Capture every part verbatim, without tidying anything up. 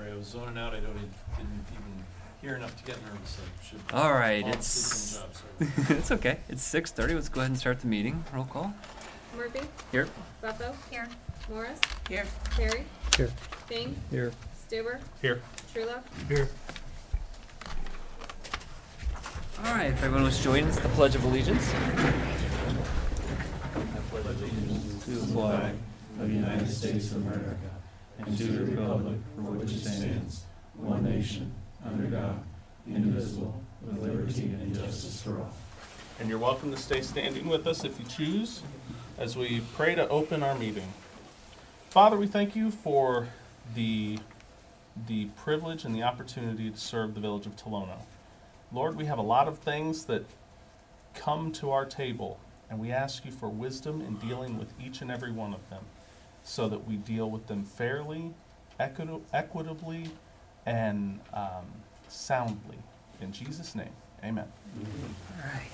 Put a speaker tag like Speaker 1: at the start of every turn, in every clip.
Speaker 1: sorry, I was zoning out. I don't, didn't even hear enough to get nervous. I should.
Speaker 2: All right,
Speaker 1: fall
Speaker 2: it's
Speaker 1: asleep on the job, sorry.
Speaker 2: it's okay. It's six thirty. Let's go ahead and start the meeting. Roll call.
Speaker 3: Murphy?
Speaker 2: Here.
Speaker 3: Buffo? Here. Morris?
Speaker 4: Here.
Speaker 3: Terry?
Speaker 5: Here.
Speaker 3: Bing?
Speaker 5: Here.
Speaker 3: Stuber?
Speaker 5: Here.
Speaker 3: Trulo?
Speaker 5: Here.
Speaker 2: All right, if everyone was joining us, the Pledge of Allegiance.
Speaker 6: To the flag of the United States of America and to the republic for which it stands, one nation, under God, indivisible, with liberty and justice for all.
Speaker 5: And you're welcome to stay standing with us if you choose as we pray to open our meeting. Father, we thank you for the, the privilege and the opportunity to serve the village of Tolono. Lord, we have a lot of things that come to our table, and we ask you for wisdom in dealing with each and every one of them so that we deal with them fairly, equit- equitably, and um, soundly. In Jesus' name, amen.
Speaker 2: All right.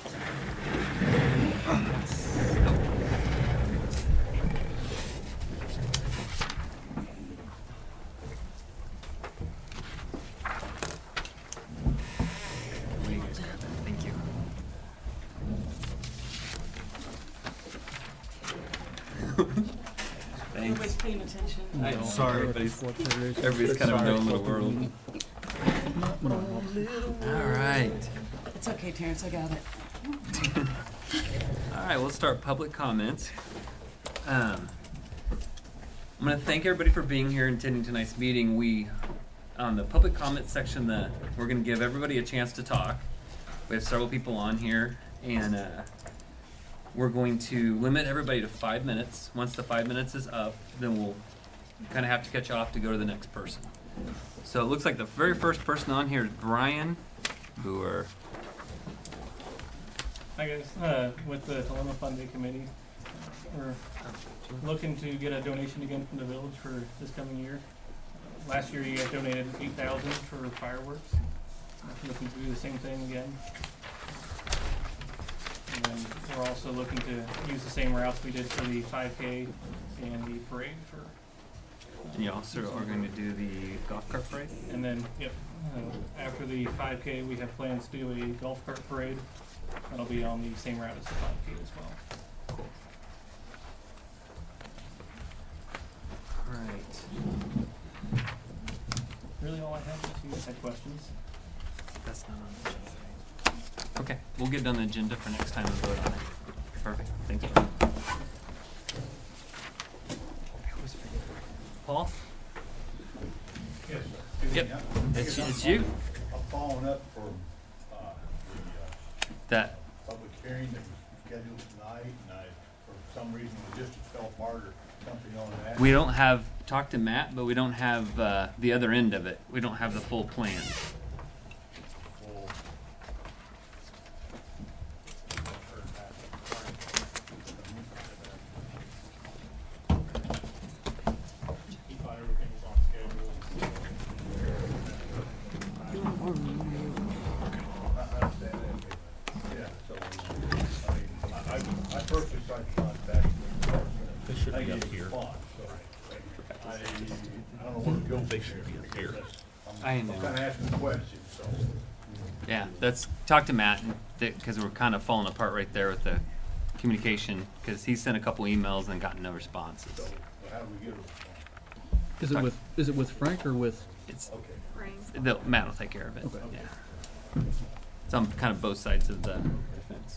Speaker 2: Thank you.
Speaker 4: Nobody's
Speaker 2: Thanks.
Speaker 4: paying attention.
Speaker 2: I know.
Speaker 5: Sorry.
Speaker 2: Everybody's, everybody's kind of in their own little world. All right.
Speaker 4: It's okay, Terrence, I got it.
Speaker 2: All right, we'll start public comments. Um, I'm going to thank everybody for being here and attending tonight's meeting. We, on the public comment section, that we're going to give everybody a chance to talk. We have several people on here, and uh, we're going to limit everybody to five minutes. Once the five minutes is up, then we'll kind of have to catch off to go to the next person. So it looks like the very first person on here is Brian Boer.
Speaker 7: Hi guys, uh, with the Tolono Fund Day Committee, we're looking to get a donation again from the village for this coming year. Uh, last year you guys donated eight thousand for fireworks. We're looking to do the same thing again. And then we're also looking to use the same routes we did for the five K and the parade for.
Speaker 2: And you also are going to do the golf cart parade?
Speaker 7: And then, yep, uh, after the five K, we have plans to do a golf cart parade. That'll be on the same route as the five K as well.
Speaker 2: Cool. All right.
Speaker 7: Really all I have is if you guys had questions.
Speaker 2: That's not on the agenda. Okay, we'll get it on the agenda for next time and vote on it. Perfect. Thank you. Paul?
Speaker 8: Yes, sir.
Speaker 2: Yep. It's, it's you.
Speaker 8: I'm following up for uh, the
Speaker 2: That.
Speaker 8: uh, public hearing that was scheduled tonight, and I, for some reason, the district fell apart or something on that.
Speaker 2: We don't have, talk to Matt, but we don't have uh, the other end of it. We don't have the full plan.
Speaker 8: Well,
Speaker 7: He thought everything was on schedule.
Speaker 8: I understand that. Yeah, so, I mean, I, I I personally tried to contact them.
Speaker 5: They should
Speaker 8: I
Speaker 5: be
Speaker 8: didn't
Speaker 5: up
Speaker 8: get a
Speaker 5: here.
Speaker 8: response, so I, I don't know where to go. They should be up here.
Speaker 2: I
Speaker 8: I'm
Speaker 2: know.
Speaker 8: kind of asking questions, so.
Speaker 2: Yeah, that's, talk to Matt, because we're kind of falling apart right there with the communication, because he sent a couple emails and got no responses.
Speaker 8: So, how do we get a response?
Speaker 9: Is it with is it with Frank or with?
Speaker 2: It's,
Speaker 8: Okay.
Speaker 3: Rain.
Speaker 2: they'll- Matt will take care of it.
Speaker 9: Okay.
Speaker 2: Yeah. It's on kind of both sides of the fence.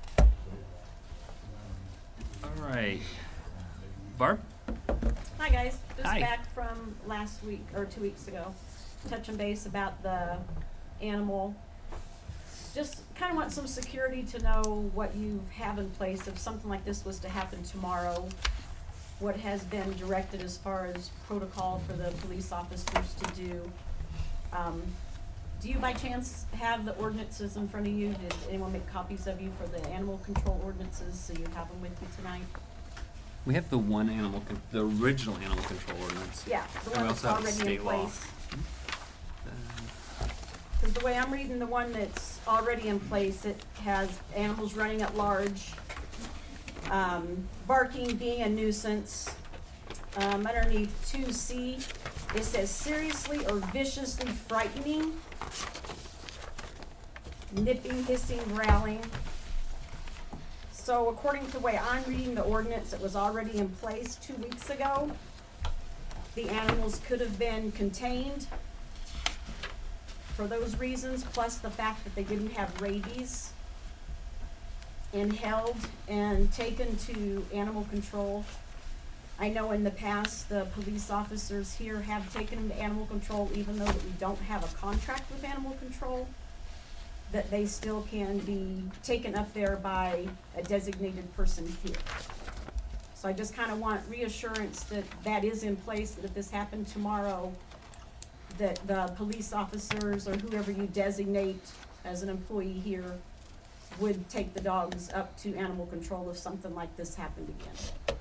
Speaker 2: All right. Barb?
Speaker 10: Hi guys, just
Speaker 2: Hi.
Speaker 10: back from last week or two weeks ago, touching base about the animal. Just kind of want some security to know what you have in place if something like this was to happen tomorrow. What has been directed as far as protocol for the police officers to do. Um, do you by chance have the ordinances in front of you? Did anyone make copies of you for the animal control ordinances so you have them with you tonight?
Speaker 2: We have the one animal, con- the original animal control ordinance.
Speaker 10: Yeah, the
Speaker 2: And
Speaker 10: one
Speaker 2: we
Speaker 10: that's
Speaker 2: also have the
Speaker 10: already in
Speaker 2: state law.
Speaker 10: place. Because the way I'm reading the one that's already in place, it has animals running at large, um, barking, being a nuisance, Um, underneath two C, it says seriously or viciously frightening, nipping, hissing, growling. So according to the way I'm reading the ordinance, it was already in place two weeks ago. The animals could have been contained for those reasons, plus the fact that they didn't have rabies, and held and taken to animal control. I know in the past, the police officers here have taken them to animal control, even though that we don't have a contract with animal control, that they still can be taken up there by a designated person here. So I just kind of want reassurance that that is in place, that if this happened tomorrow, that the police officers or whoever you designate as an employee here would take the dogs up to animal control if something like this happened again.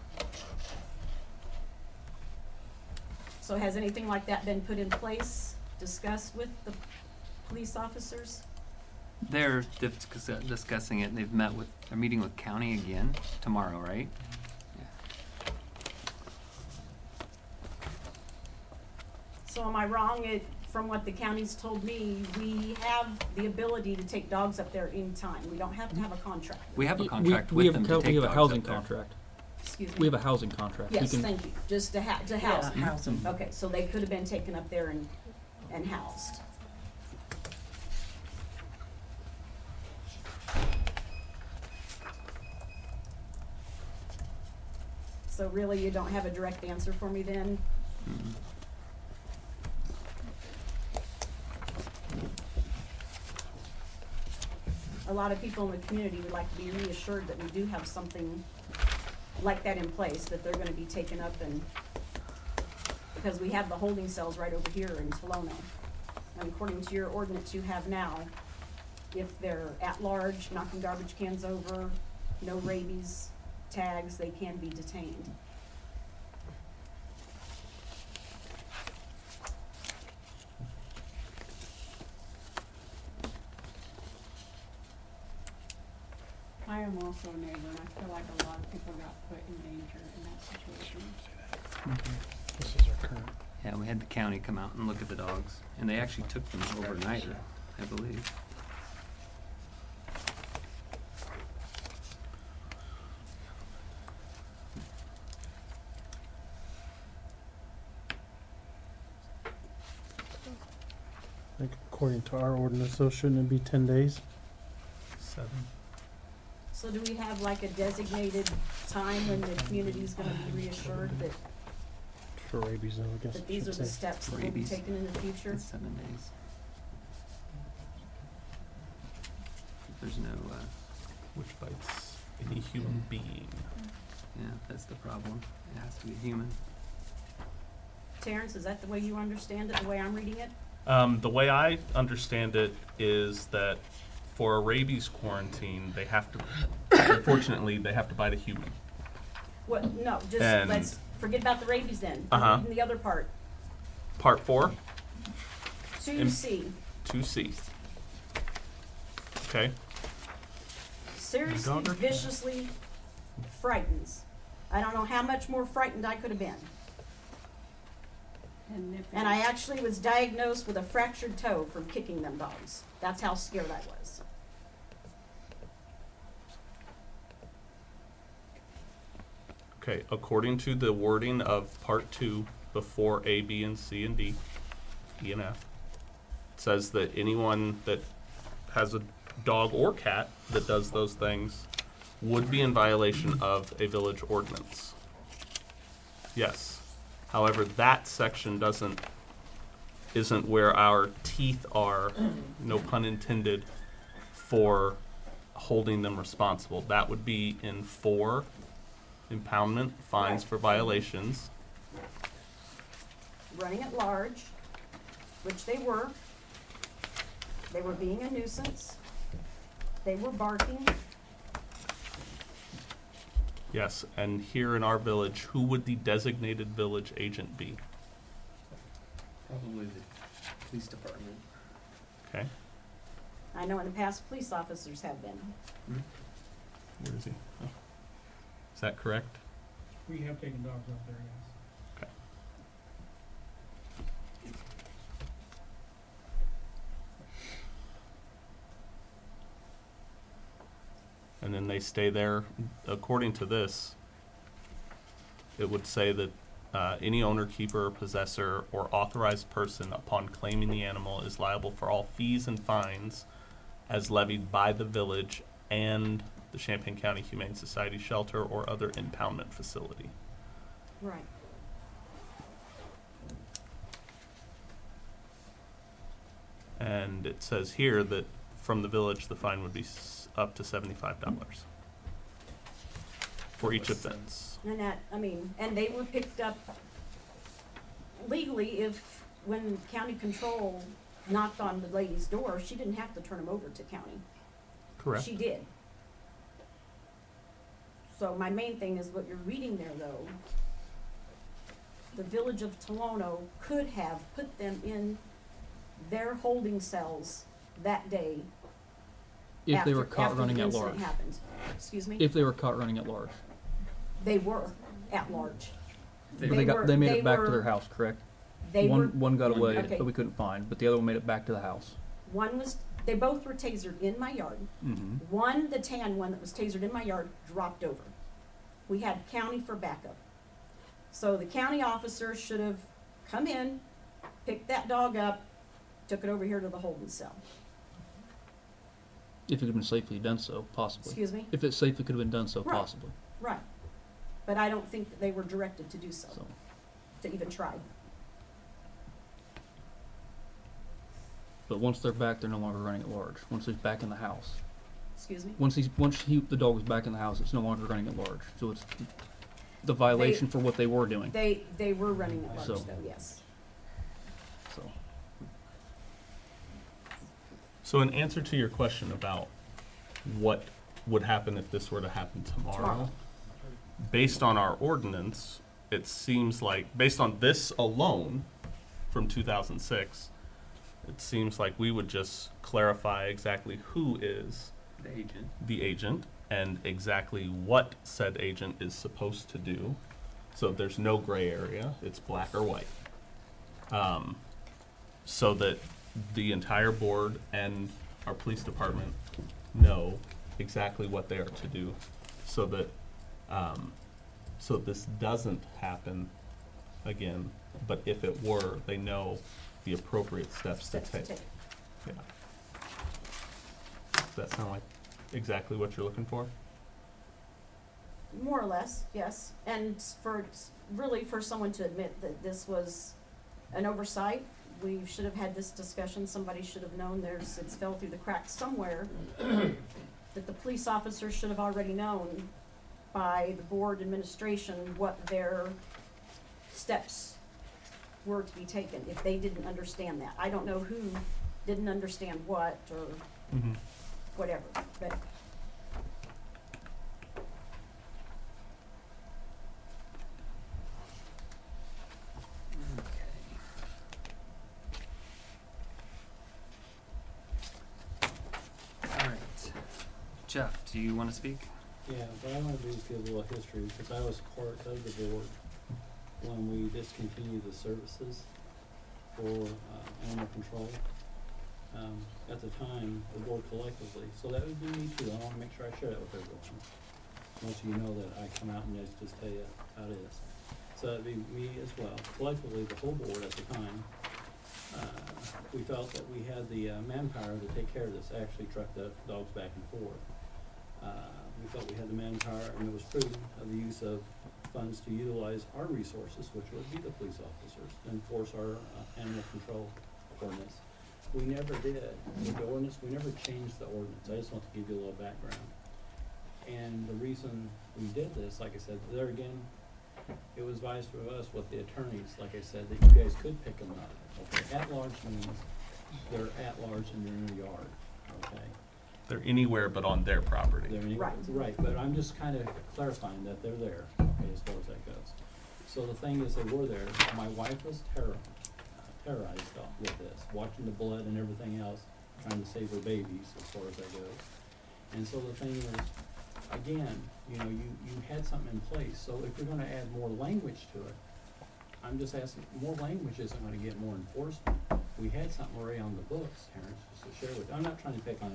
Speaker 10: So has anything like that been put in place, discussed with the police officers?
Speaker 2: They're dis- discussing it, and they've met with, they're meeting with county again tomorrow, right?
Speaker 10: So am I wrong, it, from what the county's told me, we have the ability to take dogs up there anytime. We don't have to have a contract.
Speaker 2: We have a
Speaker 9: We-
Speaker 2: contract
Speaker 9: we
Speaker 2: with
Speaker 9: have
Speaker 2: them
Speaker 9: a co-
Speaker 2: to take
Speaker 9: We have a
Speaker 2: dogs
Speaker 9: housing
Speaker 2: up there.
Speaker 9: contract.
Speaker 10: Excuse me?
Speaker 9: We have a housing contract. We
Speaker 10: Yes,
Speaker 9: can-
Speaker 10: thank you, just to ha- to house them.
Speaker 4: house 'em.
Speaker 10: Okay, so they could have been taken up there and, and housed. So really, you don't have a direct answer for me then?
Speaker 2: Mhm.
Speaker 10: A lot of people in the community would like to be reassured that we do have something like that in place, that they're gonna be taken up and, because we have the holding cells right over here in Tolono. And according to your ordinance you have now, if they're at large, knocking garbage cans over, no rabies tags, they can be detained.
Speaker 4: I am also a neighbor, and I feel like a lot of people got put in danger in that situation.
Speaker 9: This is our current.
Speaker 2: Yeah, we had the county come out and look at the dogs, and they actually took them overnight, I believe.
Speaker 6: I think according to our ordinance, though, shouldn't it be ten days?
Speaker 5: Seven.
Speaker 10: So do we have like a designated time when the community's gonna be reassured that,
Speaker 6: For rabies, though, I guess
Speaker 10: that
Speaker 6: I
Speaker 10: these are
Speaker 6: should
Speaker 10: the
Speaker 6: say.
Speaker 10: steps that will be
Speaker 2: Rabies.
Speaker 10: taken in the future?
Speaker 2: It's seven days. There's no, uh,
Speaker 5: Which bites any human being.
Speaker 2: yeah, that's the problem. It has to be human.
Speaker 10: Terrence, is that the way you understand it, the way I'm reading it?
Speaker 5: Um, the way I understand it is that for a rabies quarantine, they have to, unfortunately, they have to bite a human.
Speaker 10: What, no, just,
Speaker 5: And-
Speaker 10: let's forget about the rabies then.
Speaker 5: Uh-huh.
Speaker 10: I'm reading the other part.
Speaker 5: Part four,
Speaker 10: Two
Speaker 5: Im-
Speaker 10: C,
Speaker 5: two C. Okay,
Speaker 10: seriously,
Speaker 5: dog or cat?
Speaker 10: viciously frightens. I don't know how much more frightened I could have been.
Speaker 4: And if
Speaker 10: And I actually was diagnosed with a fractured toe from kicking them dogs. That's how scared I was.
Speaker 5: okay, according to the wording of part two, before A, B, and C, and D, E and F, it says that anyone that has a dog or cat that does those things would be in violation of a village ordinance. Yes. However, that section doesn't, isn't where our teeth are, no pun intended, for holding them responsible. That would be in four, impoundment, fines
Speaker 10: Right.
Speaker 5: for violations.
Speaker 10: Running at large, which they were. They were being a nuisance. They were barking.
Speaker 5: Yes, and here in our village, who would the designated village agent be?
Speaker 1: Probably the police department.
Speaker 5: Okay,
Speaker 10: I know in the past, police officers have been.
Speaker 5: where is he? Oh. Is that correct?
Speaker 7: We have taken dogs out there, yes.
Speaker 5: and then they stay there. According to this, it would say that uh, any owner, keeper, possessor, or authorized person upon claiming the animal is liable for all fees and fines as levied by the village and the Champaign County Humane Society shelter or other impoundment facility.
Speaker 10: Right.
Speaker 5: And it says here that from the village, the fine would be s- up to seventy-five dollars for each offense.
Speaker 10: And that, I mean, and they were picked up legally if, when county control knocked on the lady's door, she didn't have to turn them over to county.
Speaker 5: Correct.
Speaker 10: She did. So my main thing is what you're reading there, though. The village of Tolono could have put them in their holding cells that day.
Speaker 9: If they were
Speaker 10: after-
Speaker 9: caught
Speaker 10: after the
Speaker 9: running at
Speaker 10: incident
Speaker 9: large.
Speaker 10: happened. Excuse me?
Speaker 9: If they were caught running at large.
Speaker 10: They were at large.
Speaker 9: But
Speaker 10: They
Speaker 9: they got,
Speaker 10: were-
Speaker 9: they made
Speaker 10: they
Speaker 9: it back to
Speaker 10: were-
Speaker 9: their house, correct?
Speaker 10: They
Speaker 9: One,
Speaker 10: were,
Speaker 9: one got away,
Speaker 10: okay.
Speaker 9: but we couldn't find, but the other one made it back to the house.
Speaker 10: one was, they both were tasered in my yard.
Speaker 9: Mm-hmm.
Speaker 10: One, the tan one that was tasered in my yard, dropped over. We had county for backup. So the county officer should have come in, picked that dog up, took it over here to the holding cell.
Speaker 9: If it had been safely done so, possibly.
Speaker 10: Excuse me?
Speaker 9: If it safely could have been done so,
Speaker 10: Right.
Speaker 9: possibly.
Speaker 10: Right. But I don't think that they were directed to do so,
Speaker 9: So,
Speaker 10: to even try.
Speaker 9: but once they're back, they're no longer running at large. Once he's back in the house.
Speaker 10: Excuse me?
Speaker 9: Once he's once he the dog was back in the house, it's no longer running at large. So it's the violation for what they were doing.
Speaker 10: They, they were running at large
Speaker 9: So-
Speaker 10: though, yes.
Speaker 9: So
Speaker 5: So in answer to your question about what would happen if this were to happen tomorrow,
Speaker 10: Tomorrow.
Speaker 5: based on our ordinance, it seems like, based on this alone from two thousand six, it seems like we would just clarify exactly who is
Speaker 2: The agent.
Speaker 5: the agent and exactly what said agent is supposed to do. So there's no gray area, it's black or white. Um, so that the entire board and our police department know exactly what they are to do, so that um, so this doesn't happen again. But if it were, they know the appropriate steps,
Speaker 10: Steps
Speaker 5: to
Speaker 10: to
Speaker 5: take.
Speaker 10: take.
Speaker 5: Yeah. Does that sound like exactly what you're looking for?
Speaker 10: More or less, yes. And for, really for someone to admit that this was an oversight, we should have had this discussion, somebody should have known there's, it's fell through the cracks somewhere, that the police officers should have already known by the board administration what their steps were to be taken, if they didn't understand that. I don't know who didn't understand what, or
Speaker 5: Mm-hmm.
Speaker 10: whatever, but
Speaker 2: All right. Jeff, do you want to speak?
Speaker 6: Yeah, what I want to do is give a little history, because I was part of the board when we discontinued the services for uh, animal control. Um, at the time, the board collectively, so that would be me too, I want to make sure I share that with everyone. Most of you know that I come out and just, just tell you how it is. So that'd be me as well. Collectively, the whole board at the time, uh, we felt that we had the uh, manpower to take care of this, actually truck the dogs back and forth. Uh, we felt we had the manpower, and it was prudent of the use of funds to utilize our resources, which would be the police officers, to enforce our uh, animal control ordinance. We never did, with the ordinance, we never changed the ordinance. I just want to give you a little background. And the reason we did this, like I said, there again, it was advised to us with the attorneys, like I said, that you guys could pick them up. Okay, at large means they're at large and they're in your yard, okay?
Speaker 5: They're anywhere but on their property.
Speaker 6: They're anywhere, right, but I'm just kind of clarifying that they're there, okay, as far as that goes. So the thing is, they were there. My wife was terror, uh, terrorized with this, watching the blood and everything else, trying to save her babies, as far as that goes. And so the thing is, again, you know, you, you had something in place, so if you're gonna add more language to it, I'm just asking, more language isn't gonna get more enforcement. We had something already on the books, Terrence, just to share with you. I'm not trying to pick on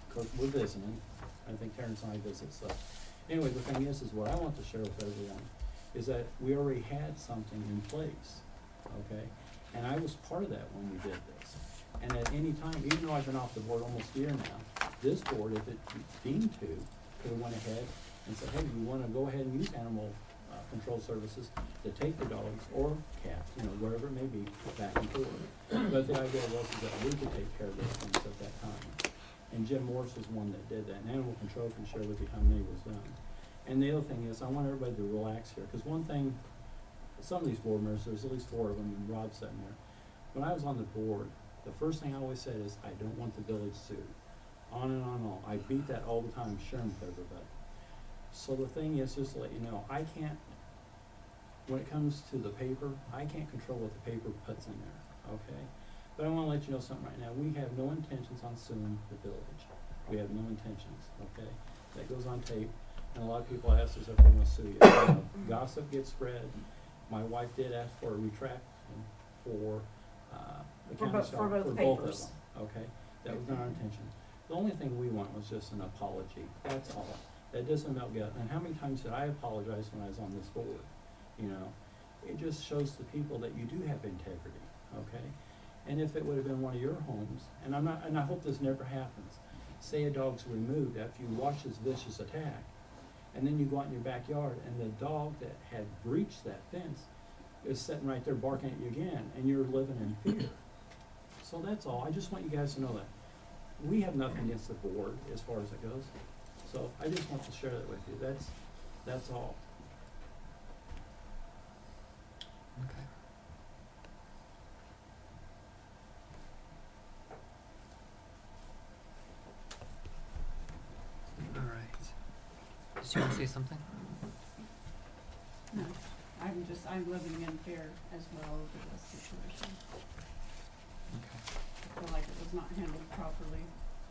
Speaker 6: 'cause we're visiting, I think Terrence and I visit, so. Anyway, the thing is, is what I want to share with everyone is that we already had something in place, okay? And I was part of that when we did this. And at any time, even though I've been off the board almost a year now, this board, if it deemed to, could have went ahead and said, hey, you wanna go ahead and use animal uh, control services to take the dogs or cats, you know, wherever it may be, back and forth. But the idea was is that we could take care of those things at that time. And Jim Morris was one that did that, and animal control can share with you how many was done. And the other thing is, I want everybody to relax here, because one thing, some of these board members, there's at least four of them, and Rob's sitting there. When I was on the board, the first thing I always said is, I don't want the village sued. On and on and on. I beat that all the time, sharing with everybody. So the thing is, just to let you know, I can't, when it comes to the paper, I can't control what the paper puts in there, okay? But I wanna let you know something right now. We have no intentions on suing the village. We have no intentions, okay? That goes on tape, and a lot of people ask us if we're gonna sue you. You know, gossip gets spread. My wife did ask for a retraction for, uh, the
Speaker 10: For
Speaker 6: county
Speaker 10: bo- for
Speaker 6: shop,
Speaker 10: both
Speaker 6: for both of
Speaker 10: papers.
Speaker 6: them, okay? That was not our intention. The only thing we want was just an apology, that's all. That doesn't melt gut. And how many times did I apologize when I was on this board? You know, it just shows the people that you do have integrity, okay? And if it would have been one of your homes, and I'm not, and I hope this never happens, say a dog's removed after you watch this vicious attack, and then you go out in your backyard, and the dog that had breached that fence is sitting right there barking at you again, and you're living in fear. So that's all. I just want you guys to know that. We have nothing against the board as far as it goes. So I just want to share that with you. That's, that's all.
Speaker 2: Okay. All right. Did you want to say something?
Speaker 4: No, I'm just, I'm living in fear as well over this situation.
Speaker 2: Okay.
Speaker 4: I feel like it was not handled properly.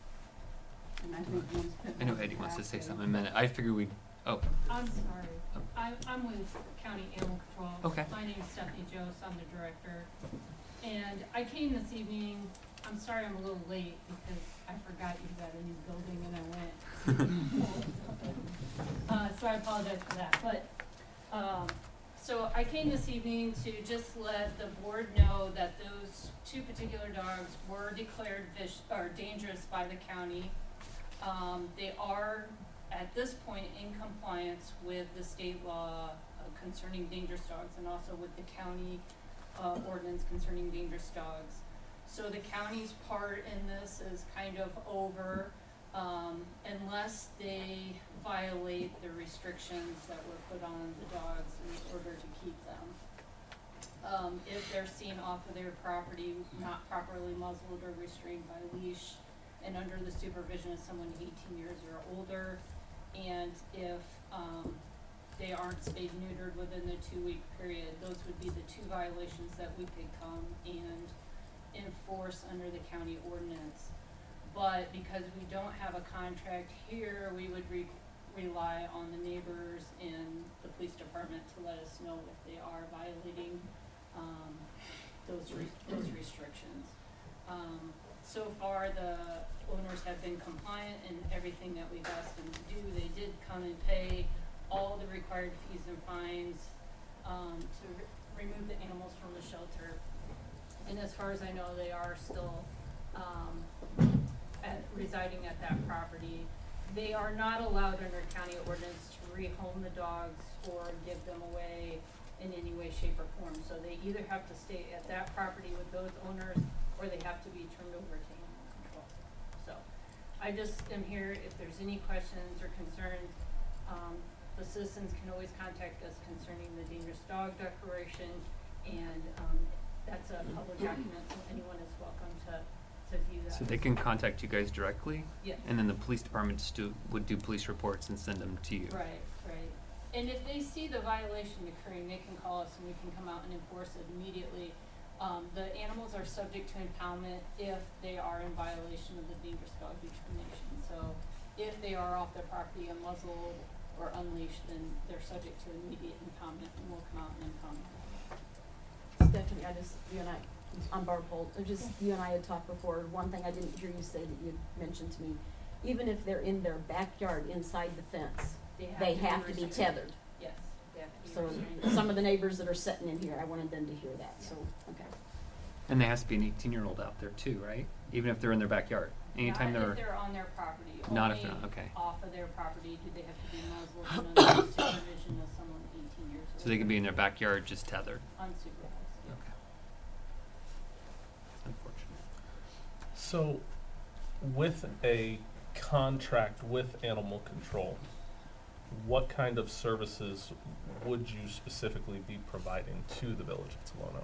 Speaker 4: And I think once put
Speaker 2: I know
Speaker 4: on
Speaker 2: Eddie wants to
Speaker 4: back
Speaker 2: say
Speaker 4: there-
Speaker 2: something in a minute. I figured we'd, oh,
Speaker 11: I'm sorry.
Speaker 2: Oh.
Speaker 11: I'm, I'm with County Animal Control.
Speaker 2: Okay.
Speaker 11: My name is Stephanie Jost. I'm the director. And I came this evening, I'm sorry I'm a little late because I forgot you had a new building and I went. uh, so I apologize for that. But, um, so I came this evening to just let the board know that those two particular dogs were declared fish, or dangerous by the county. Um, they are, at this point, in compliance with the state law uh, concerning dangerous dogs and also with the county uh, ordinance concerning dangerous dogs. So the county's part in this is kind of over um, unless they violate the restrictions that were put on the dogs in order to keep them. Um, if they're seen off of their property, not properly muzzled or restrained by leash, and under the supervision of someone eighteen years or older, and if um, they aren't spayed neutered within the two-week period, those would be the two violations that we could come and enforce under the county ordinance. But because we don't have a contract here, we would re rely on the neighbors and the police department to let us know if they are violating um, those re those restrictions. Um, So far, the owners have been compliant in everything that we've asked them to do. They did come and pay all the required fees and fines um, to re remove the animals from the shelter. And as far as I know, they are still um, at, residing at that property. They are not allowed under county ordinance to rehome the dogs or give them away in any way, shape, or form. So they either have to stay at that property with those owners or they have to be turned over to animal control. So I just am here if there's any questions or concerns. Um, the citizens can always contact us concerning the dangerous dog declaration, and um, that's a public document, so anyone is welcome to, to view that.
Speaker 2: so they can contact you guys directly?
Speaker 11: Yes.
Speaker 2: And then the police department do, would do police reports and send them to you?
Speaker 11: Right, right. And if they see the violation occurring, they can call us and we can come out and enforce it immediately. Um, the animals are subject to impoundment if they are in violation of the dangerous dog determination. So if they are off their property unmuzzled or unleashed, then they're subject to immediate impoundment and we'll come out and impound them.
Speaker 10: Stephanie, I just, you and I, I'm Barb Holt, I just, you and I had talked before, one thing I didn't hear you say that you mentioned to me even if they're in their backyard inside the fence,
Speaker 11: They have
Speaker 10: they
Speaker 11: to be
Speaker 10: have to be
Speaker 11: restrained.
Speaker 10: tethered.
Speaker 11: Yes, they have to be
Speaker 10: So
Speaker 11: restrained.
Speaker 10: some of the neighbors that are sitting in here, I wanted them to hear that, so, okay.
Speaker 2: And there has to be an eighteen-year-old out there too, right? Even if they're in their backyard. Anytime
Speaker 11: Not
Speaker 2: they're,
Speaker 11: if they're on their property.
Speaker 2: Not if
Speaker 11: Only
Speaker 2: they're not, okay.
Speaker 11: off of their property do they have to be muzzled and under the supervision of someone eighteen years old.
Speaker 2: so they can be in their backyard just tethered.
Speaker 11: Unsupervised, yeah.
Speaker 2: Okay. Unfortunate.
Speaker 5: So, with a contract with animal control, what kind of services would you specifically be providing to the village of Tolono?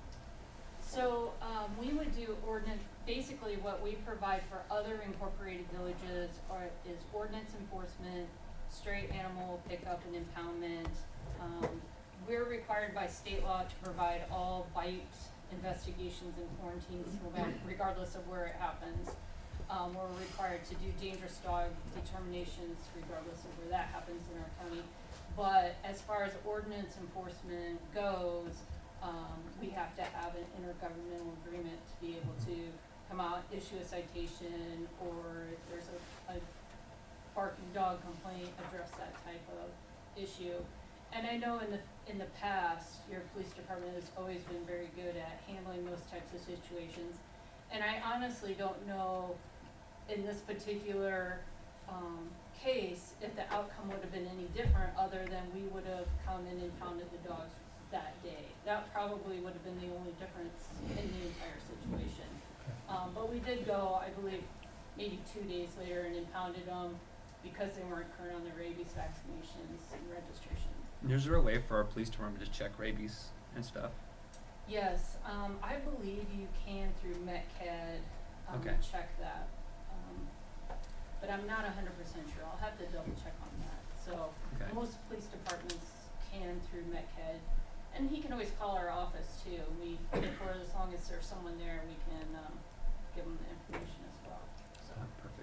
Speaker 11: So, um, we would do ordinance, basically what we provide for other incorporated villages are, is ordinance enforcement, stray animal pickup and impoundment. Um, we're required by state law to provide all bite investigations and quarantines regardless of where it happens. Um, we're required to do dangerous dog determinations regardless of where that happens in our county. But as far as ordinance enforcement goes, um, we have to have an intergovernmental agreement to be able to come out, issue a citation, or if there's a, a barking dog complaint, address that type of issue. And I know in the in the past, your police department has always been very good at handling those types of situations. And I honestly don't know in this particular um, case if the outcome would have been any different other than we would have come in and pounded the dogs that day. That probably would have been the only difference in the entire situation. Um, but we did go, I believe, maybe two days later and impounded them because they weren't current on their rabies vaccinations and registration.
Speaker 2: Is there a way for our police department to check rabies and stuff?
Speaker 11: Yes, um, I believe you can through MetCad, um,
Speaker 2: Okay.
Speaker 11: check that. Um, but I'm not a hundred percent sure. I'll have to double check on that. So
Speaker 2: Okay.
Speaker 11: most police departments can through MetCad. And he can always call our office too. We, for as long as there's someone there, we can, um, give them the information as well. So,
Speaker 2: Ah, perfect.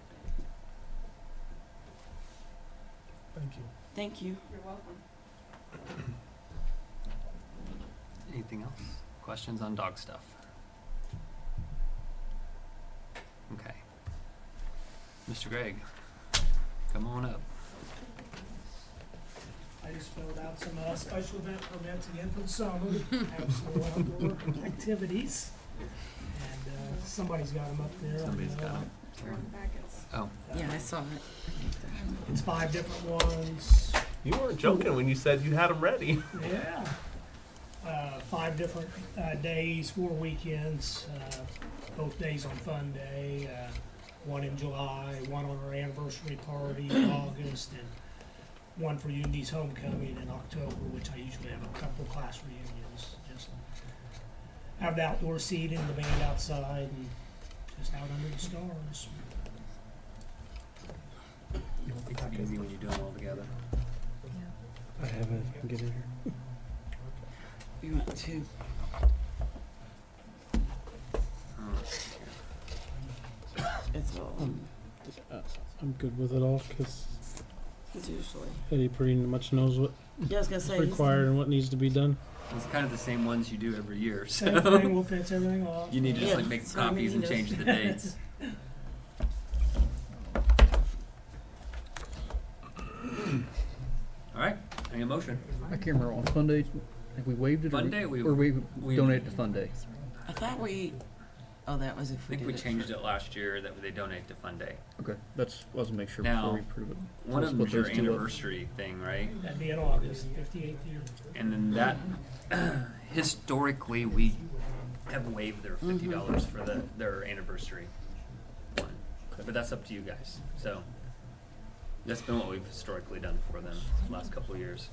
Speaker 5: Thank you.
Speaker 12: Thank you.
Speaker 11: you're welcome.
Speaker 2: Anything else? Questions on dog stuff? Okay. Mister Gregg, come on up.
Speaker 13: I just filled out some uh, special event permits again for the summer, have some outdoor activities. And uh, somebody's got them up there.
Speaker 2: Somebody's
Speaker 13: on,
Speaker 2: got
Speaker 13: uh,
Speaker 2: 'em. Oh,
Speaker 12: Yeah, I saw it.
Speaker 13: It's five different ones.
Speaker 5: You weren't joking when you said you had them ready.
Speaker 13: Yeah. Uh, five different uh, days, four weekends, uh, both days on Fun Day, uh, one in July, one on our anniversary party in August, and one for Unity's homecoming in October, which I usually have a couple class reunions. Just have the outdoor seating, the band outside, and just out under the stars.
Speaker 2: it's easy when you do them all together.
Speaker 9: I have it. I can get in here.
Speaker 12: You want to?
Speaker 2: Oh,
Speaker 12: It's all,
Speaker 9: Um, uh, I'm good with it all because
Speaker 12: it's usually.
Speaker 9: Eddie pretty much knows what
Speaker 12: Yeah, I was gonna
Speaker 9: is
Speaker 12: say. he's-
Speaker 9: required and what needs to be done.
Speaker 2: it's kind of the same ones you do every year,
Speaker 13: Same
Speaker 2: so
Speaker 13: thing, we'll fence everything off.
Speaker 2: you need to just
Speaker 12: Yeah,
Speaker 2: like make
Speaker 12: so I mean,
Speaker 2: copies
Speaker 12: he
Speaker 2: and
Speaker 12: knows.
Speaker 2: change the dates. All right, any motion?
Speaker 9: I can't remember on Fun Day. If we waived it,
Speaker 2: Fun
Speaker 9: or,
Speaker 2: Day, we-
Speaker 9: or we,
Speaker 2: we-
Speaker 9: donated to Fun Day.
Speaker 12: I thought we, oh, that was if
Speaker 2: I
Speaker 12: we
Speaker 2: think
Speaker 12: did
Speaker 2: we
Speaker 12: it
Speaker 2: changed
Speaker 12: for-
Speaker 2: it last year that they donate to Fun Day.
Speaker 9: Okay, that's wasn't make sure
Speaker 2: Now,
Speaker 9: before we approve it.
Speaker 2: One
Speaker 9: So
Speaker 2: of
Speaker 9: split
Speaker 2: them's your
Speaker 9: those two up.
Speaker 2: anniversary thing, right?
Speaker 13: That'd be in August, fifty-eighth year.
Speaker 2: And then that, historically, we have waived their fifty dollars for the, their anniversary one. But that's up to you guys, so. That's been what we've historically done for them the last couple of years.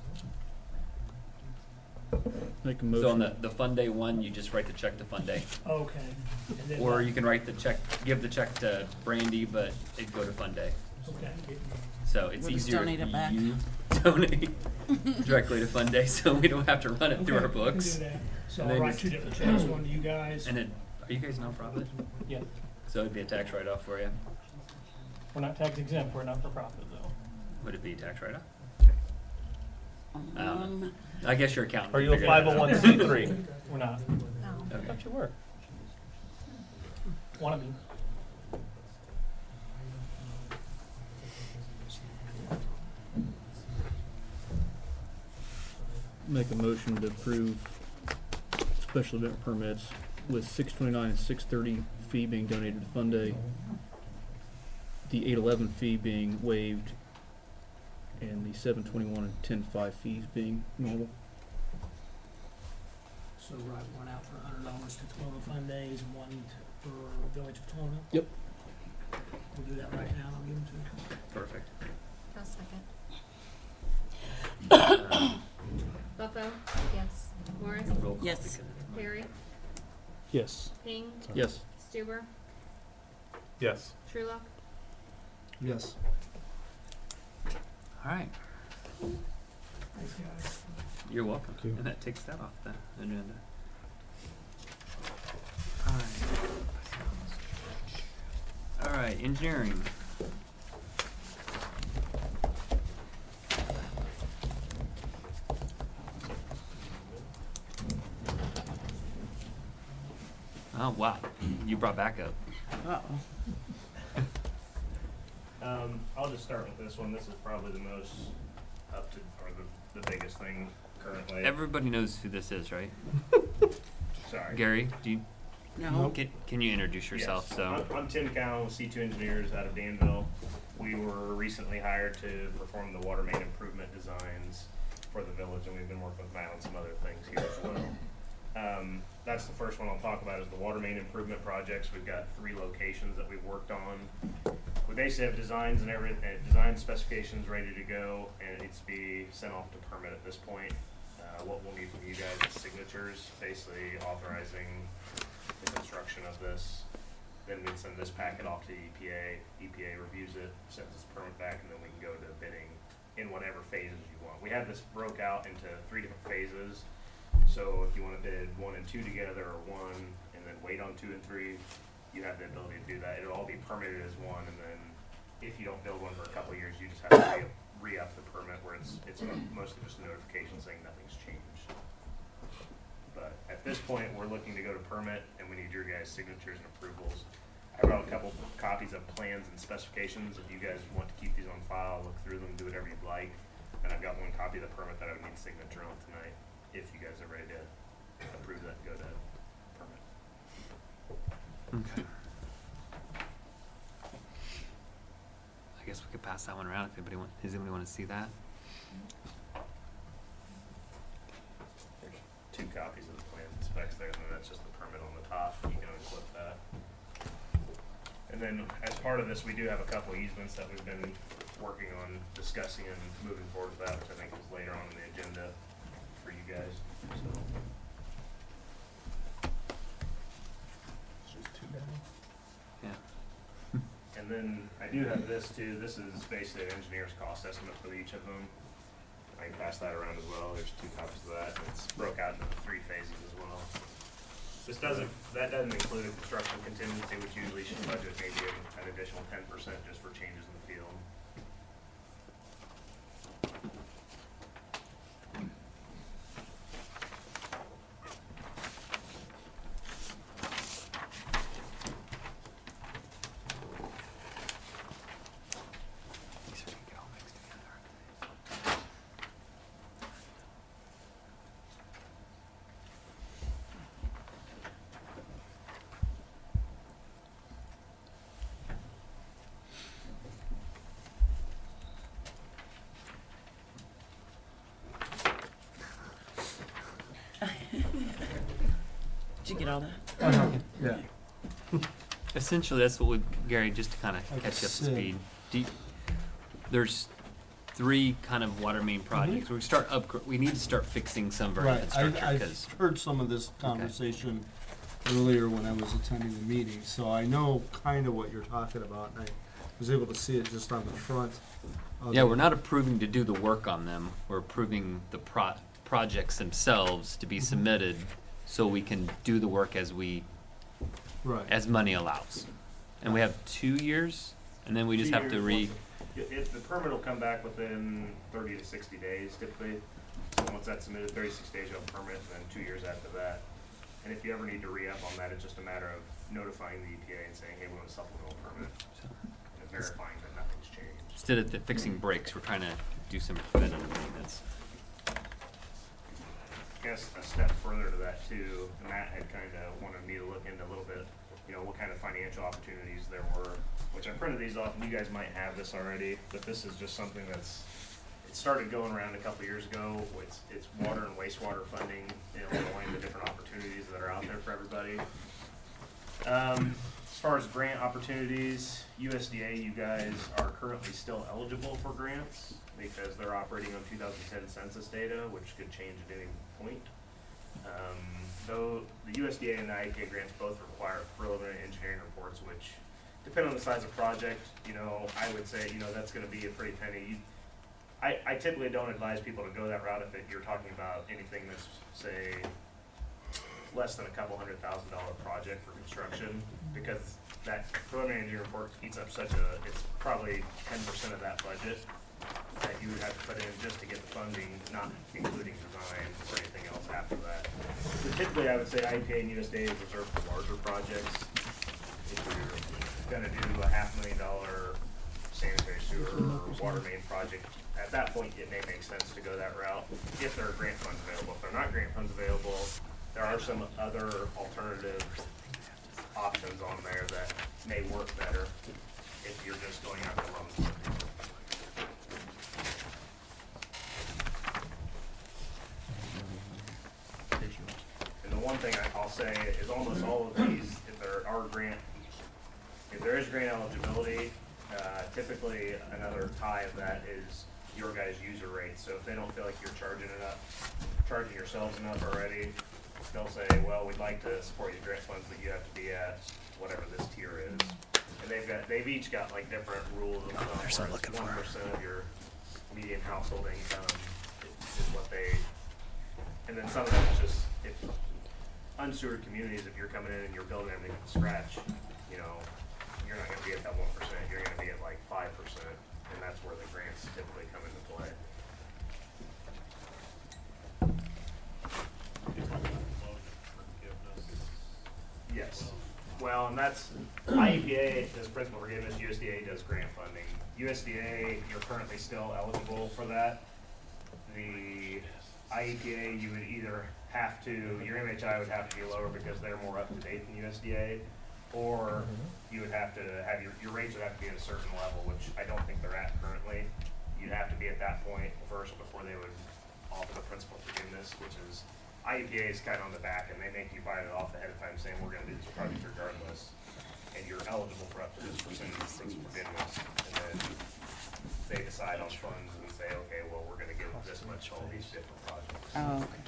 Speaker 9: Make a motion.
Speaker 2: So on the, the Fun Day one, you just write the check to Fun Day.
Speaker 13: Okay. And then,
Speaker 2: Or
Speaker 13: uh,
Speaker 2: you can write the check, give the check to Brandy, but it'd go to Fun Day.
Speaker 13: Okay.
Speaker 2: So it's
Speaker 12: We'll just
Speaker 2: easier
Speaker 12: donate
Speaker 2: if
Speaker 12: it back.
Speaker 2: you donate directly to Fun Day, so we don't have to run it through our
Speaker 13: Okay, we can
Speaker 2: books.
Speaker 13: do that. So
Speaker 2: And
Speaker 13: I'll
Speaker 2: then
Speaker 13: write
Speaker 2: just-
Speaker 13: two different checks, one to you guys.
Speaker 2: And it, are you guys nonprofit?
Speaker 7: Yeah,
Speaker 2: So it'd be a tax write-off for you?
Speaker 7: we're not tax exempt, we're not for profit though.
Speaker 2: Would it be a tax write-off?
Speaker 12: Um,
Speaker 2: I guess your accountant.
Speaker 5: Are
Speaker 2: can
Speaker 5: you a
Speaker 2: figure that
Speaker 5: five oh one
Speaker 2: out.
Speaker 5: c three?
Speaker 7: We're not. I
Speaker 2: Okay.
Speaker 7: thought you were. Wanna be.
Speaker 9: make a motion to approve special event permits with six twenty-nine and six thirty fee being donated to Fun Day, the eight eleven fee being waived, and the seven twenty-one and ten five fees being normal.
Speaker 13: So write one out for a hundred dollars to Tacoma Fun Days and one t- for Village of Tacoma.
Speaker 9: Yep.
Speaker 13: We'll do that right now, I'll give them to you.
Speaker 2: Perfect.
Speaker 3: I'll second.
Speaker 2: Um,
Speaker 3: Bucko? Yes. Morris?
Speaker 2: roll call
Speaker 12: Yes.
Speaker 2: because it's-
Speaker 3: Harry?
Speaker 9: Yes.
Speaker 3: King?
Speaker 9: Yes.
Speaker 3: Stuber?
Speaker 5: Yes.
Speaker 3: Trulock?
Speaker 6: Yes.
Speaker 2: All right.
Speaker 13: Thanks, guys.
Speaker 2: You're welcome.
Speaker 6: Cool.
Speaker 2: And that takes that off the agenda. All right. All right, engineering. Oh, wow. You brought backup.
Speaker 12: Uh-oh.
Speaker 14: Um, I'll just start with this one. This is probably the most up to, or the, the biggest thing currently.
Speaker 2: Everybody knows who this is, right?
Speaker 14: Sorry.
Speaker 2: Gary, do you?
Speaker 12: No.
Speaker 2: Can, can you introduce yourself?
Speaker 14: Yes.
Speaker 2: So.
Speaker 14: I'm, I'm Tim Cowell with C two Engineers out of Danville. We were recently hired to perform the water main improvement designs for the village, and we've been working with Matt on some other things here as well. Um, that's the first one I'll talk about is the water main improvement projects. We've got three locations that we've worked on. We basically have designs and everything, uh, design specifications ready to go, and it needs to be sent off to permit at this point. Uh, what we'll need from you guys is signatures, basically authorizing the construction of this. Then we'd send this packet off to E P A. E P A reviews it, sends us a permit back, and then we can go to bidding in whatever phases you want. We have this broke out into three different phases. So if you want to bid one and two together, or one and then wait on two and three, you have the ability to do that. It'll all be permitted as one, and then if you don't build one for a couple of years, you just have to re- re-up the permit, where it's it's mostly just a notification saying nothing's changed. But at this point, we're looking to go to permit, and we need your guys' signatures and approvals. I brought a couple copies of plans and specifications. If you guys want to keep these on file, look through them, do whatever you'd like. And I've got one copy of the permit that I would need signature on tonight, if you guys are ready to approve that and go to permit.
Speaker 2: Okay. I guess we could pass that one around if anybody want. Does anybody want to see that?
Speaker 14: There's two copies of the plans and specs there, and then that's just the permit on the top. You can unclip that. And then as part of this, we do have a couple easements that we've been working on discussing and moving forward with that, which I think is later on in the agenda for you guys. So.
Speaker 5: It's just two down.
Speaker 2: Yeah.
Speaker 14: And then I do have this too. This is basically an engineer's cost estimate for each of them. I can pass that around as well. There's two copies of that. It's broke out into three phases as well. This doesn't, that doesn't include construction contingency, which usually should budget maybe an additional ten percent just for changes in the field.
Speaker 2: These are gonna get all mixed together.
Speaker 12: Did you get all that?
Speaker 6: Yeah.
Speaker 2: Essentially, that's what we, Gary, just to kind of
Speaker 6: Like
Speaker 2: catch
Speaker 6: a
Speaker 2: you up to
Speaker 6: sieve.
Speaker 2: speed. Do you, there's three kind of water main projects. We start up. We need to start fixing some of our
Speaker 6: Right, I,
Speaker 2: infrastructure
Speaker 6: I
Speaker 2: because
Speaker 6: heard some of this conversation earlier when I was attending the meeting, so I know kind of what you're talking about, and I was able to see it just on the front. of
Speaker 2: yeah,
Speaker 6: the-
Speaker 2: we're not approving to do the work on them. We're approving the pro- projects themselves to be
Speaker 6: Mm-hmm.
Speaker 2: submitted, so we can do the work as we
Speaker 6: Right.
Speaker 2: as money allows. And we have two years, and then we just
Speaker 14: Two
Speaker 2: have to
Speaker 14: years
Speaker 2: re.
Speaker 14: once- If if the permit will come back within thirty to sixty days typically. So once that's submitted, thirty-six days you'll have a permit, and then two years after that. And if you ever need to re-up on that, it's just a matter of notifying the E P A and saying, hey, we want a supplemental permit, and verifying that nothing's changed.
Speaker 2: Instead of the fixing brakes, we're trying to do some preventative maintenance.
Speaker 14: guess a step further to that too, Matt had kind of wanted me to look into a little bit, you know, what kind of financial opportunities there were, which I printed these off, and you guys might have this already, but this is just something that's, it started going around a couple years ago. It's, it's water and wastewater funding, in Illinois, the different opportunities that are out there for everybody. Um, as far as grant opportunities, U S D A, you guys are currently still eligible for grants because they're operating on two thousand ten census data, which could change at any point. Um, though the U S D A and the I E P A grants both require preliminary engineering reports, which, depending on the size of project, you know, I would say, you know, that's going to be a pretty penny. You, I, I typically don't advise people to go that route if it, you're talking about anything that's, say, less than a couple hundred thousand dollar project for construction, because that preliminary engineering report eats up such a, it's probably ten percent of that budget that you would have to put in just to get the funding, not including design or anything else after that. So typically, I would say I E P A and U S D A is reserved for larger projects. If you're gonna do a half million dollar sanitary sewer or water main project, at that point, it may make sense to go that route if there are grant funds available. If there are not grant funds available, there are some other alternative options on there that may work better if you're just going after loans. And the one thing I- I'll say is almost all of these, if there are grant, if there is grant eligibility, uh, typically another tie of that is your guys' user rate. So if they don't feel like you're charging enough, charging yourselves enough already, they'll say, well, we'd like to support your grant funds, but you have to be at whatever this tier is. And they've got, they've each got like different rules of thumb, where it's one percent of your median household income is what they, and then some of them is just, if unsewered communities, if you're coming in and you're building everything from scratch, you know, you're not gonna be at that one percent, you're gonna be at like five percent, and that's where the grants typically come into play. Yes. Well, and that's, I E P A does principal forgiveness, U S D A does grant funding. U S D A, you're currently still eligible for that. The I E P A, you would either have to, your M H I would have to be lower because they're more up to date than U S D A, or you would have to have your, your rates would have to be at a certain level, which I don't think they're at currently. You'd have to be at that point first before they would offer the principal forgiveness, which is, I E P A is kind of on the back, and they make you bite it off ahead of time saying, we're gonna do this project regardless, and you're eligible for up to this percentage of principal forgiveness, and then they decide on funds and say, okay, well, we're gonna give this much to all these different projects.
Speaker 12: Oh, okay.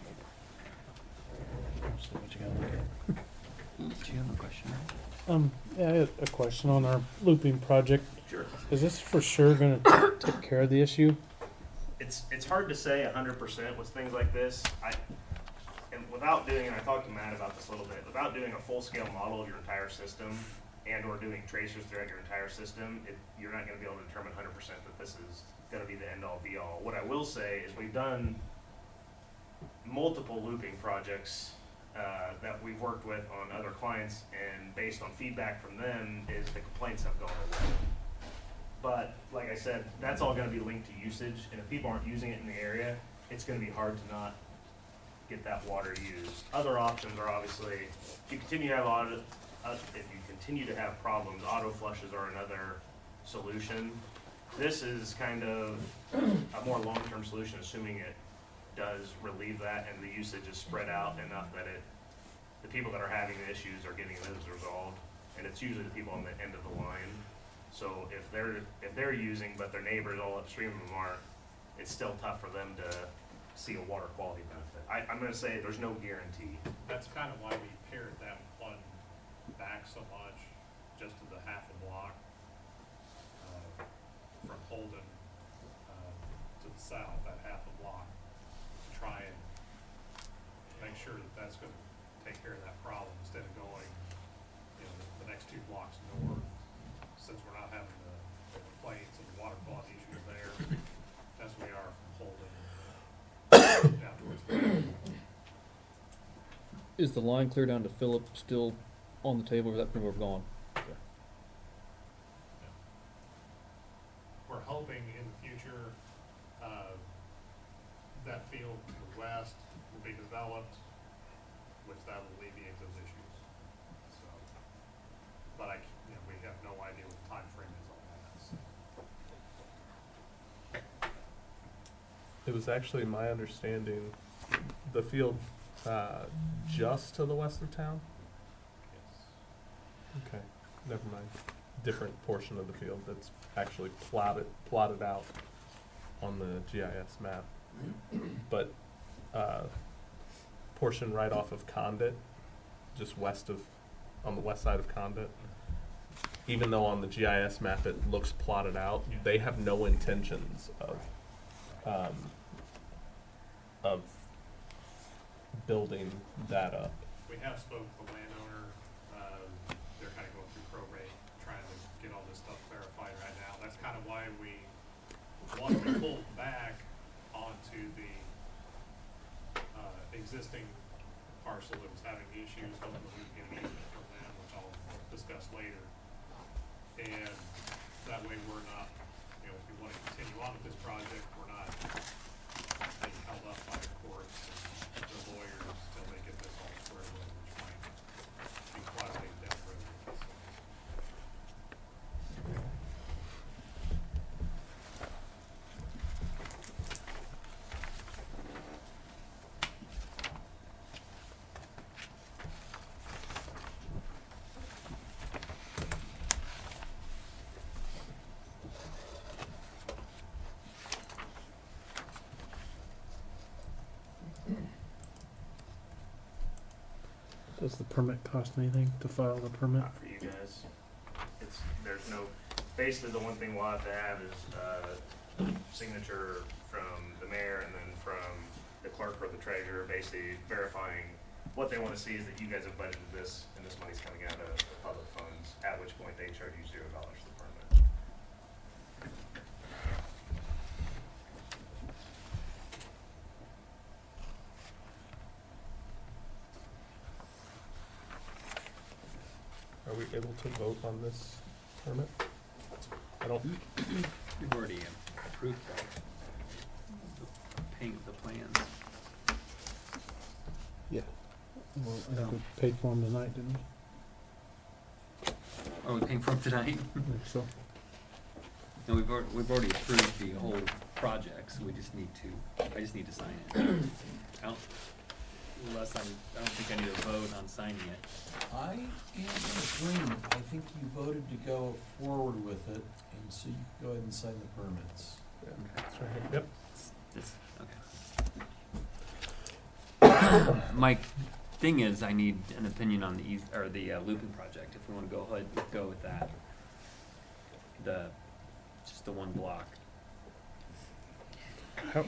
Speaker 6: So what you gotta look at.
Speaker 2: Do you have a question?
Speaker 15: Um, yeah, I had a question on our looping project.
Speaker 14: Sure.
Speaker 15: Is this for sure gonna take care of the issue?
Speaker 14: It's, it's hard to say a hundred percent with things like this. I, and without doing, and I talked to Matt about this a little bit, without doing a full-scale model of your entire system and or doing tracers throughout your entire system, it, you're not gonna be able to determine a hundred percent that this is gonna be the end-all be-all. What I will say is we've done multiple looping projects uh, that we've worked with on other clients, and based on feedback from them is the complaints have gone away. But like I said, that's all gonna be linked to usage, and if people aren't using it in the area, it's gonna be hard to not get that water used. Other options are obviously, if you continue to have auto, uh, if you continue to have problems, auto flushes are another solution. This is kind of a more long-term solution, assuming it does relieve that and the usage is spread out enough that it, the people that are having the issues are getting those resolved, and it's usually the people on the end of the line. So if they're if they're using, but their neighbors all upstream of them aren't, it's still tough for them to see a water quality benefit. I, I'm going to say there's no guarantee.
Speaker 8: That's kind of why we pared that one back so much, just to the half a block uh, from Holden uh, to the south, that half a block, to try and make sure that that's going to take care of that problem instead of going, you know, the, the next two blocks north. Since we're not having the, the complaints and the water quality issues there, as we are from Holden down towards the back.
Speaker 9: Is the line clear down to Phillip still on the table, or is that pretty much gone?
Speaker 8: We're hoping in the future, uh, that field to the west will be developed, which that will alleviate those issues. So, but I, c- you know, we have no idea what the time frame is on that.
Speaker 5: It was actually my understanding, the field uh, just to the west of town?
Speaker 8: Yes.
Speaker 5: Okay, never mind. Different portion of the field that's actually plotted, plotted out on the G I S map. But, uh, portion right off of Condit, just west of, on the west side of Condit. Even though on the G I S map it looks plotted out,
Speaker 8: Yeah.
Speaker 5: they have no intentions of, um, of building that up.
Speaker 8: We have spoke to the landowner, uh, they're kinda going through probate, trying to get all this stuff clarified right now. That's kinda why we, once we pulled back onto the, uh, existing parcel that was having issues, the one that we get an easement from them, which I'll discuss later. And that way we're not, you know, if we wanna continue on with this project, we're not being held up by the courts and the lawyers till they get this all squared away, which might be quite a big down the road. So,
Speaker 15: Does the permit cost anything to file the permit?
Speaker 14: Not for you guys. It's, there's no, basically the one thing we'll have to have is, uh, signature from the mayor and then from the clerk or the treasurer, basically verifying what they wanna see is that you guys have budgeted this and this money's coming out of the public funds, at which point they charge you zero dollars for the permit.
Speaker 5: Are we able to vote on this permit? I don't,
Speaker 2: We've already uh, approved that. The paying of the plans.
Speaker 15: Yeah. Well, I think we paid for them tonight, didn't we?
Speaker 2: Are we paying for them tonight?
Speaker 15: I think so.
Speaker 2: No, we've already, we've already approved the whole project, so we just need to, I just need to sign it. I don't, unless I, I don't think I need to vote on signing it.
Speaker 6: I am in agreement. I think you voted to go forward with it, and so you can go ahead and sign the permits.
Speaker 5: yeah, that's right here. Yep.
Speaker 2: This, okay. My thing is, I need an opinion on the eas or the uh, looping project, if we wanna go ahead, go with that. The, just the one block.
Speaker 15: How,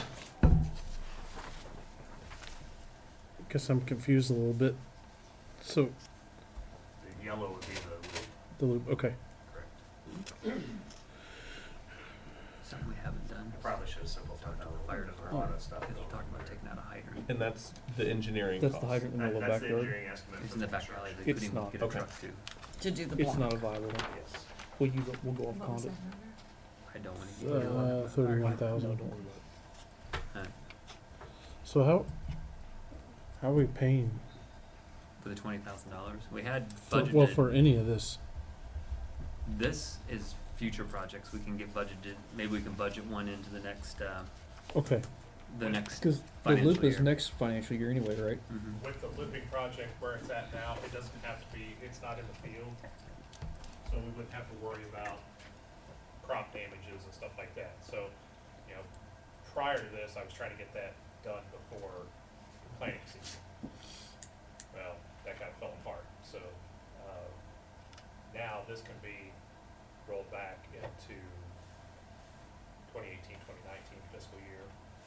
Speaker 15: guess I'm confused a little bit. So,
Speaker 14: The yellow would be the loop,
Speaker 15: the loop, okay.
Speaker 14: correct?
Speaker 2: Something we haven't done.
Speaker 14: I probably should have simplified that a little
Speaker 2: Fire
Speaker 14: bit, there's a lot of stuff
Speaker 2: Because
Speaker 14: going
Speaker 2: we're talking
Speaker 14: on
Speaker 2: about
Speaker 14: there.
Speaker 2: taking out a hydrant.
Speaker 5: And that's the engineering
Speaker 9: That's
Speaker 5: cost.
Speaker 9: the hydrant in the
Speaker 14: That-
Speaker 9: middle of
Speaker 14: That's
Speaker 9: the
Speaker 14: the
Speaker 9: backyard.
Speaker 14: engineering estimate
Speaker 2: It's
Speaker 14: for
Speaker 2: in the back
Speaker 14: construction.
Speaker 2: alley, they
Speaker 9: It's
Speaker 2: couldn't even
Speaker 9: not.
Speaker 2: get a
Speaker 5: Okay.
Speaker 2: truck to.
Speaker 12: To do the
Speaker 15: It's
Speaker 12: block.
Speaker 15: not a viable one.
Speaker 14: Yes.
Speaker 15: We'll use, we'll go off
Speaker 3: What was
Speaker 15: Condit.
Speaker 3: that number?
Speaker 2: I don't wanna get rid
Speaker 15: Uh,
Speaker 2: of
Speaker 15: thirty-one
Speaker 9: No,
Speaker 15: thousand.
Speaker 9: don't worry about
Speaker 2: it. Uh,
Speaker 15: So how, how are we paying?
Speaker 2: For the twenty thousand dollars, we had
Speaker 15: For, well,
Speaker 2: budgeted,
Speaker 15: for any of this?
Speaker 2: this is future projects, we can get budgeted, maybe we can budget one into the next, uh,
Speaker 15: Okay.
Speaker 2: the next
Speaker 9: Because the
Speaker 2: financial
Speaker 9: loop is
Speaker 2: year.
Speaker 9: next financial year anyway, right?
Speaker 2: Mhm.
Speaker 8: with the looping project where it's at now, it doesn't have to be, it's not in the field. So we wouldn't have to worry about crop damages and stuff like that. So, you know, prior to this, I was trying to get that done before planting season. Well, that kind of fell apart, so, uh, now this can be rolled back into twenty eighteen, twenty nineteen fiscal year.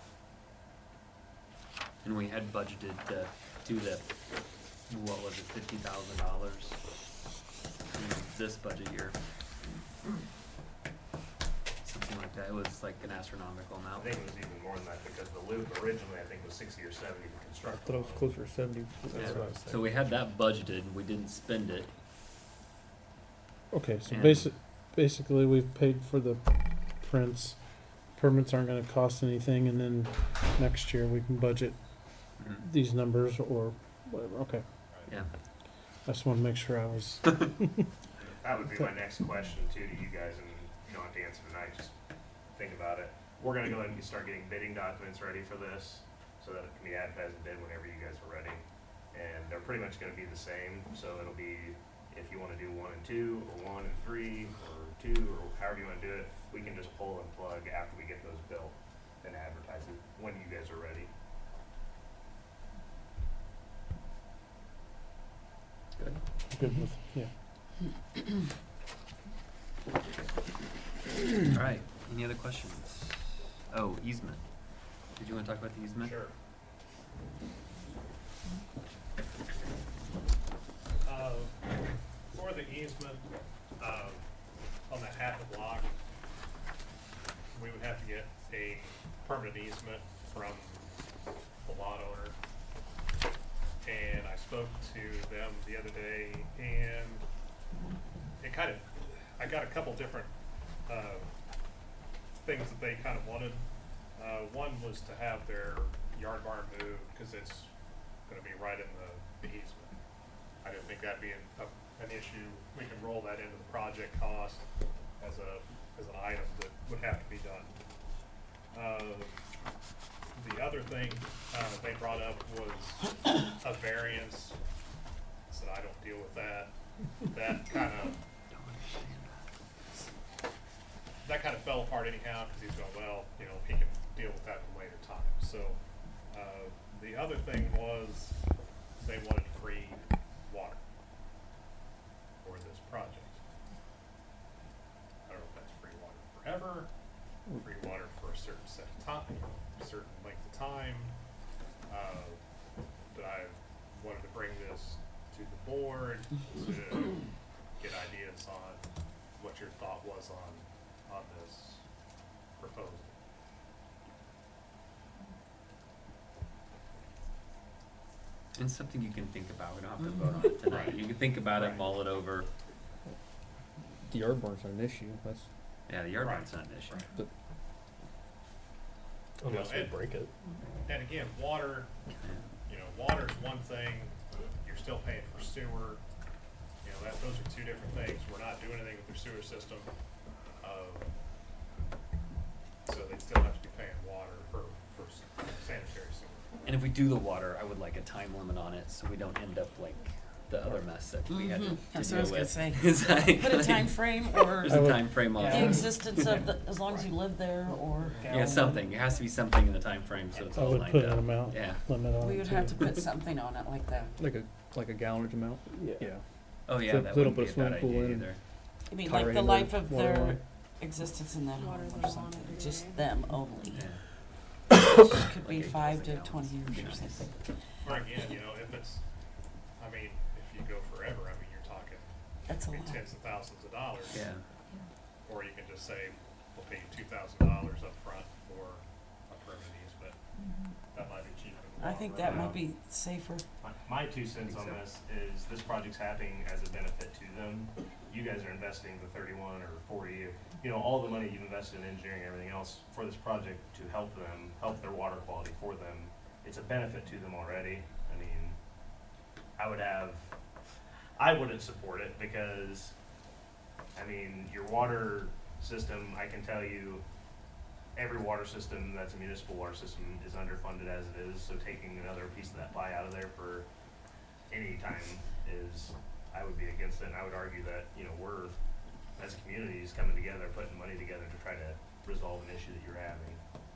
Speaker 2: And we had budgeted to do the, what was it, fifty thousand dollars this budget year. Something like that, it was like an astronomical
Speaker 14: I
Speaker 2: amount.
Speaker 14: think it was even more than that, because the loop originally, I think, was sixty or seventy to
Speaker 9: I
Speaker 14: construct.
Speaker 9: thought it was closer to seventy.
Speaker 2: Yeah.
Speaker 5: That's what I was
Speaker 2: So we had that budgeted, we didn't spend it.
Speaker 15: Okay, so
Speaker 2: And-
Speaker 15: basic, basically we've paid for the prints. Permits aren't gonna cost anything, and then next year we can budget
Speaker 2: Mhm.
Speaker 15: these numbers or whatever, okay.
Speaker 2: Yeah.
Speaker 15: I just wanna make sure I was.
Speaker 14: That would be my next question too to you guys, and you don't have to answer tonight, just think about it. We're gonna go ahead and start getting bidding documents ready for this, so that it can be advertised and bid whenever you guys are ready. And they're pretty much gonna be the same, so it'll be, if you wanna do one and two, or one and three, or two, or however you wanna do it, we can just pull and plug after we get those built and advertise it when you guys are ready.
Speaker 2: Good.
Speaker 15: Good with, yeah.
Speaker 2: All right. Any other questions? Oh, easement. Did you want to talk about the easement?
Speaker 8: Sure. Uh, for the easement, uh, on that half a block, we would have to get a permanent easement from the lot owner. And I spoke to them the other day, and it kind of, I got a couple different uh, things that they kind of wanted. Uh, one was to have their yard barn moved because it's going to be right in the, the easement. I didn't think that'd be an, a, an issue. We can roll that into the project cost as a as an item that would have to be done. Uh, the other thing uh, they brought up was a variance. I said I don't deal with that. That kind of that kind of fell apart anyhow because he's going, well, you know, he can deal with that at a later time. So uh, the other thing was they wanted free water for this project. I don't know if that's free water forever, free water for a certain set of time, a certain length of time. Uh, but I wanted to bring this to the board to get ideas on what your thought was on on this proposal.
Speaker 2: And something you can think about. We don't have to vote on it tonight. You can think about it, mull it over.
Speaker 9: The yard barn's not an issue, that's,
Speaker 2: Yeah, the yard
Speaker 8: Right.
Speaker 2: barn's not an issue.
Speaker 8: Right.
Speaker 9: but
Speaker 1: Unless
Speaker 8: You know,
Speaker 1: we
Speaker 8: and-
Speaker 1: break it.
Speaker 8: And again, water, you know, water is one thing, you're still paying for sewer. You know, that, those are two different things. We're not doing anything with their sewer system. Uh, so they still have to be paying water for, for sanitary sewer.
Speaker 2: And if we do the water, I would like a time limit on it so we don't end up like the other mess that we had to,
Speaker 12: Mhm.
Speaker 2: to
Speaker 12: That's
Speaker 2: deal
Speaker 12: what I was gonna
Speaker 2: with.
Speaker 12: say.
Speaker 2: It's like-
Speaker 12: Put a time frame or
Speaker 2: There's
Speaker 15: I
Speaker 2: a
Speaker 15: would-
Speaker 2: time frame on
Speaker 12: the
Speaker 2: it.
Speaker 12: existence of the, as long as you live there, or
Speaker 2: Yeah, something. There has to be something in the time frame so it's
Speaker 15: I
Speaker 2: all
Speaker 15: would
Speaker 2: lined
Speaker 15: put
Speaker 2: up.
Speaker 15: an amount
Speaker 2: Yeah.
Speaker 15: limit on
Speaker 12: we
Speaker 15: it
Speaker 12: would
Speaker 15: too.
Speaker 12: have to put something on it like that.
Speaker 9: like a, like a gallonage amount,
Speaker 15: Yeah.
Speaker 9: yeah.
Speaker 2: Oh yeah,
Speaker 9: So-
Speaker 2: that
Speaker 9: so it'll
Speaker 2: wouldn't be
Speaker 9: put
Speaker 2: a
Speaker 9: a
Speaker 2: bad
Speaker 9: swimming pool
Speaker 2: idea
Speaker 9: in.
Speaker 2: either.
Speaker 12: I mean,
Speaker 9: Car
Speaker 12: like the
Speaker 9: and
Speaker 12: life
Speaker 9: or
Speaker 12: of
Speaker 9: water
Speaker 12: their
Speaker 9: line.
Speaker 12: existence in that
Speaker 3: Water
Speaker 12: home
Speaker 3: the
Speaker 12: or
Speaker 3: lawn
Speaker 12: something,
Speaker 3: every
Speaker 12: just
Speaker 3: day.
Speaker 12: them only.
Speaker 2: Yeah.
Speaker 12: Could be
Speaker 2: Like
Speaker 12: five to
Speaker 2: eight thousand
Speaker 12: twenty
Speaker 2: gallons.
Speaker 12: years or something.
Speaker 8: Or again, you know, if it's, I mean, if you go forever, I mean, you're talking,
Speaker 12: That's a
Speaker 8: I mean,
Speaker 12: lot.
Speaker 8: tens of thousands of dollars.
Speaker 2: Yeah.
Speaker 8: Or you can just say, we'll pay you two thousand dollars up front for a permanent easement. That might be cheaper in the
Speaker 12: I
Speaker 8: long
Speaker 12: think
Speaker 8: run.
Speaker 12: that might be safer.
Speaker 14: My, my two cents on this is this project's happening as a benefit to them. You guys are investing the thirty-one or forty, you know, all the money you've invested in engineering and everything else for this project to help them, help their water quality for them. It's a benefit to them already. I mean, I would have, I wouldn't support it because, I mean, your water system, I can tell you, every water system that's a municipal water system is underfunded as it is, so taking another piece of that pie out of there for any time is, I would be against it, and I would argue that, you know, we're, as a community, is coming together, putting money together to try to resolve an issue that you're having.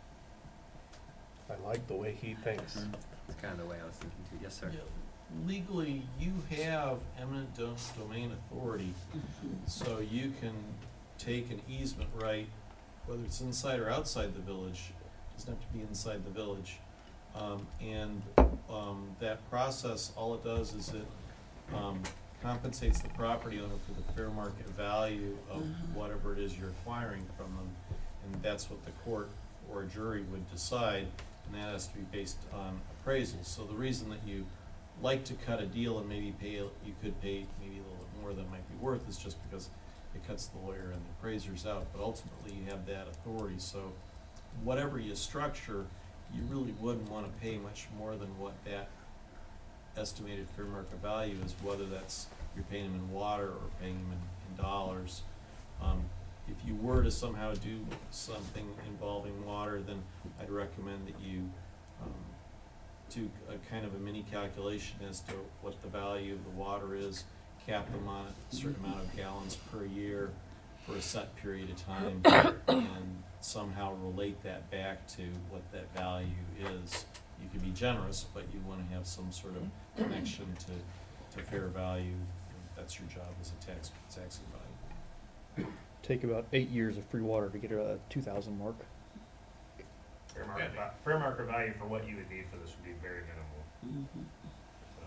Speaker 1: I like the way he thinks.
Speaker 2: That's kind of the way I was thinking too. Yes, sir.
Speaker 16: Yeah, legally, you have eminent do- domain authority, so you can take an easement right, whether it's inside or outside the village, doesn't have to be inside the village. Um, and, um, that process, all it does is it, um, compensates the property owner for the fair market value of
Speaker 12: Mhm.
Speaker 16: whatever it is you're acquiring from them. And that's what the court or a jury would decide, and that has to be based on appraisal. So the reason that you like to cut a deal and maybe pay, you could pay maybe a little bit more than it might be worth is just because it cuts the lawyer and the appraisers out, but ultimately you have that authority. So whatever you structure, you really wouldn't wanna pay much more than what that estimated fair market value is, whether that's, you're paying them in water or paying them in, in dollars. Um, if you were to somehow do something involving water, then I'd recommend that you, um, do a kind of a mini calculation as to what the value of the water is, cap them on a certain amount of gallons per year for a set period of time, and somehow relate that back to what that value is. You can be generous, but you want to have some sort of connection to, to fair value. That's your job as a tax taxing body.
Speaker 9: Take about eight years of free water to get a two thousand mark.
Speaker 14: Fair market, va- fair market value for what you would need for this would be very minimal.
Speaker 12: Mhm.
Speaker 14: So,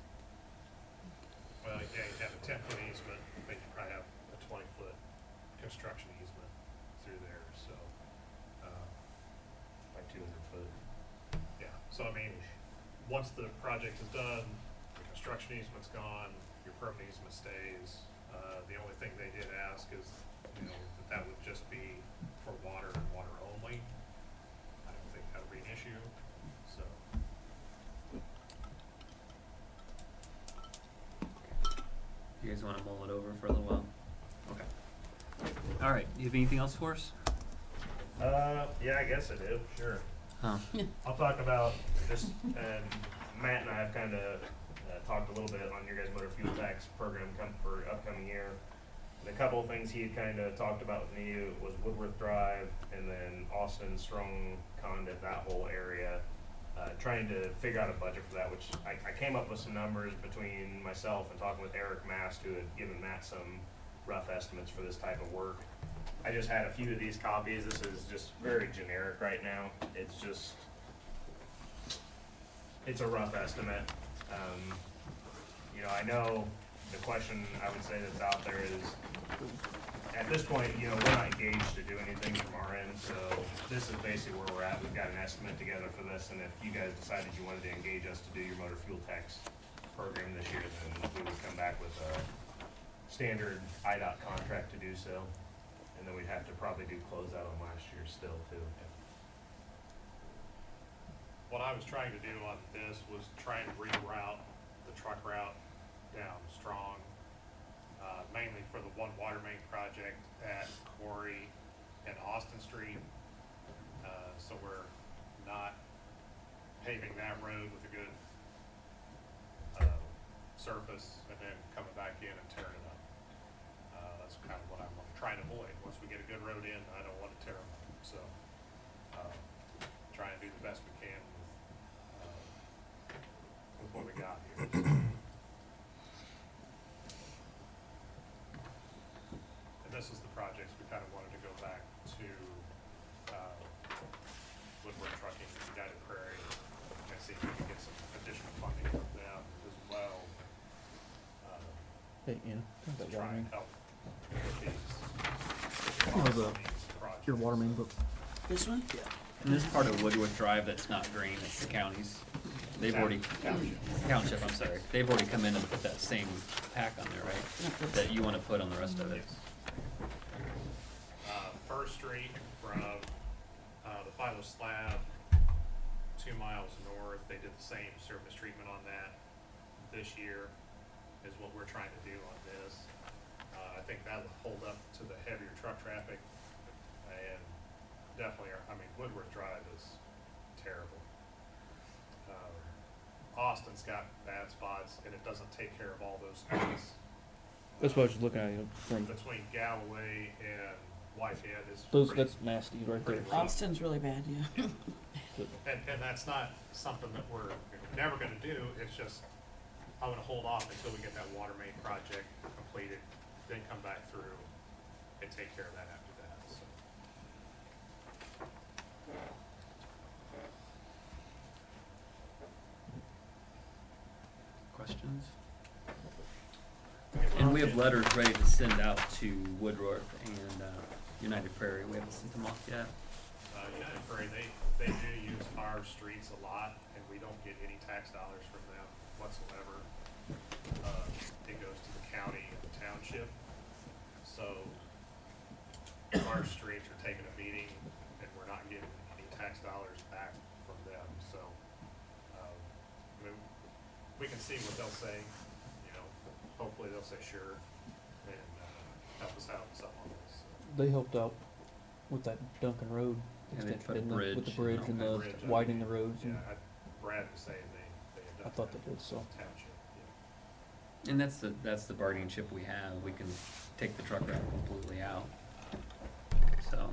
Speaker 8: Well, yeah, you have a ten foot easement, but you probably have a twenty foot construction easement through there, so, uh,
Speaker 14: like two hundred foot.
Speaker 8: yeah. So I mean, once the project is done, the construction easement's gone, your permanent easement stays. Uh, the only thing they did ask is, you know, that that would just be for water and water only. I don't think that'll be an issue, so.
Speaker 2: You guys wanna mull it over for a little while? Okay. Alright, you have anything else for us?
Speaker 14: Uh, yeah, I guess I do, sure.
Speaker 2: Huh.
Speaker 14: I'll talk about just, and Matt and I have kind of uh, talked a little bit on your guys' motor fuel tax program come for upcoming year. And a couple of things he had kind of talked about with me was Woodworth Drive and then Austin, Strong, Condit, that whole area. Uh, trying to figure out a budget for that, which I, I came up with some numbers between myself and talking with Eric Mast, who had given Matt some rough estimates for this type of work. I just had a few of these copies. This is just very generic right now. It's just, it's a rough estimate. Um, you know, I know the question I would say that's out there is, at this point, you know, we're not engaged to do anything from our end, so this is basically where we're at. We've got an estimate together for this, and if you guys decided you wanted to engage us to do your motor fuel tax program this year, then we would come back with a standard I D O T contract to do so. And then we'd have to probably do closeout on last year still too.
Speaker 8: What I was trying to do on this was trying to reroute the truck route down Strong, uh, mainly for the one water main project at Quarry and Austin Street. Uh, so we're not paving that road with a good, uh, surface and then coming back in and tearing it up. Uh, that's kind of what I'm trying to avoid. Once we get a good road in, I don't want to tear them up. So, uh, try and do the best we can with, uh, with what we got here. And this is the projects we kind of wanted to go back to, uh, Woodward Trucking, United Prairie, and see if we can get some additional funding from them as well. Uh,
Speaker 9: Hey, Ian,
Speaker 8: to
Speaker 9: that
Speaker 8: try
Speaker 9: water
Speaker 8: and
Speaker 9: main.
Speaker 8: help with these.
Speaker 9: Oh, the-
Speaker 8: these projects.
Speaker 9: Your water main book.
Speaker 12: This one?
Speaker 9: Yeah.
Speaker 2: And this part of Woodworth Drive that's not green, it's the counties. They've already,
Speaker 8: Township.
Speaker 2: township, I'm sorry, they've already come in and put that same pack on there, right? That you wanna put on the rest of it.
Speaker 8: Uh, First Street from, uh, the Philo Slab, two miles north, they did the same surface treatment on that this year, is what we're trying to do on this. Uh, I think that will hold up to the heavier truck traffic, and definitely, our- I mean, Woodworth Drive is terrible. Um, Austin's got bad spots, and it doesn't take care of all those spots.
Speaker 9: That's what I was just looking at, you know, from,
Speaker 8: Between Galloway and Whitehead is
Speaker 9: those,
Speaker 8: pretty-
Speaker 9: that's nasty right there.
Speaker 8: pretty rough.
Speaker 12: Austin's really bad, yeah.
Speaker 8: And, and that's not something that we're never gonna do, it's just, I'm gonna hold off until we get that water main project completed, then come back through and take care of that after that, so.
Speaker 2: Questions? And we have letters ready to send out to Woodworth and, uh, United Prairie, we haven't sent them off yet.
Speaker 8: Uh, United Prairie, they, they do use our streets a lot, and we don't get any tax dollars from them whatsoever. Uh, it goes to the county and the township, so our streets are taking a beating, and we're not getting any tax dollars back from them. we can see what they'll say, you know, hopefully they'll say sure, and, uh, help us out in some of this.
Speaker 9: They helped out with that Duncan Road
Speaker 2: Yeah, they
Speaker 9: extension,
Speaker 2: put a
Speaker 9: didn't they? With the
Speaker 2: bridge
Speaker 9: bridge
Speaker 2: and
Speaker 9: and
Speaker 2: all
Speaker 9: the
Speaker 8: Bridge, I
Speaker 9: widening
Speaker 8: mean,
Speaker 9: the roads.
Speaker 8: Yeah,
Speaker 9: and
Speaker 8: I, Brad was saying they, they had done
Speaker 9: I thought
Speaker 8: that
Speaker 9: they did, so.
Speaker 8: township, yeah.
Speaker 2: And that's the, that's the bargaining chip we have. We can take the truck route completely out. So.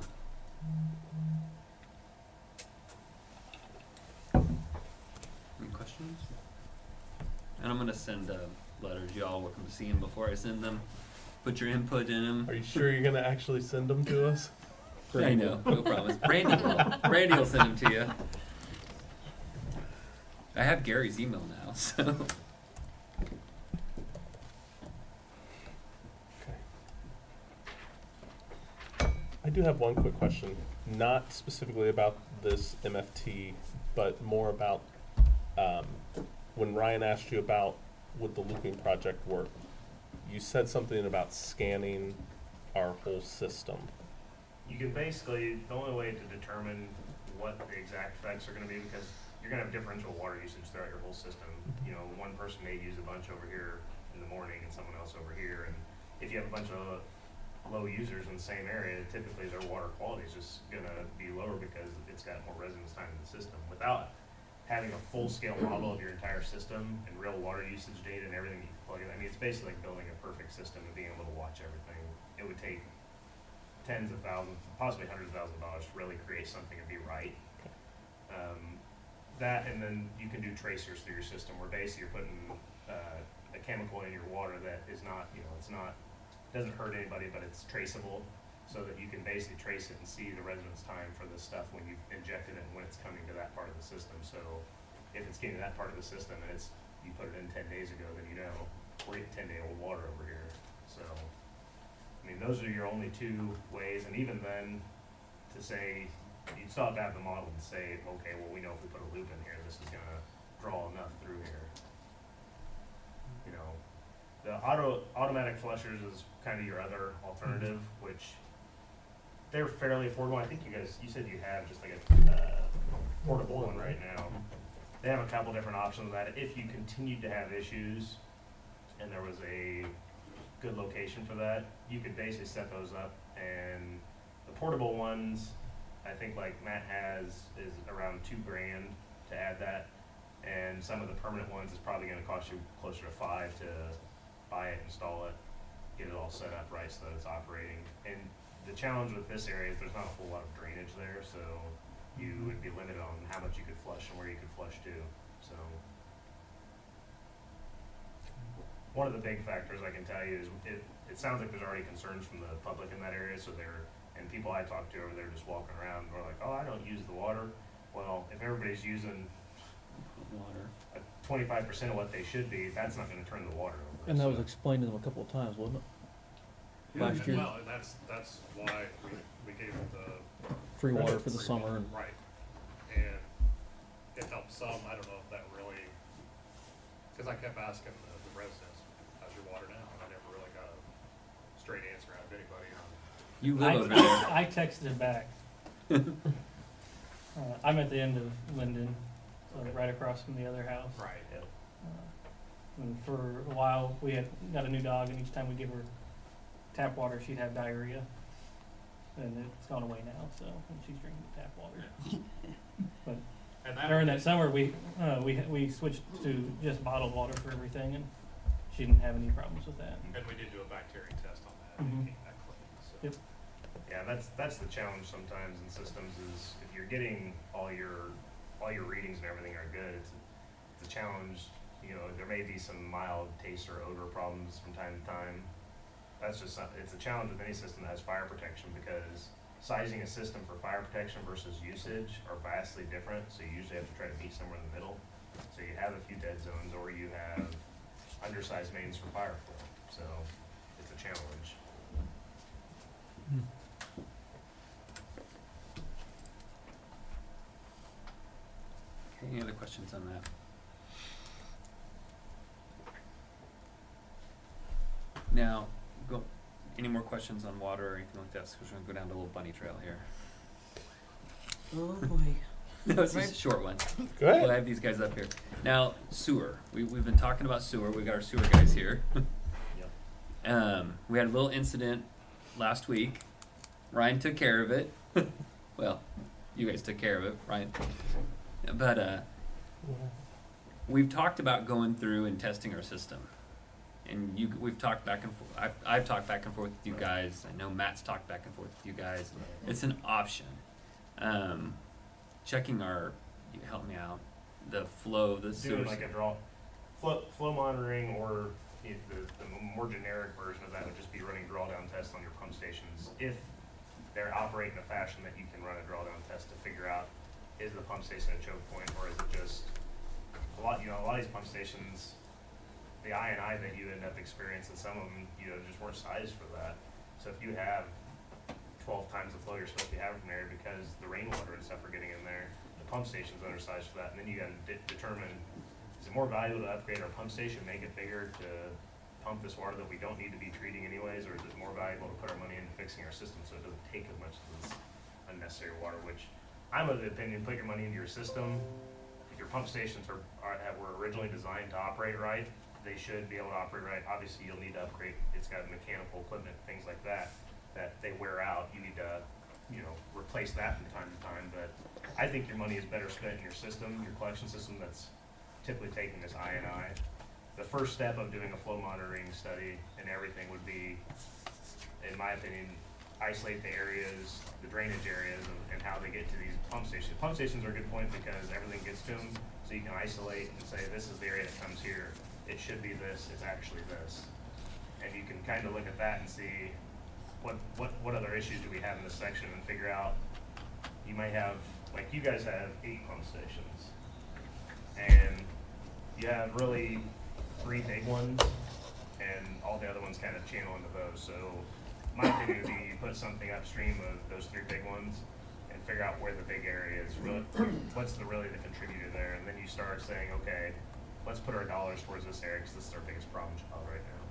Speaker 2: Any questions? And I'm gonna send uh, letters. Y'all welcome to see them before I send them. Put your input in them.
Speaker 5: Are you sure you're gonna actually send them to us?
Speaker 2: I know, no promise. Randy will. Randy will send them to you. I have Gary's email now, so.
Speaker 5: I do have one quick question, not specifically about this M F T, but more about um, when Ryan asked you about would the looping project work. You said something about scanning our whole system.
Speaker 14: You can basically, the only way to determine what the exact effects are gonna be, because you're gonna have differential water usage throughout your whole system. You know, one person may use a bunch over here in the morning and someone else over here, and if you have a bunch of low users in the same area, typically their water quality is just gonna be lower because it's got more residence time in the system. Without having a full-scale model of your entire system and real water usage data and everything you can plug in, I mean, it's basically like building a perfect system and being able to watch everything. It would take tens of thousands, possibly hundreds of thousands of dollars to really create something and be right. Um, that, and then you can do tracers through your system where basically you're putting uh, a chemical in your water that is not, you know, it's not, doesn't hurt anybody, but it's traceable, so that you can basically trace it and see the residence time for this stuff when you've injected it and when it's coming to that part of the system. So if it's getting to that part of the system and it's, you put it in ten days ago, then you know, we're getting ten day old water over here. So, I mean, those are your only two ways, and even then, to say, you'd still have to have the model to say, okay, well, we know if we put a loop in here, this is gonna draw enough through here. You know, the auto, automatic flushers is kind of your other alternative, which they're fairly affordable. I think you guys, you said you have just like a uh, portable one right now. They have a couple different options of that. If you continued to have issues and there was a good location for that, you could basically set those up. And the portable ones, I think like Matt has, is around two grand to add that. And some of the permanent ones is probably gonna cost you closer to five to buy it, install it, get it all set up right so that it's operating. And the challenge with this area is there's not a whole lot of drainage there, so you would be limited on how much you could flush and where you could flush to. So one of the big factors I can tell you is it, it sounds like there's already concerns from the public in that area, so they're, and people I talk to over there just walking around, they're like, oh, I don't use the water. Well, if everybody's using
Speaker 2: Water.
Speaker 14: twenty-five percent of what they should be, that's not gonna turn the water over.
Speaker 9: And that
Speaker 14: So-
Speaker 9: was explained to them a couple of times, wasn't it?
Speaker 8: Yeah,
Speaker 9: Last year.
Speaker 8: well, and that's, that's why we, we gave them the.
Speaker 9: Free water for the
Speaker 8: free
Speaker 9: summer
Speaker 8: water,
Speaker 9: and-
Speaker 8: Right, and it helped some, I don't know if that really, cause I kept asking the, the residents, how's your water now? And I never really got a straight answer out of anybody.
Speaker 2: You
Speaker 7: I,
Speaker 2: live over there.
Speaker 7: I texted him back. uh, I'm at the end of Linden, so
Speaker 8: Okay.
Speaker 7: right across from the other house.
Speaker 14: Right, yeah.
Speaker 7: Uh, and for a while, we had got a new dog, and each time we give her tap water, she'd have diarrhea. And it's gone away now, so and she's drinking tap water. But
Speaker 8: And that,
Speaker 7: during that summer, we uh, we we switched to just bottled water for everything, and she didn't have any problems with that.
Speaker 8: and we did do a bacteria test on that, and
Speaker 7: Mhm.
Speaker 8: it came back clean, so.
Speaker 7: Yep.
Speaker 14: Yeah, that's, that's the challenge sometimes in systems is if you're getting all your, all your readings and everything are good, it's, a- it's a challenge. You know, there may be some mild taste or odor problems from time to time. That's just, some- it's a challenge with any system that has fire protection because sizing a system for fire protection versus usage are vastly different, so you usually have to try to meet somewhere in the middle. So you have a few dead zones or you have undersized mains for fire flow, so it's a challenge.
Speaker 2: Okay, any other questions on that? Now, go, any more questions on water or anything like that? So we're gonna go down to a little bunny trail here.
Speaker 12: Oh, boy.
Speaker 2: No, it's just a short one.
Speaker 5: Go ahead.
Speaker 2: We'll have these guys up here. Now, sewer. We, we've been talking about sewer. We got our sewer guys here. um, we had a little incident last week. Ryan took care of it. Well, you guys took care of it, Ryan. But uh, we've talked about going through and testing our system. And you, we've talked back and forth. I've, I've talked back and forth with you guys. I know Matt's talked back and forth with you guys. It's an option. Um, checking our, you help me out, the flow, the sewer.
Speaker 14: Doing like a draw, flow, flow monitoring, or if the, the more generic version of that would just be running drawdown tests on your pump stations. If they're operating in a fashion that you can run a drawdown test to figure out, is the pump station a choke point, or is it just a lot, you know, a lot of these pump stations, the I and I that you end up experiencing, some of them, you know, just weren't sized for that. So if you have twelve times the flow you're supposed to be having from there because the rainwater and stuff are getting in there, the pump station's undersized for that, and then you gotta de determine, is it more valuable to upgrade our pump station, make it bigger to pump this water that we don't need to be treating anyways, or is it more valuable to put our money into fixing our system so it doesn't take as much of this unnecessary water, which I'm of the opinion, put your money into your system. If your pump stations are, are were originally designed to operate right, they should be able to operate right. Obviously, you'll need to upgrade. It's got mechanical equipment, things like that, that they wear out. You need to, you know, replace that from time to time. But I think your money is better spent in your system, your collection system that's typically taking this I and I. The first step of doing a flow monitoring study and everything would be, in my opinion, isolate the areas, the drainage areas, and, and how they get to these pump stations. Pump stations are a good point because everything gets to them, so you can isolate and say, this is the area that comes here. It should be this, it's actually this. And you can kind of look at that and see what, what, what other issues do we have in this section and figure out, you might have, like you guys have eight pump stations. And you have really three big ones and all the other ones kind of channel into those. So my opinion would be you put something upstream of those three big ones and figure out where the big area is, really, what's the really the contributor there, and then you start saying, okay, let's put our dollars towards this area because this is our biggest problem child right now.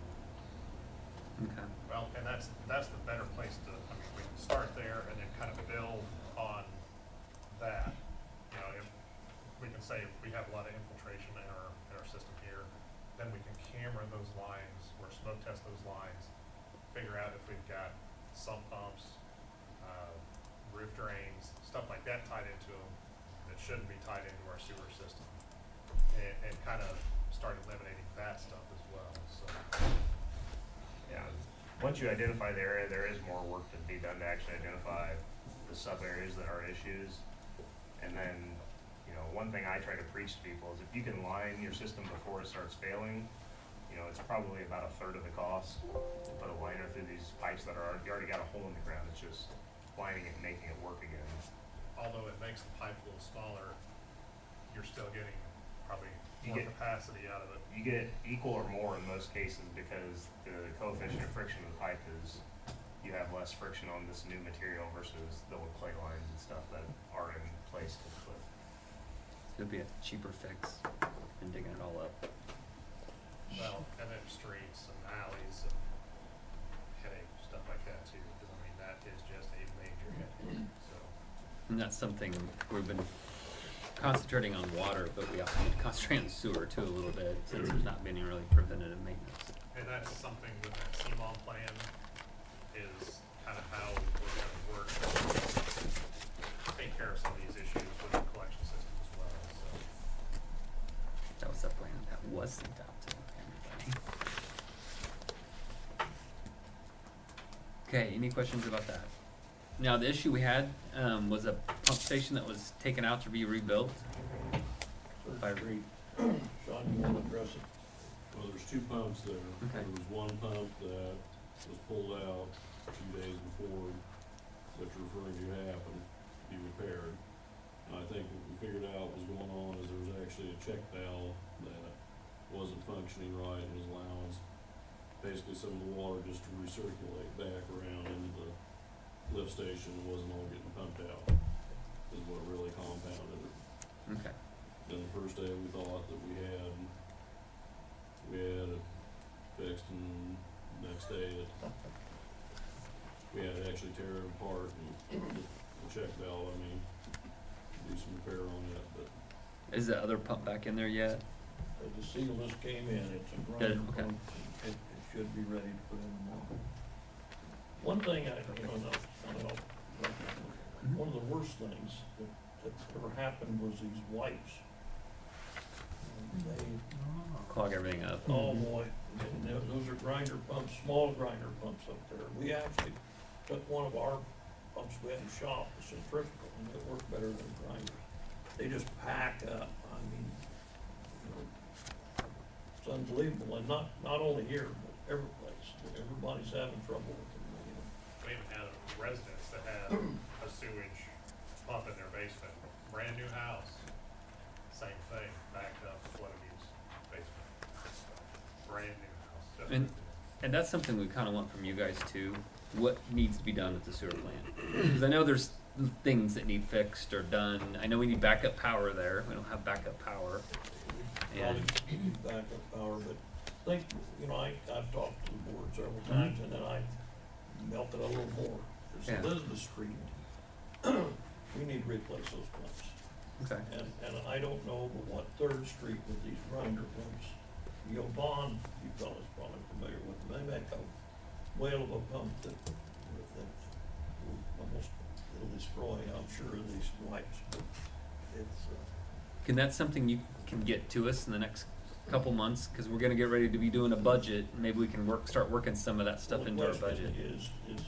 Speaker 2: Okay.
Speaker 8: Well, and that's, that's the better place to, I mean, we can start there and then kind of build on that. You know, if we can say if we have a lot of infiltration in our, in our system here, then we can camera those lines or smoke test those lines, figure out if we've got sump pumps, uh, roof drains, stuff like that tied into them that shouldn't be tied into our sewer system. And, and kind of start eliminating that stuff as well. So,
Speaker 14: yeah, once you identify the area, there is more work to be done to actually identify the sub areas that are issues. And then, you know, one thing I try to preach to people is if you can line your system before it starts failing, you know, it's probably about a third of the cost to put a liner through these pipes that are you already got a hole in the ground. It's just lining it and making it work again.
Speaker 8: although it makes the pipe a little smaller, you're still getting probably
Speaker 14: You
Speaker 8: more
Speaker 14: get-
Speaker 8: capacity out of it.
Speaker 14: You get equal or more in most cases because the coefficient of friction of the pipe is, you have less friction on this new material versus the old clay lines and stuff that are in place to put.
Speaker 2: It'd be a cheaper fix than digging it all up.
Speaker 8: Well, and then streets and alleys and headache, stuff like that too, because I mean, that is just a major headache, so.
Speaker 2: And that's something we've been concentrating on water, but we also need to concentrate on sewer too a little bit, since there's not been any really preventative maintenance.
Speaker 8: And that's something with that C M O M plan is kind of how we're gonna work, to take care of some of these issues with the collection system as well, so.
Speaker 2: That was the plan that was sent out to everybody. Okay, any questions about that? Now, the issue we had, um, was a pump station that was taken out to be rebuilt. If I read,
Speaker 6: Sean, you wanna address it? Well, there's two pumps there.
Speaker 2: Okay.
Speaker 6: There was one pump that was pulled out two days before what you're referring to happened, to be repaired. And I think what we figured out was going on is there was actually a check valve that wasn't functioning right and was allowing basically some of the water just to recirculate back around into the lift station and wasn't all getting pumped out, is what really compounded it.
Speaker 2: okay,
Speaker 6: Then the first day we thought that we had, we had it fixed, and the next day it, we had to actually tear it apart and the check valve, I mean, do some repair on it, but
Speaker 2: Is the other pump back in there yet?
Speaker 6: uh, the seal just came in, it's a
Speaker 2: Good,
Speaker 6: grinder
Speaker 2: okay.
Speaker 6: pump, it, it should be ready to put in tomorrow. One thing I, you know, no, I don't know, one of the worst things that, that ever happened was these wipes. And They,
Speaker 2: Clog everything up.
Speaker 6: oh boy, and tho- those are grinder pumps, small grinder pumps up there. We actually took one of our pumps we had in the shop, the centrifugal, and it worked better than grinders. They just pack up, I mean, you know, it's unbelievable, and not, not only here, but every place. Everybody's having trouble with them, you know.
Speaker 8: We even had residents that had a sewage pump in their basement, brand new house, same thing, backed up, flooded his basement. Brand new house. just
Speaker 2: And,
Speaker 8: moved in.
Speaker 2: and that's something we kinda want from you guys too, what needs to be done at the sewer plant. Cause I know there's things that need fixed or done, I know we need backup power there, we don't have backup power.
Speaker 6: Probably
Speaker 2: And,
Speaker 6: need backup power, but think, you know, I, I've talked to the board several times, and then I melted a little more.
Speaker 2: Yeah.
Speaker 6: There's Elizabeth Street, we need to replace those pumps.
Speaker 2: okay,
Speaker 6: And, and I don't know, but what Third Street with these grinder pumps, you know, Bond, you fellas probably familiar with them, they make a whale of a pump that, that will almost, it'll destroy, I'm sure, these wipes, but it's, uh,
Speaker 2: can that something you can get to us in the next couple months, cause we're gonna get ready to be doing a budget, maybe we can work, start working some of that stuff
Speaker 6: well, the
Speaker 2: into our
Speaker 6: question
Speaker 2: budget.
Speaker 6: Is, is,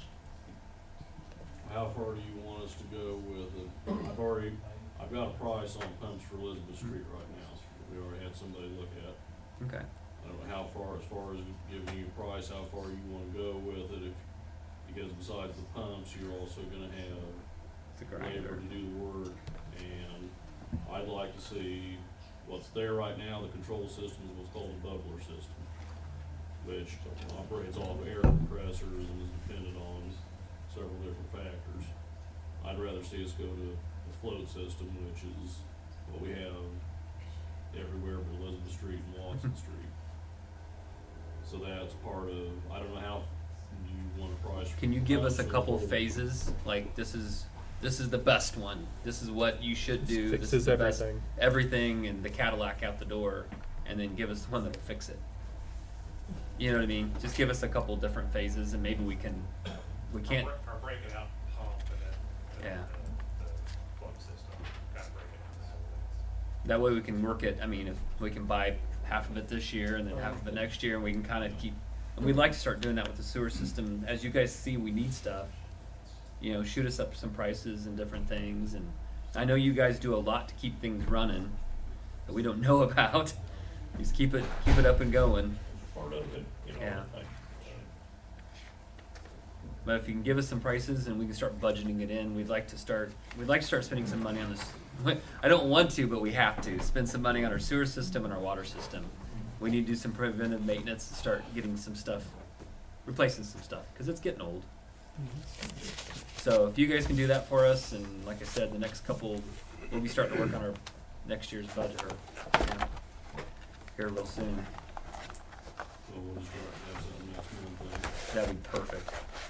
Speaker 6: how far do you want us to go with it? I've already, I've got a price on pumps for Elizabeth Street right now. We already had somebody look at.
Speaker 2: Okay,
Speaker 6: I don't know how far, as far as giving you a price, how far you wanna go with it, if, because besides the pumps, you're also gonna have
Speaker 2: the
Speaker 6: labor
Speaker 2: grinder.
Speaker 6: to do the work, and I'd like to see what's there right now, the control system is what's called a bubbler system, which operates off air compressors and is dependent on several different factors. I'd rather see us go to the float system, which is what we have everywhere but Elizabeth Street and Watson Street. So that's part of, I don't know how, do you want a price?
Speaker 2: Can you give us a
Speaker 6: for
Speaker 2: couple
Speaker 6: float?
Speaker 2: phases, like this is, this is the best one, this is what you should do, this is
Speaker 15: Fixes
Speaker 2: the best,
Speaker 15: everything.
Speaker 2: everything and the Cadillac out the door, and then give us the one that'll fix it. You know what I mean? Just give us a couple different phases and maybe we can, we can't,
Speaker 8: Or bre- or break it out, pump, and then,
Speaker 2: Yeah.
Speaker 8: and the, the plug system, kinda break it out. So that's-
Speaker 2: that way we can work it, I mean, if we can buy half of it this year and then half of it next year, and we can kinda keep, and we'd like to start doing that with the sewer system, as you guys see, we need stuff. You know, shoot us up some prices and different things, and I know you guys do a lot to keep things running that we don't know about. Just keep it, keep it up and going.
Speaker 6: Part of it, you know,
Speaker 2: Yeah.
Speaker 6: I,
Speaker 2: But if you can give us some prices and we can start budgeting it in, we'd like to start, we'd like to start spending some money on this. I don't want to, but we have to, spend some money on our sewer system and our water system. We need to do some preventive maintenance and start getting some stuff, replacing some stuff, cause it's getting old. So if you guys can do that for us, and like I said, the next couple, we'll be starting to work on our next year's budget, or, you know, here real soon.
Speaker 6: So we'll just have something next month, then.
Speaker 2: That'd be perfect.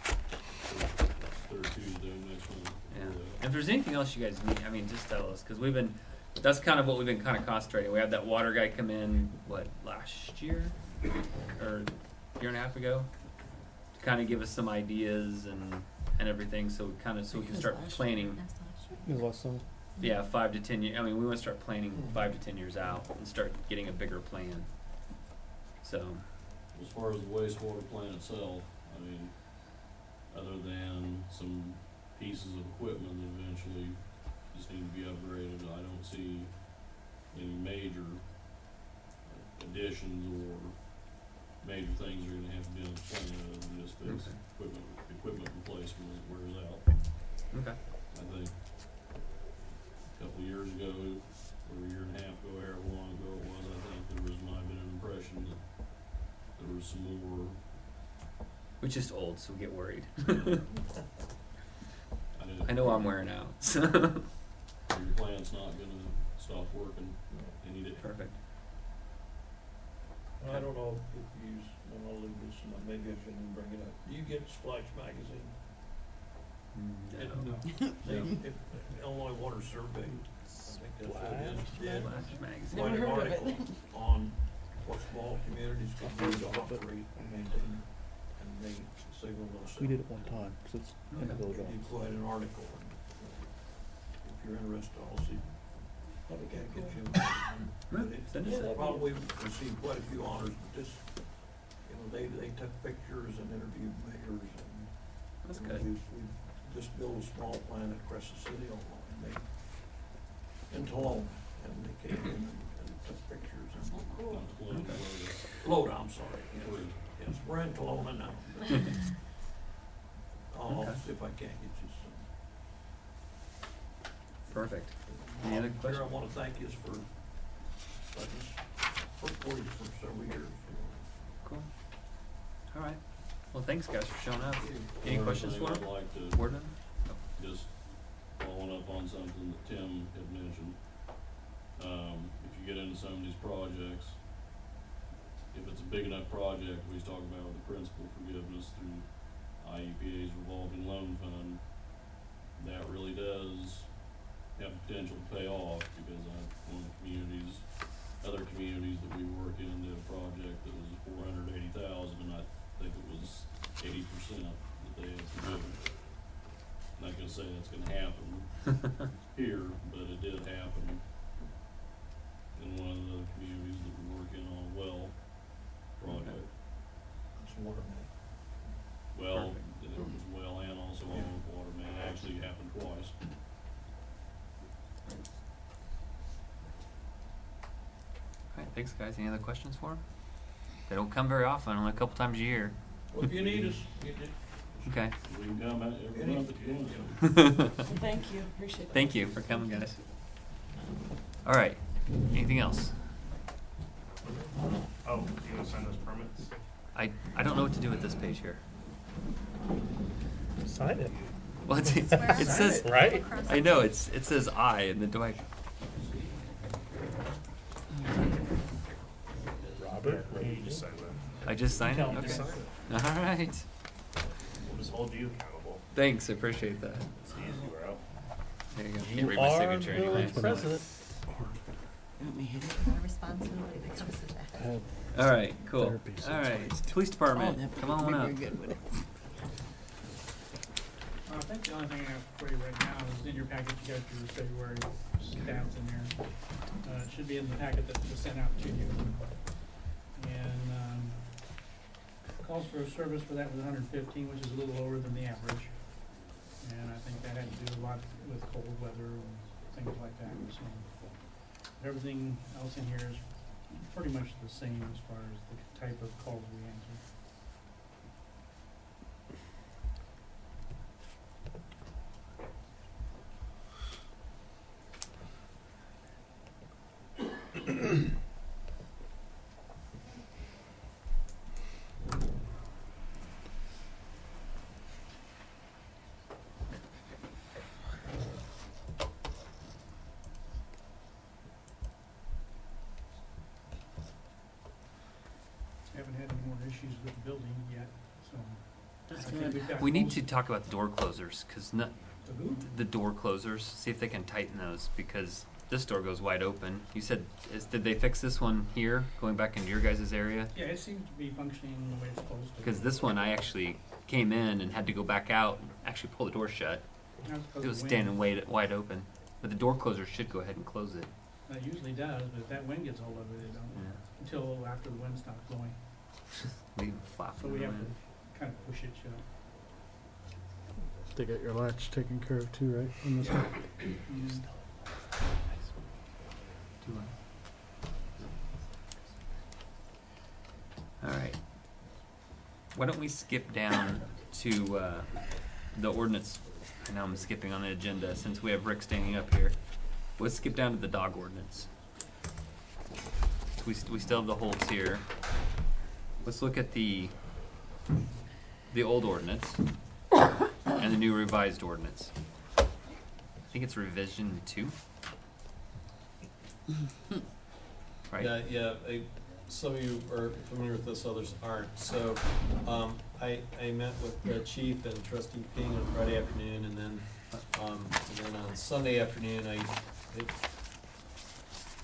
Speaker 6: Third Tuesday next month.
Speaker 2: Yeah. If there's anything else you guys need, I mean, just tell us, because we've been, that's kind of what we've been kind of concentrating. We had that water guy come in, what, last year? Or a year and a half ago? To kind of give us some ideas and, and everything, so we kind of, so we can start planning.
Speaker 3: That's last year.
Speaker 15: It was last summer.
Speaker 2: Yeah, five to ten years, I mean, we want to start planning five to ten years out and start getting a bigger plan. So,
Speaker 6: As far as the wastewater plant itself, I mean, other than some pieces of equipment that eventually just need to be upgraded, I don't see any major additions or major things that are gonna have to be on the plant, other than just this
Speaker 2: Okay.
Speaker 6: equipment, equipment replacement as it wears out.
Speaker 2: okay.
Speaker 6: I think a couple of years ago, or a year and a half ago, however long ago it was, I think there was, might have been an impression that there was some more.
Speaker 2: We're just old, so we get worried.
Speaker 6: I didn't-
Speaker 2: I know I'm wearing out, so.
Speaker 6: Your plant's not gonna stop working any day.
Speaker 2: Perfect.
Speaker 6: I don't know if you, use- well, I'll leave this, and maybe I shouldn't even bring it up. Do you get Splash Magazine?
Speaker 2: No.
Speaker 6: It- They, it, Illinois Water Survey think that's what it is. Yeah.
Speaker 2: Flash magazine.
Speaker 6: Quite an
Speaker 12: Never heard of
Speaker 6: article
Speaker 12: it.
Speaker 6: on what small communities can do to operate and maintain and make signal those.
Speaker 15: We did it one time, cause it's in the village
Speaker 6: Did
Speaker 15: office.
Speaker 6: quite an article. and If you're interested, I'll see. I can't get you. But it-
Speaker 2: Send us that.
Speaker 6: Probably received quite a few honors, but this, you know, they, they took pictures and interviewed mayors and.
Speaker 2: That's
Speaker 6: you know,
Speaker 2: good.
Speaker 6: We've, we've just built a small plant at Crescent City on, and they, in Tulum, and they came in and, and took pictures and. Float, I'm sorry, yes, yes, we're in Tulum now. I'll
Speaker 2: Okay.
Speaker 6: see if I can't get you some.
Speaker 2: Perfect. Any other
Speaker 6: Chair, I
Speaker 2: questions?
Speaker 6: wanna thank you for, letting us work for you for several years.
Speaker 2: Cool. All right. Well, thanks guys for showing up. Any
Speaker 17: One
Speaker 2: questions
Speaker 17: thing
Speaker 2: for
Speaker 17: I'd
Speaker 2: him?
Speaker 17: like to,
Speaker 2: Word on?
Speaker 17: just following up on something that Tim had mentioned. Um, if you get into some of these projects, if it's a big enough project, we talk about the principal forgiveness through I E P A's revolving loan fund, that really does have potential to pay off, because I, one of the communities, other communities that we work in did a project that was four hundred eighty thousand, and I think it was eighty percent that they had forgiven. Not gonna say that's gonna happen here, but it did happen in one of the other communities that we work in on a well project.
Speaker 6: It's water main.
Speaker 17: Well,
Speaker 2: Perfect.
Speaker 17: it was well and also on water main, it actually happened twice.
Speaker 2: All right, thanks guys. Any other questions for him? They don't come very often, only a couple times a year.
Speaker 6: Well, if you need us, you did.
Speaker 2: Okay.
Speaker 17: We can come out every
Speaker 6: Any-
Speaker 17: month if you want to.
Speaker 12: Thank you, appreciate it.
Speaker 2: Thank you for coming, guys. All right. Anything else?
Speaker 14: Oh, do you wanna sign those permits?
Speaker 2: I, I don't know what to do with this page here.
Speaker 13: Sign it.
Speaker 2: Well, it's, it
Speaker 3: Swear on
Speaker 2: says,
Speaker 3: it.
Speaker 13: Right?
Speaker 2: I know, it's, it says I, and then do I,
Speaker 13: Robert,
Speaker 14: Yeah, you just sign that.
Speaker 2: I just sign it?
Speaker 13: Tell him to
Speaker 2: Okay.
Speaker 13: sign
Speaker 2: All right.
Speaker 14: We'll just hold you accountable.
Speaker 2: Thanks, I appreciate that.
Speaker 14: It's easy, bro.
Speaker 2: There you go.
Speaker 13: You
Speaker 2: Can't read my
Speaker 13: are
Speaker 2: signature anyway.
Speaker 13: village president.
Speaker 12: Let me hit it.
Speaker 3: Got a responsibility that comes with that.
Speaker 15: I had
Speaker 2: All right, cool.
Speaker 15: therapy, so
Speaker 2: All
Speaker 15: it's
Speaker 2: right,
Speaker 15: fine.
Speaker 2: police department,
Speaker 12: Oh, that
Speaker 2: come
Speaker 12: would
Speaker 2: on
Speaker 12: be
Speaker 2: up.
Speaker 12: very good, wouldn't it?
Speaker 7: Uh, I think the only thing I have for you right now is in your packet, you got your February stats in there. Uh, it should be in the packet that was sent out to you. And, um, calls for service for that was one hundred fifteen, which is a little lower than the average. And I think that had to do a lot with cold weather and things like that, so. Everything else in here is pretty much the same as far as the type of calls we answer. Haven't had any more issues with the building yet, so.
Speaker 12: That's
Speaker 7: I think
Speaker 12: good.
Speaker 7: we've got
Speaker 2: We need
Speaker 7: most-
Speaker 2: to talk about the door closers, cause no,
Speaker 7: The who?
Speaker 2: the door closers, see if they can tighten those, because this door goes wide open. You said, is, did they fix this one here, going back into your guys' area?
Speaker 7: Yeah, it seems to be functioning the way it's supposed to.
Speaker 2: Because this one, I actually came in and had to go back out and actually pull the door shut.
Speaker 7: That's 'cause
Speaker 2: It was
Speaker 7: of wind.
Speaker 2: standing wide, wide open. But the door closer should go ahead and close it.
Speaker 7: It usually does, but if that wind gets hold of it, it don't,
Speaker 2: Yeah.
Speaker 7: until after the wind stops blowing.
Speaker 2: Leave it flapping
Speaker 7: So we
Speaker 2: in the
Speaker 7: have
Speaker 2: wind.
Speaker 7: to kind of push it shut.
Speaker 15: They got your latch taken care of too, right? On this one?
Speaker 7: Mm.
Speaker 2: Do I? All right. Why don't we skip down to uh, the ordinance? I know I'm skipping on the agenda since we have Rick standing up here. Let's skip down to the dog ordinance. We, st- we still have the holds here. Let's look at the the old ordinance and the new revised ordinance. I think it's revision two. Right?
Speaker 16: Yeah, yeah, I, some of you are familiar with this, others aren't. So, um, I, I met with the chief and trustee Ping on Friday afternoon, and then, um, and then on Sunday afternoon, I, I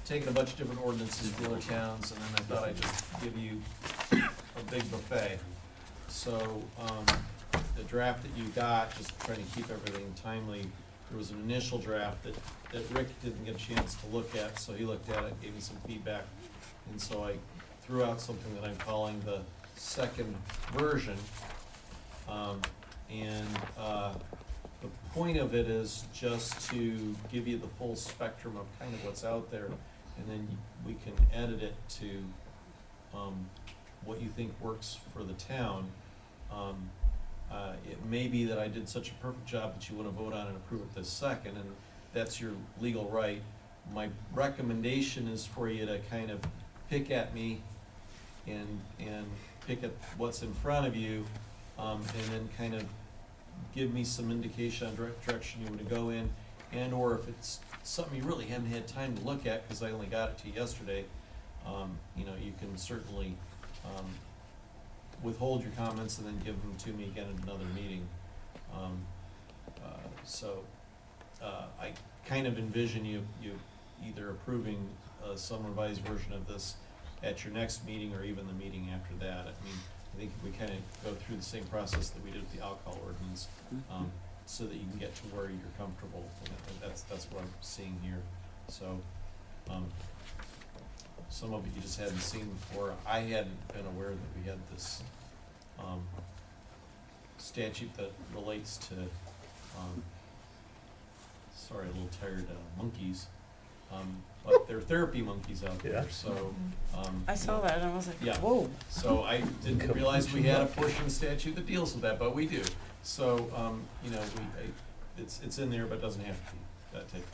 Speaker 16: taken a bunch of different ordinances from other towns, and then I thought I'd just give you a big buffet. So, um, the draft that you got, just trying to keep everything timely, there was an initial draft that, that Rick didn't get a chance to look at, so he looked at it, gave me some feedback, and so I threw out something that I'm calling the second version. Um, and, uh, the point of it is just to give you the full spectrum of kind of what's out there, and then we can edit it to, um, what you think works for the town. Um, uh, it may be that I did such a perfect job that you wanna vote on and approve it this second, and that's your legal right. My recommendation is for you to kind of pick at me and, and pick at what's in front of you, um, and then kind of give me some indication on direct direction you want to go in, and or if it's something you really haven't had time to look at, because I only got it to you yesterday, um, you know, you can certainly um, withhold your comments and then give them to me again at another meeting. Um, uh, so uh, I kind of envision you, you either approving uh, some revised version of this at your next meeting or even the meeting after that. I mean, I think we kind of go through the same process that we did with the alcohol ordinance, um, so that you can get to where you're comfortable. And that's that's what I'm seeing here. So, um, some of it you just hadn't seen before. I hadn't been aware that we had this um, statute that relates to. Um, sorry, a little tired uh, monkeys. Um, but they're therapy monkeys out there,
Speaker 12: Yeah.
Speaker 16: so. Um,
Speaker 12: I saw that and I was like,
Speaker 16: yeah.
Speaker 12: whoa.
Speaker 16: So I didn't realize we had a portion of the statute that deals with that, but we do. So, um, you know, we, I, it's, it's in there, but it doesn't have to be, that type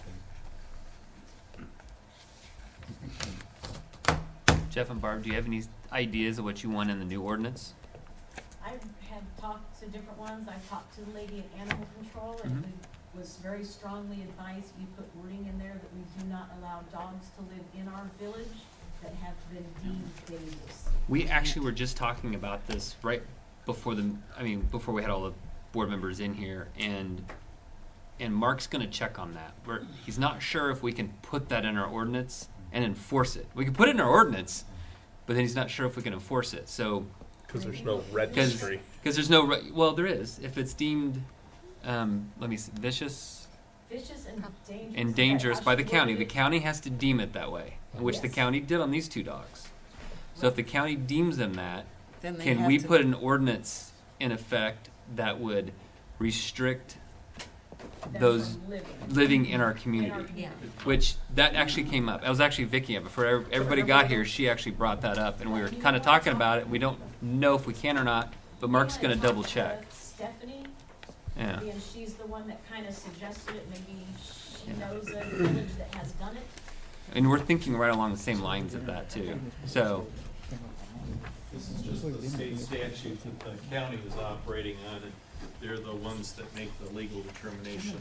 Speaker 16: of thing.
Speaker 2: Jeff and Barb, do you have any ideas of what you want in the new ordinance?
Speaker 10: I have talked to different ones. I've talked to the lady at Animal Control, and
Speaker 2: Mhm.
Speaker 10: it was very strongly advised we put wording in there that we do not allow dogs to live in our village that have been deemed dangerous.
Speaker 2: We actually were just talking about this right before the, I mean, before we had all the board members in here, and and Mark's gonna check on that. We're, he's not sure if we can put that in our ordinance and enforce it. We can put it in our ordinance, but then he's not sure if we can enforce it, so.
Speaker 5: Because there's no registry.
Speaker 2: Because there's no, re- well, there is. If it's deemed, um, let me see, vicious
Speaker 10: Vicious and dangerous.
Speaker 2: and
Speaker 10: Is that
Speaker 2: dangerous by the
Speaker 10: actually
Speaker 2: county, the
Speaker 10: worded?
Speaker 2: county has to deem it that way, which the
Speaker 10: Yes.
Speaker 2: county did on these two dogs. So if the county deems them that,
Speaker 12: Then they
Speaker 2: can
Speaker 12: have
Speaker 2: we
Speaker 12: to-
Speaker 2: put an ordinance in effect that would restrict
Speaker 10: Them
Speaker 2: those
Speaker 10: from living.
Speaker 2: living in our
Speaker 10: In our
Speaker 2: community?
Speaker 10: community.
Speaker 2: Which, that actually came up. It was actually Vicky, before ev- everybody got here, she actually brought that up, and we were kind of talking about it. We don't know if we can or not, but Mark's gonna double check.
Speaker 10: Stephanie,
Speaker 2: Yeah.
Speaker 10: and she's the one that kind of suggested it. Maybe she knows a village that has done it.
Speaker 2: And we're thinking right along the same lines of that too. So,
Speaker 16: This is just the state statute that the county is operating on, and they're the ones that make the legal determination.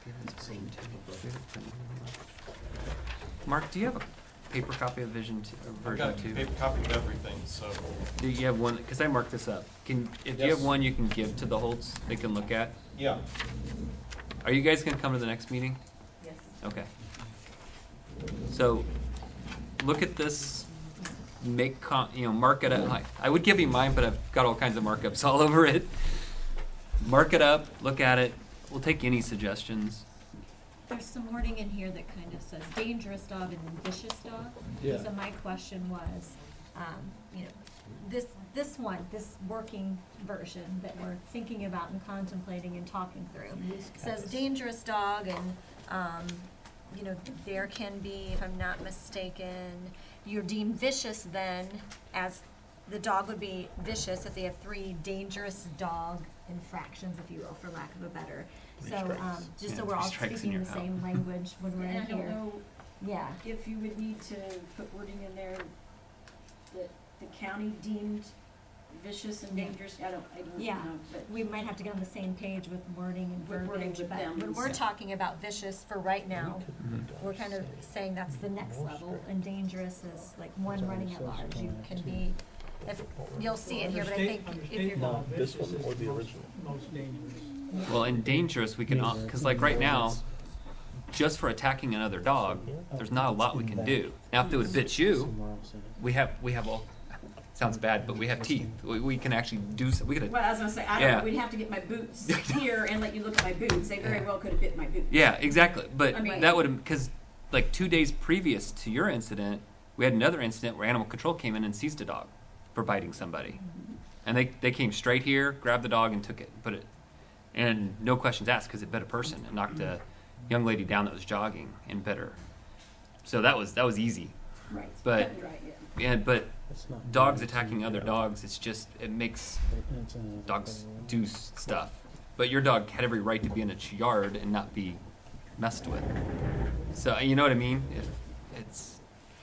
Speaker 2: Mark, do you have a paper copy of Vision two, or
Speaker 16: I've got
Speaker 2: version
Speaker 16: a
Speaker 2: two?
Speaker 16: paper copy of everything, so.
Speaker 2: Do you have one? Because I marked this up. Can if you have
Speaker 16: Yes.
Speaker 2: one, you can give to the Holtz. They can look at.
Speaker 16: Yeah.
Speaker 2: Are you guys gonna come to the next meeting?
Speaker 10: Yes.
Speaker 2: Okay. So, look at this. Make com, you know, mark it up. I, I would give you mine, but I've got all kinds of markups all over it. Mark it up. Look at it. We'll take any suggestions.
Speaker 3: There's some wording in here that kind of says dangerous dog and vicious dog.
Speaker 15: Yeah.
Speaker 3: So my question was, um, you know, this, this one, this working version that we're thinking about and contemplating and talking through, says dangerous dog and, um, you know, there can be, if I'm not mistaken, you're deemed vicious then, as the dog would be vicious if they have three dangerous dog infractions, if you will, for lack of a better. So, um, just so
Speaker 2: Yeah,
Speaker 3: we're all
Speaker 2: three strikes and
Speaker 3: speaking
Speaker 2: you're
Speaker 3: the
Speaker 2: out.
Speaker 3: same language when we're in
Speaker 4: And I don't
Speaker 3: here.
Speaker 4: know
Speaker 3: Yeah.
Speaker 4: if you would need to put wording in there that the county deemed vicious and dangerous, I don't, I don't know,
Speaker 3: Yeah,
Speaker 4: but.
Speaker 3: we might have to get on the same page with wording and
Speaker 4: With wording
Speaker 3: verbiage,
Speaker 4: with
Speaker 3: but
Speaker 4: them
Speaker 3: when
Speaker 4: and
Speaker 3: we're
Speaker 4: stuff.
Speaker 3: talking about vicious for right now, we're kind of saying that's the next level, and dangerous is like one running at large. You can be, if, you'll see it here, but I think if you're.
Speaker 15: No, this one or the original.
Speaker 13: Most dangerous.
Speaker 2: Well, in dangerous, we can, because like right now, just for attacking another dog, there's not a lot we can do. Now, if they would have bit you, we have we have all. Sounds bad, but we have teeth. We, we can actually do. So we could.
Speaker 4: Well, I was gonna say, I don't
Speaker 2: Yeah.
Speaker 4: know, we'd have to get my boots here and let you look at my boots. They very well could have bit my boots.
Speaker 2: Yeah, exactly. But
Speaker 4: I mean-
Speaker 2: that would have, because like two days previous to your incident, we had another incident where animal control came in and seized a dog for biting somebody, and they they came straight here, grabbed the dog, and took it, put it, and no questions asked because it bit a person and knocked a young lady down that was jogging and bit her. So that was that was easy.
Speaker 4: Right.
Speaker 2: But
Speaker 4: Cut and dry, yeah.
Speaker 2: yeah, but dogs attacking other dogs, it's just it makes dogs do s- stuff. But your dog had every right to be in its yard and not be messed with. So you know what I mean? If it's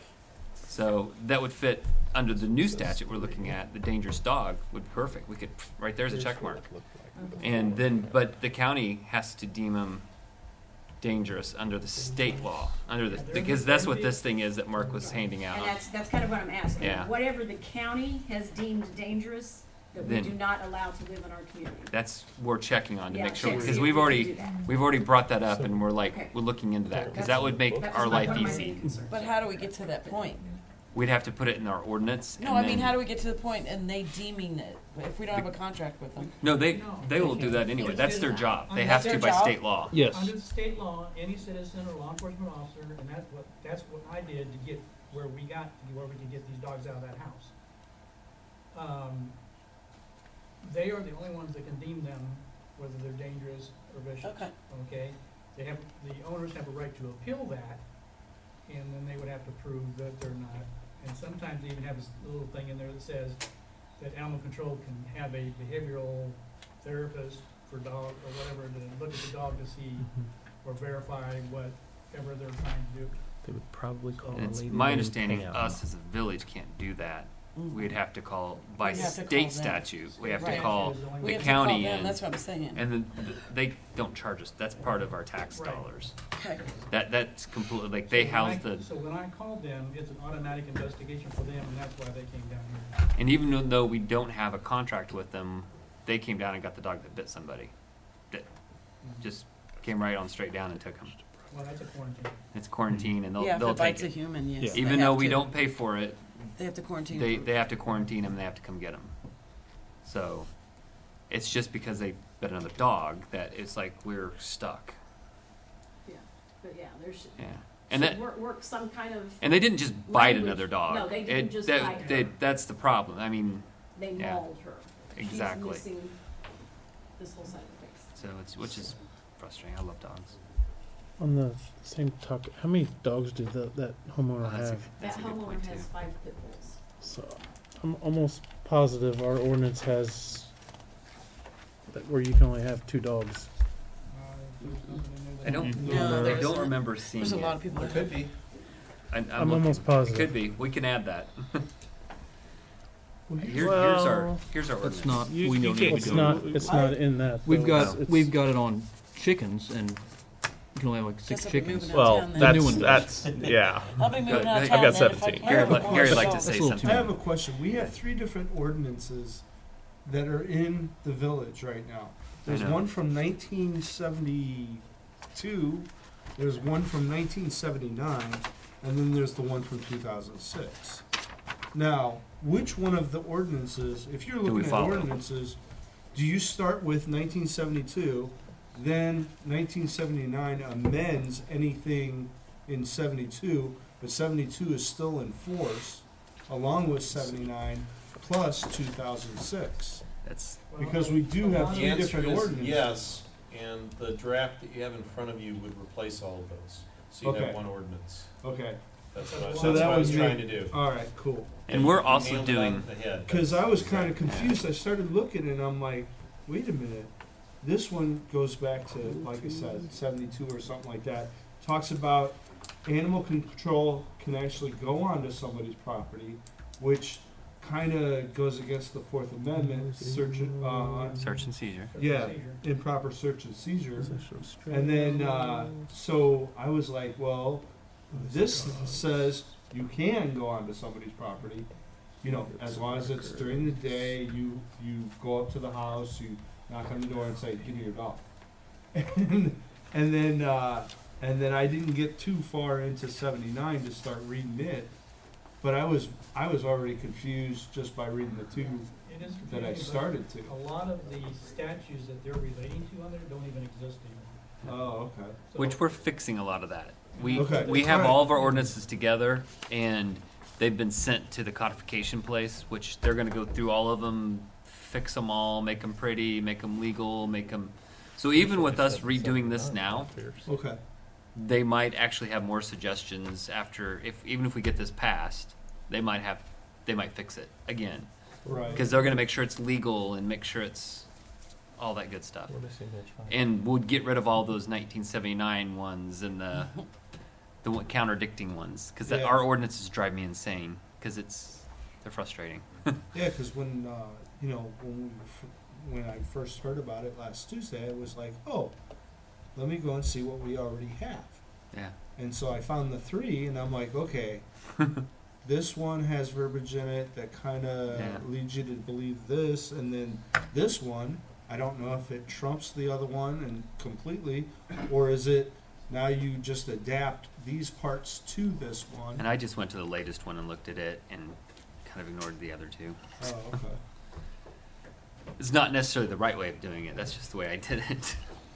Speaker 2: so that would fit under the new statute we're looking at. The dangerous dog would be perfect. We could right there's a check mark, and then but the county has to deem them dangerous under the state law, under the because that's what this thing is that Mark was handing out.
Speaker 4: And that's, that's kind of what I'm asking.
Speaker 2: Yeah.
Speaker 4: Whatever the county has deemed dangerous, that we
Speaker 2: Then-
Speaker 4: do not allow to live in our community.
Speaker 2: That's we're checking on to
Speaker 4: Yeah,
Speaker 2: make sure
Speaker 4: check,
Speaker 2: because
Speaker 4: see
Speaker 2: we've
Speaker 4: if we can
Speaker 2: already
Speaker 4: do that.
Speaker 2: we've already brought that up and we're like
Speaker 4: Okay.
Speaker 2: we're looking into that because
Speaker 4: That's-
Speaker 2: that would make
Speaker 4: that's
Speaker 2: our
Speaker 4: one
Speaker 2: life
Speaker 4: of my
Speaker 2: easy.
Speaker 4: main concerns.
Speaker 12: But how do we get to that point?
Speaker 2: We'd have to put it in our ordinance.
Speaker 12: No,
Speaker 2: and
Speaker 12: I mean,
Speaker 2: then-
Speaker 12: how do we get to the point and they deeming it, if we don't have a contract with them?
Speaker 2: No, they they will do that anyway. That's their job. They have
Speaker 12: That's
Speaker 2: to
Speaker 12: their
Speaker 2: by
Speaker 12: job?
Speaker 2: state law.
Speaker 9: Yes.
Speaker 18: Under the state law, any citizen or law enforcement officer, and that's what, that's what I did to get where we got, where we could get these dogs out of that house. Um, they are the only ones that can deem them whether they're dangerous or vicious.
Speaker 12: Okay.
Speaker 18: Okay? They have, the owners have a right to appeal that, and then they would have to prove that they're not. And sometimes they even have this little thing in there that says that animal control can have a behavioral therapist for dog or whatever to look at the dog to see or verify whatever they're trying to do.
Speaker 9: They would probably call
Speaker 2: And
Speaker 9: a
Speaker 2: it's
Speaker 9: lady
Speaker 2: my
Speaker 9: named
Speaker 2: understanding
Speaker 9: Pam.
Speaker 2: us as a village can't do that.
Speaker 12: Mhm.
Speaker 2: We'd have to call by
Speaker 12: We'd have to call
Speaker 2: state
Speaker 12: them.
Speaker 2: statute. We have to
Speaker 12: Right.
Speaker 2: call
Speaker 12: We
Speaker 2: the
Speaker 12: have to call
Speaker 2: county
Speaker 12: them,
Speaker 2: and
Speaker 12: that's what I'm saying.
Speaker 2: and then th- they don't charge us. That's part of our tax
Speaker 18: Right.
Speaker 2: dollars.
Speaker 12: Okay.
Speaker 2: That that's completely like they
Speaker 18: So when
Speaker 2: house
Speaker 18: I-
Speaker 2: the
Speaker 18: So when I called them, it's an automatic investigation for them, and that's why they came down here.
Speaker 2: and even though we don't have a contract with them, they came down and got the dog that bit somebody. That just came right on straight down and took him.
Speaker 18: Well, that's a quarantine.
Speaker 2: It's quarantine and they'll
Speaker 12: Yeah, if
Speaker 2: they'll
Speaker 12: it bites
Speaker 2: take
Speaker 12: a
Speaker 2: it.
Speaker 12: human, yes. they
Speaker 2: Even though
Speaker 12: have
Speaker 2: we
Speaker 12: to.
Speaker 2: don't pay for it,
Speaker 12: They have to quarantine.
Speaker 2: they
Speaker 12: them.
Speaker 2: they have to quarantine them. They have to come get them. So it's just because they bit another dog that it's like we're stuck.
Speaker 10: Yeah, but yeah, there should,
Speaker 2: Yeah, and
Speaker 10: should
Speaker 2: that
Speaker 10: work, work some kind of.
Speaker 2: and they didn't just bite
Speaker 10: language.
Speaker 2: another dog.
Speaker 10: No, they didn't
Speaker 2: It-
Speaker 10: just
Speaker 2: that,
Speaker 10: bite
Speaker 2: they-
Speaker 10: her.
Speaker 2: That's the problem. I mean,
Speaker 10: They
Speaker 2: yeah.
Speaker 10: mauled her.
Speaker 2: Exactly.
Speaker 10: She's missing this whole side of the face.
Speaker 2: So it's which is frustrating. I love dogs.
Speaker 15: On the same topic, how many dogs do the, that homeowner
Speaker 2: Oh, that's a-
Speaker 15: have?
Speaker 2: that's
Speaker 10: That
Speaker 2: a good
Speaker 10: homeowner
Speaker 2: point,
Speaker 10: has
Speaker 2: too.
Speaker 10: five pit bulls.
Speaker 15: So I'm almost positive our ordinance has that where you can only have two dogs.
Speaker 2: I don't.
Speaker 12: No,
Speaker 2: I
Speaker 12: there's-
Speaker 2: don't remember seeing.
Speaker 12: There's a
Speaker 2: it.
Speaker 12: lot of people that
Speaker 16: Could be.
Speaker 2: I, I'm,
Speaker 15: I'm
Speaker 2: looking.
Speaker 15: almost positive.
Speaker 2: It could be. We can add that. Here, here's our
Speaker 15: Well,
Speaker 2: here's our ordinance.
Speaker 9: It's not,
Speaker 15: You-
Speaker 9: we
Speaker 15: you
Speaker 9: don't
Speaker 15: can't-
Speaker 9: need
Speaker 15: it's
Speaker 9: to go.
Speaker 15: not. It's not in that.
Speaker 9: We've
Speaker 15: though.
Speaker 9: got,
Speaker 15: It's-
Speaker 9: we've got it on chickens and you can only have like six
Speaker 12: Guess I'll be
Speaker 9: chickens.
Speaker 12: moving out
Speaker 5: Well,
Speaker 12: of town then.
Speaker 9: The new
Speaker 5: that's
Speaker 9: one does.
Speaker 5: that's yeah.
Speaker 12: I'll be moving
Speaker 2: Good.
Speaker 12: out of
Speaker 2: I've
Speaker 12: town
Speaker 5: got
Speaker 12: then if I
Speaker 5: seventeen.
Speaker 12: can.
Speaker 2: Gary,
Speaker 12: More
Speaker 2: Gary would like to
Speaker 12: dogs.
Speaker 2: say
Speaker 9: That's a little
Speaker 2: something.
Speaker 9: too
Speaker 19: I have a question. We have three different ordinances that are in the village right now. There's
Speaker 2: know.
Speaker 19: one from nineteen seventy-two, there's one from nineteen seventy-nine, and then there's the one from two thousand six. Now, which one of the ordinances, if you're
Speaker 2: Do we
Speaker 19: looking at
Speaker 2: follow?
Speaker 19: ordinances, do you start with nineteen seventy-two, then nineteen seventy-nine amends anything in seventy-two, but seventy-two is still in force, along with seventy-nine, plus two thousand six?
Speaker 2: That's
Speaker 19: Because we do have
Speaker 16: The
Speaker 19: three
Speaker 16: answer
Speaker 19: different
Speaker 16: is
Speaker 19: ordinances.
Speaker 16: yes, and the draft that you have in front of you would replace all of those. So you
Speaker 19: Okay.
Speaker 16: have one ordinance.
Speaker 19: Okay,
Speaker 16: That's what I,
Speaker 19: so
Speaker 16: that's
Speaker 19: that
Speaker 16: what I was
Speaker 19: would
Speaker 16: trying
Speaker 19: be,
Speaker 16: to do.
Speaker 19: alright, cool.
Speaker 2: and we're
Speaker 16: You
Speaker 2: also
Speaker 16: nailed it
Speaker 2: doing.
Speaker 16: on the head.
Speaker 19: Cause I was kinda
Speaker 16: Exactly.
Speaker 19: confused, I started looking and I'm like, wait a minute, this one goes back to, like I said, seventy-two or something like that. Talks about animal control can actually go onto somebody's property, which kinda goes against the Fourth Amendment, search, it, uh,
Speaker 2: Search and seizure.
Speaker 19: yeah, improper search and seizure. And then, uh, so I was like, well, this says you can go onto somebody's property, you know, as long as it's during the day, you, you go up to the house, you knock on the door and say, give me your dog. And, and then, uh, and then I didn't get too far into seventy-nine to start reading it, but I was I was already confused just by reading the two
Speaker 18: It is
Speaker 19: that I
Speaker 18: confusing,
Speaker 19: started to.
Speaker 18: but a lot of the statutes that they're relating to on there don't even exist anymore.
Speaker 19: Oh, okay.
Speaker 2: Which we're fixing a lot of that. We
Speaker 19: Okay.
Speaker 2: we have
Speaker 19: Alright.
Speaker 2: all of our ordinances together, and they've been sent to the codification place, which they're going to go through all of them, fix them all, make them pretty, make them legal, make them. So even with us redoing this now,
Speaker 19: Okay.
Speaker 2: they might actually have more suggestions after. If even if we get this passed, they might have, they might fix it again,
Speaker 19: Right.
Speaker 2: because they're going to make sure it's legal and make sure it's all that good stuff. And we'll get rid of all those nineteen seventy-nine ones and the the one- contradicting ones, because
Speaker 19: Yeah.
Speaker 2: our ordinances drive me insane because it's they're frustrating.
Speaker 19: Yeah, because when uh, you know when we f- when I first heard about it last Tuesday, it was like, oh, let me go and see what we already have.
Speaker 2: Yeah.
Speaker 19: And so I found the three, and I'm like, okay, this one has verbiage in it that kind of
Speaker 2: Yeah.
Speaker 19: leads you to believe this, and then this one, I don't know if it trumps the other one and completely, or is it now you just adapt these parts to this one?
Speaker 2: And I just went to the latest one and looked at it and kind of ignored the other two.
Speaker 19: Oh, okay.
Speaker 2: It's not necessarily the right way of doing it. That's just the way I did it.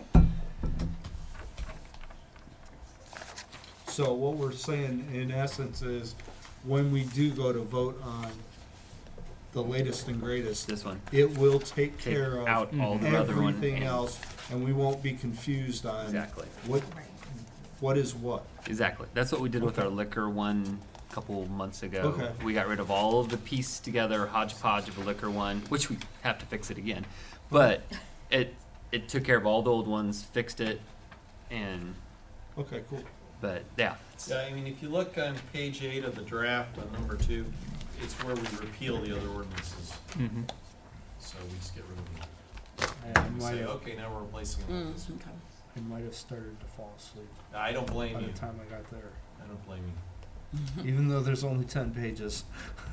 Speaker 19: So what we're saying in essence is, when we do go to vote on the latest and greatest,
Speaker 2: This one.
Speaker 19: it will take
Speaker 2: Take
Speaker 19: care of
Speaker 2: out all the other one
Speaker 19: everything
Speaker 2: and-
Speaker 19: else, and we won't be confused on
Speaker 2: Exactly.
Speaker 19: what what is what.
Speaker 2: Exactly. That's what we did with our liquor one a couple months ago.
Speaker 19: Okay.
Speaker 2: We got rid of all of the pieced together hodgepodge of a liquor one, which we have to fix it again. But it it took care of all the old ones, fixed it, and
Speaker 19: Okay, cool.
Speaker 2: but yeah, it's-
Speaker 16: Yeah, I mean, if you look on page eight of the draft on number two, it's where we repeal the other ordinances.
Speaker 9: Mhm.
Speaker 16: So we just get rid of them.
Speaker 19: I
Speaker 16: We
Speaker 19: might
Speaker 16: say,
Speaker 19: have,
Speaker 16: okay, now we're replacing them with this one.
Speaker 19: I might have started to fall asleep
Speaker 16: I don't blame
Speaker 19: by
Speaker 16: you.
Speaker 19: the time I got there,
Speaker 16: I don't blame you.
Speaker 19: even though there's only ten pages.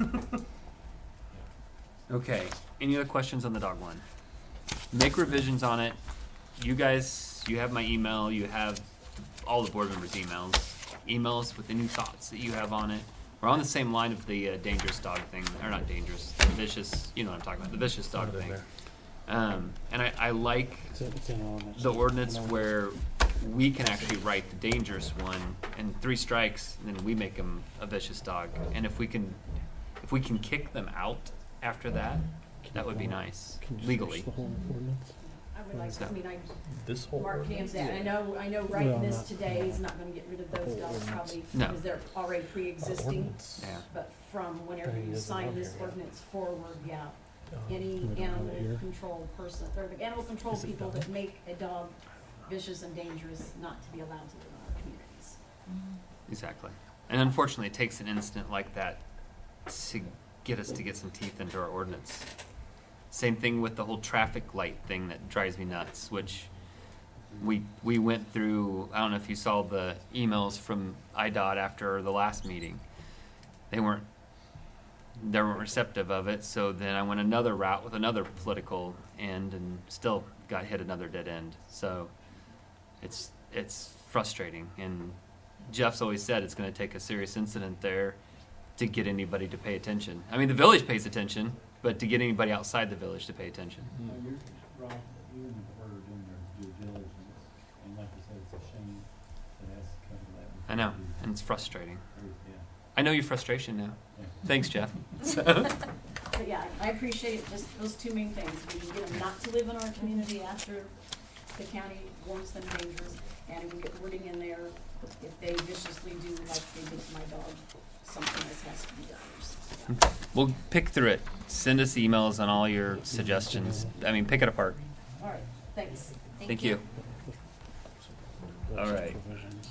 Speaker 2: okay. Any other questions on the dog one? Make revisions on it. You guys, you have my email. You have all the board members' emails. Email us with any thoughts that you have on it. We're on the same line of the uh, dangerous dog thing, or not dangerous, the vicious. You know what I'm talking about, the vicious dog thing. Um, and I, I like the ordinance where we can actually write the dangerous one and three strikes, and then we make them a vicious dog. And if we can, if we can kick them out after that, that would be nice legally.
Speaker 10: I would like, I mean, I,
Speaker 6: This whole
Speaker 10: Mark
Speaker 6: ordinance?
Speaker 10: Cam's that, I know, I know
Speaker 6: Well,
Speaker 10: writing this
Speaker 6: not-
Speaker 10: today is not gonna get rid of those dogs probably,
Speaker 2: No.
Speaker 10: because they're already pre-existing.
Speaker 6: ordinance.
Speaker 2: Yeah.
Speaker 10: But from whenever
Speaker 6: Thing
Speaker 10: you
Speaker 6: isn't
Speaker 10: sign
Speaker 6: on
Speaker 10: this
Speaker 6: here.
Speaker 10: ordinance forward, yeah,
Speaker 6: Oh,
Speaker 10: any
Speaker 6: we don't have it
Speaker 10: animal
Speaker 6: here.
Speaker 10: control person, or the animal control
Speaker 6: Is it
Speaker 10: people
Speaker 6: done?
Speaker 10: that make a dog vicious and dangerous, not to be allowed to live in our communities.
Speaker 2: Exactly. And unfortunately, it takes an incident like that to get us to get some teeth into our ordinance. Same thing with the whole traffic light thing that drives me nuts, which we we went through. I don't know if you saw the emails from I DOT after the last meeting. They weren't they weren't receptive of it, so then I went another route with another political end and still got hit another dead end. So it's it's frustrating, and Jeff's always said it's going to take a serious incident there to get anybody to pay attention. I mean, the village pays attention, but to get anybody outside the village to pay attention.
Speaker 6: No, you're right, you and the bird in there due diligence, and like you said, it's a shame that it has to come to that.
Speaker 2: I know, and it's frustrating.
Speaker 6: Yeah.
Speaker 2: I know your frustration now.
Speaker 6: Yeah.
Speaker 2: Thanks, Jeff.
Speaker 10: But yeah, I appreciate just those two main things. We can get them not to live in our community after the county warns them dangerous, and we get wording in there, if they viciously do like they did to my dog, something else has to be done. Yeah.
Speaker 2: We'll pick through it. Send us emails on all your suggestions. I mean, pick it apart.
Speaker 10: All right, thanks.
Speaker 2: Thank you. All right.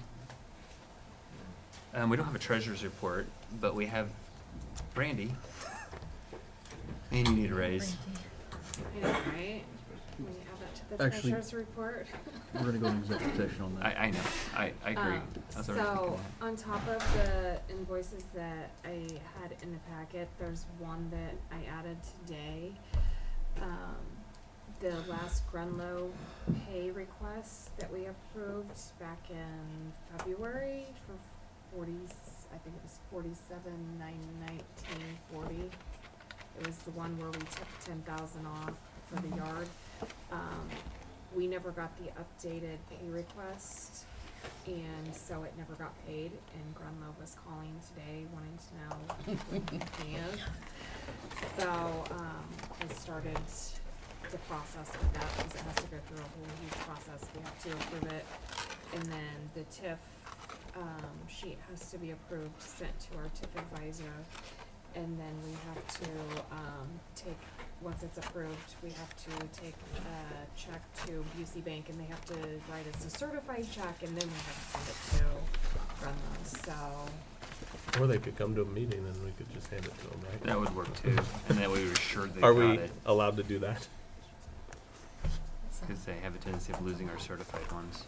Speaker 2: Um, we don't have a treasurer's report, but we have Brandy. And you need a raise.
Speaker 20: I know, right? When you add that to the
Speaker 9: Actually,
Speaker 20: treasurer's report.
Speaker 9: We're gonna go into executive session on that.
Speaker 2: I, I know. I, I agree.
Speaker 20: Um,
Speaker 2: I was already thinking
Speaker 20: so,
Speaker 2: that.
Speaker 20: on top of the invoices that I had in the packet, there's one that I added today. Um, the last Grunlow pay request that we approved back in February for forty, I think it was forty-seven nine nineteen forty. It was the one where we took ten thousand off for the yard. Um, we never got the updated pay request, and so it never got paid, and Grunlow was calling today wanting to know when we can. So, um, I started the process with that, because it has to go through a whole huge process. We have to approve it, and then the T I F, um, sheet has to be approved, sent to our T I F advisor, and then we have to, um, take, once it's approved, we have to take a check to Busey Bank, and they have to write us a certified check, and then we have to send it to Grunlow, so.
Speaker 6: Or they could come to a meeting and we could just hand it to them, right?
Speaker 2: That would work too, and that way we're sure they
Speaker 6: Are
Speaker 2: got
Speaker 6: we
Speaker 2: it.
Speaker 6: allowed to do that?
Speaker 2: Because they have a tendency of losing our certified ones.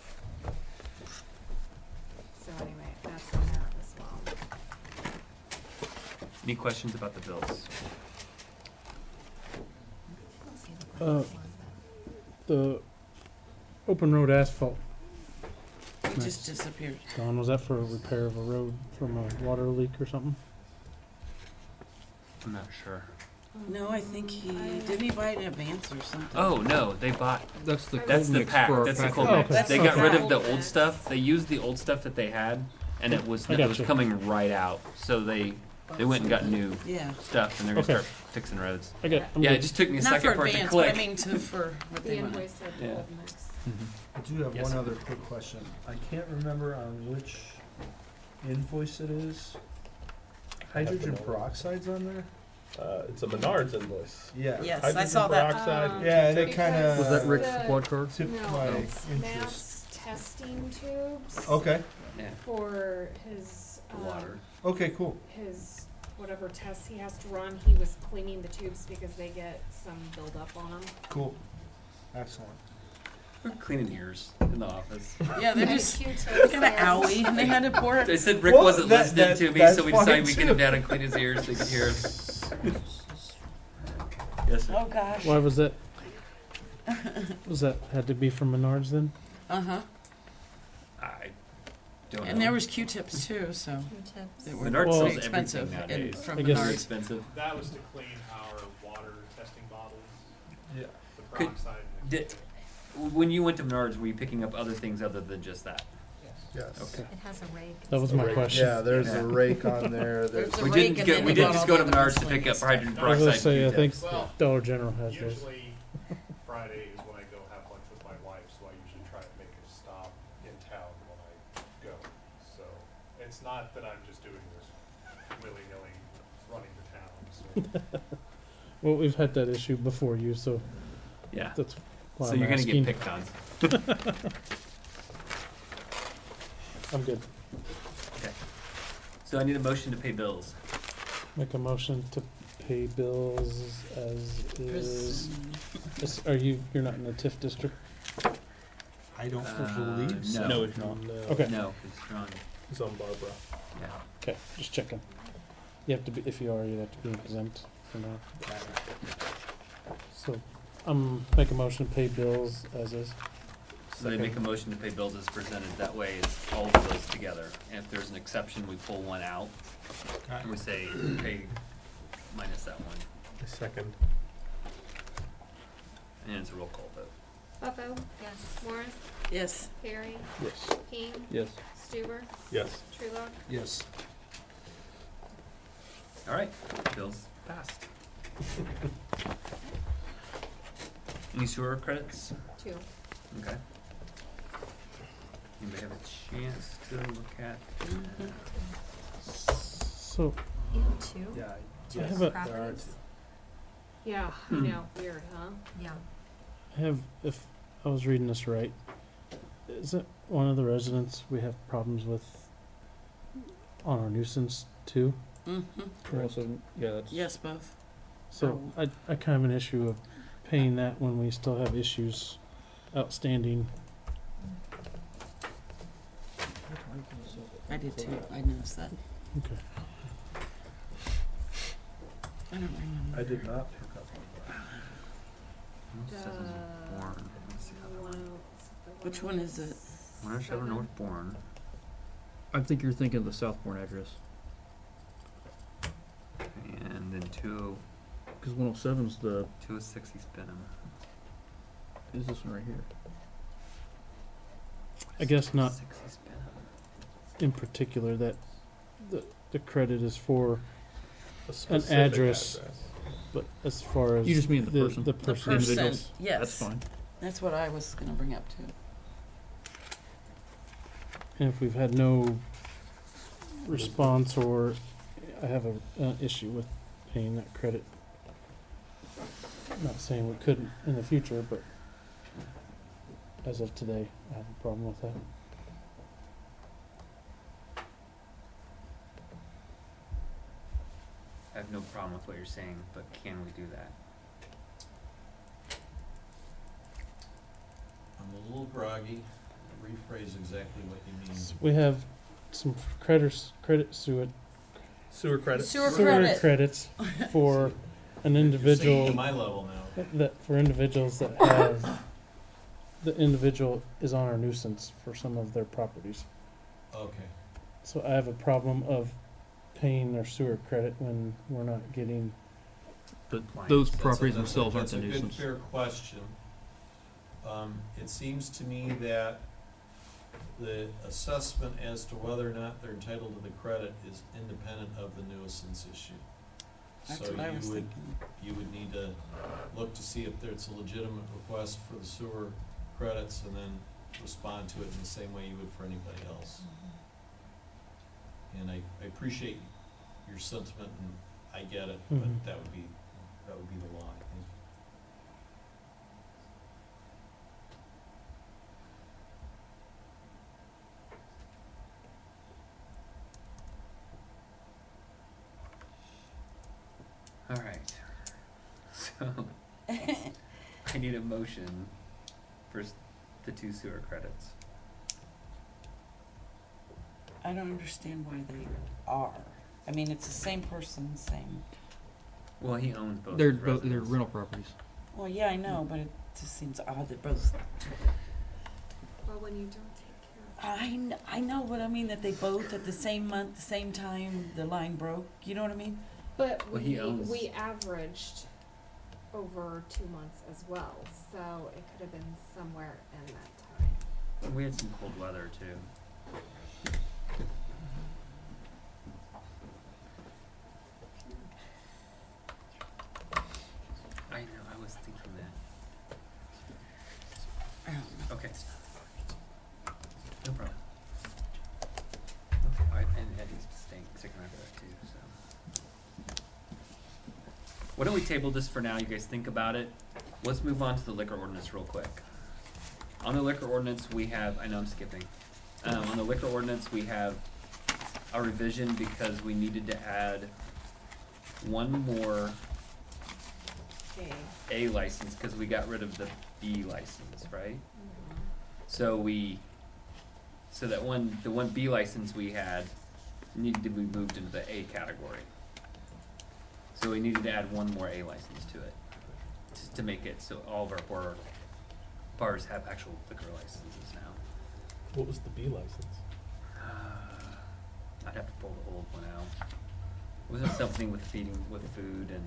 Speaker 20: So anyway, that's on that as well.
Speaker 2: Any questions about the bills?
Speaker 15: Uh, the open road asphalt.
Speaker 12: It just disappeared.
Speaker 15: Don, was that for a repair of a road from a water leak or something?
Speaker 2: I'm not sure.
Speaker 12: No, I think he, didn't he buy an advance or something?
Speaker 2: Oh, no, they bought.
Speaker 9: That's the
Speaker 2: That's
Speaker 9: cold
Speaker 2: the
Speaker 9: mix
Speaker 2: pack.
Speaker 9: for our
Speaker 2: That's the
Speaker 9: pack.
Speaker 2: cold
Speaker 15: Oh,
Speaker 2: mix.
Speaker 15: okay.
Speaker 2: They got rid of
Speaker 20: Cold
Speaker 2: the old
Speaker 20: mix.
Speaker 2: stuff. They used the old stuff that they had, and it was
Speaker 15: I
Speaker 2: it was
Speaker 15: gotcha.
Speaker 2: coming right out. So they they went and got new
Speaker 12: Yeah.
Speaker 2: stuff, and they're gonna
Speaker 15: Okay.
Speaker 2: start fixing roads.
Speaker 15: I get. I'm
Speaker 2: Yeah,
Speaker 15: good.
Speaker 2: it just took me a
Speaker 12: Not
Speaker 2: second
Speaker 12: for
Speaker 2: for it to
Speaker 12: advance, but I
Speaker 2: click.
Speaker 12: mean to, for what
Speaker 20: The
Speaker 12: they want.
Speaker 20: invoice said
Speaker 2: Yeah.
Speaker 20: cold mix.
Speaker 19: I do have
Speaker 2: Yes,
Speaker 19: one
Speaker 2: sir.
Speaker 19: other quick question. I can't remember on which invoice it is. Hydrogen peroxide's on there?
Speaker 5: Uh, it's a Menards invoice.
Speaker 19: Yeah.
Speaker 12: Yes, I
Speaker 5: Hydrogen
Speaker 12: saw that.
Speaker 5: peroxide.
Speaker 20: Um,
Speaker 19: Yeah, and it
Speaker 20: because
Speaker 19: kinda-
Speaker 9: Was that Rick's
Speaker 20: the-
Speaker 9: blood card?
Speaker 19: Tipped
Speaker 20: No,
Speaker 19: my
Speaker 20: it's
Speaker 19: interest.
Speaker 20: Matt's testing tubes
Speaker 19: Okay,
Speaker 2: Yeah.
Speaker 20: for his, um,
Speaker 2: Water.
Speaker 19: okay, cool.
Speaker 20: his, whatever tests he has to run. He was cleaning the tubes because they get some buildup on them.
Speaker 19: Cool. Excellent.
Speaker 2: We're cleaning ears in the office.
Speaker 12: Yeah, they're
Speaker 20: And
Speaker 12: just
Speaker 20: Q-tips
Speaker 12: kind of
Speaker 20: and-
Speaker 12: owie, and they had to pour
Speaker 2: They
Speaker 12: it.
Speaker 2: said Rick
Speaker 19: Well,
Speaker 2: wasn't
Speaker 19: that-
Speaker 2: listening
Speaker 19: that-
Speaker 2: to me,
Speaker 19: that's
Speaker 2: so we
Speaker 19: fine,
Speaker 2: decided we'd get him
Speaker 19: too.
Speaker 2: down and clean his ears so he could hear us. Yes, sir.
Speaker 12: Oh, gosh.
Speaker 15: Why was that? Was that had to be from Menards then?
Speaker 12: Uh-huh.
Speaker 2: I don't know.
Speaker 12: And there was Q-tips too, so.
Speaker 3: Q-tips.
Speaker 12: They were
Speaker 2: Menards
Speaker 15: Well,
Speaker 2: sells
Speaker 12: pretty expensive
Speaker 2: everything
Speaker 12: in,
Speaker 2: nowadays.
Speaker 12: from
Speaker 15: I guess-
Speaker 2: Very
Speaker 12: Menards.
Speaker 2: expensive.
Speaker 8: That was to clean our water testing bottles,
Speaker 19: Yeah.
Speaker 8: the
Speaker 2: Could-
Speaker 8: peroxide. and
Speaker 2: did-
Speaker 8: the-
Speaker 2: When you went to Menards, were you picking up other things other than just that?
Speaker 19: Yes.
Speaker 2: Okay.
Speaker 3: It has a rake.
Speaker 15: That was my
Speaker 19: Rake.
Speaker 15: question.
Speaker 19: Yeah, there's
Speaker 2: Yeah.
Speaker 19: a rake on there. There's
Speaker 12: There's a
Speaker 2: We
Speaker 12: rake
Speaker 2: didn't
Speaker 12: and
Speaker 2: go,
Speaker 12: then
Speaker 2: we
Speaker 12: you
Speaker 2: didn't
Speaker 12: got
Speaker 2: just
Speaker 12: all
Speaker 2: go
Speaker 12: the
Speaker 2: to
Speaker 12: other
Speaker 2: Menards to pick up
Speaker 12: miscellaneous
Speaker 2: hydrogen
Speaker 12: stuff.
Speaker 15: I was
Speaker 2: peroxide.
Speaker 15: gonna say, I think
Speaker 2: Q-tips.
Speaker 8: Well,
Speaker 15: Dollar General has those.
Speaker 8: Usually Friday is when I go have lunch with my wife, so I usually try to make a stop in town when I go. So it's not that I'm just doing this willy-nilly running to town, so.
Speaker 15: Well, we've had that issue before you, so
Speaker 2: Yeah.
Speaker 15: that's why
Speaker 2: So
Speaker 15: I'm
Speaker 2: you're gonna
Speaker 15: asking.
Speaker 2: get picked on.
Speaker 15: I'm good.
Speaker 2: Okay. So I need a motion to pay bills.
Speaker 15: Make a motion to pay bills as is. is- Are you? You're not in the T I F district.
Speaker 19: I don't
Speaker 2: Uh,
Speaker 19: believe so.
Speaker 2: no.
Speaker 9: No, it's not.
Speaker 5: No.
Speaker 15: Okay.
Speaker 2: No, it's Ron.
Speaker 5: It's on Barbara.
Speaker 2: Yeah.
Speaker 15: Okay, just checking. You have to be. If you are, you have to be exempt for now. So, um, make a motion to pay bills as is.
Speaker 2: So they make a motion to pay bills as presented. That way it's all of those together. And if there's an exception, we pull one out. And we say pay minus that one.
Speaker 5: A second.
Speaker 2: And it's a roll call vote.
Speaker 20: Bucko?
Speaker 3: Yes.
Speaker 20: Morris?
Speaker 12: Yes.
Speaker 20: Harry?
Speaker 15: Yes.
Speaker 20: King?
Speaker 9: Yes.
Speaker 20: Stuber?
Speaker 5: Yes.
Speaker 20: Trulock?
Speaker 19: Yes.
Speaker 2: All right, bills passed. Any sewer credits?
Speaker 20: Two.
Speaker 2: Okay. Anybody have a chance to look at?
Speaker 15: So,
Speaker 3: You have two?
Speaker 19: Yeah.
Speaker 15: I
Speaker 19: Yes,
Speaker 15: have a-
Speaker 19: there are
Speaker 3: Properties?
Speaker 19: two.
Speaker 20: Yeah, I
Speaker 15: Hmm.
Speaker 20: know, weird, huh?
Speaker 3: Yeah.
Speaker 15: I have, if I was reading this right, isn't one of the residents we have problems with on our nuisance too?
Speaker 12: Mm-hmm.
Speaker 9: Also, yeah, that's.
Speaker 12: Yes, both.
Speaker 15: So I, I kind of have an issue of paying that when we still have issues outstanding.
Speaker 12: I did too. I noticed that.
Speaker 15: Okay.
Speaker 12: I don't remember.
Speaker 19: I did not pick up on that.
Speaker 2: Seven's Bourne. Let's see how that one.
Speaker 12: Which one is it?
Speaker 2: one oh seven North Bourne.
Speaker 9: I think you're thinking of the Southbourne address.
Speaker 2: And then two
Speaker 9: Because one oh seven's the,
Speaker 2: two oh six East Benham.
Speaker 9: is this one right here.
Speaker 15: I guess not
Speaker 2: six East Benham.
Speaker 15: in particular that the, the credit is for
Speaker 5: A
Speaker 15: an
Speaker 5: specific
Speaker 15: address,
Speaker 5: address.
Speaker 15: but as far as
Speaker 9: You just mean the person.
Speaker 15: the
Speaker 9: The
Speaker 15: person,
Speaker 12: person,
Speaker 15: individuals.
Speaker 12: yes.
Speaker 9: That's fine.
Speaker 12: That's what I was gonna bring up too.
Speaker 15: And if we've had no response or I have a, an issue with paying that credit. Not saying we couldn't in the future, but as of today, I have a problem with that.
Speaker 2: I have no problem with what you're saying, but can we do that?
Speaker 16: I'm a little groggy. Rephrase exactly what you mean.
Speaker 15: We have some creditors, credit suet,
Speaker 5: Sewer credits.
Speaker 12: Sewer
Speaker 15: sewer
Speaker 12: credit.
Speaker 15: credits for an
Speaker 16: You're saying
Speaker 15: individual.
Speaker 16: to my level now.
Speaker 15: That for individuals that have, the individual is on our nuisance for some of their properties.
Speaker 16: Okay.
Speaker 15: So I have a problem of paying their sewer credit when we're not getting.
Speaker 9: But
Speaker 2: Compliance.
Speaker 9: those
Speaker 16: That's a-
Speaker 9: properties
Speaker 16: that's a-
Speaker 9: themselves aren't the
Speaker 16: That's a
Speaker 9: nuisance.
Speaker 16: good, fair question. Um, it seems to me that the assessment as to whether or not they're entitled to the credit is independent of the nuisance issue.
Speaker 12: That's
Speaker 16: So
Speaker 12: what I was
Speaker 16: you would,
Speaker 12: thinking.
Speaker 16: you would need to look to see if there's a legitimate request for the sewer credits and then respond to it in the same way you would for anybody else. And I, I appreciate your sentiment and I get it, but
Speaker 15: Mhm.
Speaker 16: that would be, that would be the law, I think.
Speaker 2: All right. So I need a motion for s- the two sewer credits.
Speaker 12: I don't understand why they are. I mean, it's the same person, same.
Speaker 2: Well, he owns both.
Speaker 9: They're
Speaker 2: his
Speaker 9: both, they're
Speaker 2: residences.
Speaker 9: rental properties.
Speaker 12: Well, yeah, I know, but it just seems odd that both.
Speaker 20: Well, when you don't take care of.
Speaker 12: I, kn- I know what I mean, that they both at the same month, the same time, the line broke. You know what I mean?
Speaker 20: But
Speaker 2: Well,
Speaker 20: we,
Speaker 2: he owns-
Speaker 20: we averaged over two months as well, so it could have been somewhere in that time.
Speaker 2: We had some cold weather too. I know, I was thinking that.
Speaker 12: I don't know.
Speaker 2: Okay. No problem. Okay, alright, and Eddie's staying, sticking around for that too, so. Why don't we table this for now, you guys think about it. Let's move on to the liquor ordinance real quick. On the liquor ordinance, we have, I know I'm skipping. Um, on the liquor ordinance, we have a revision because we needed to add one more
Speaker 20: Okay.
Speaker 2: A license, cause we got rid of the B license, right? So we, so that one, the one B license we had needed to be moved into the A category. So we needed to add one more A license to it, just to make it so all of our bar, bars have actual liquor licenses now.
Speaker 5: What was the B license?
Speaker 2: I'd have to pull the old one out. Was it something with feeding, with food and,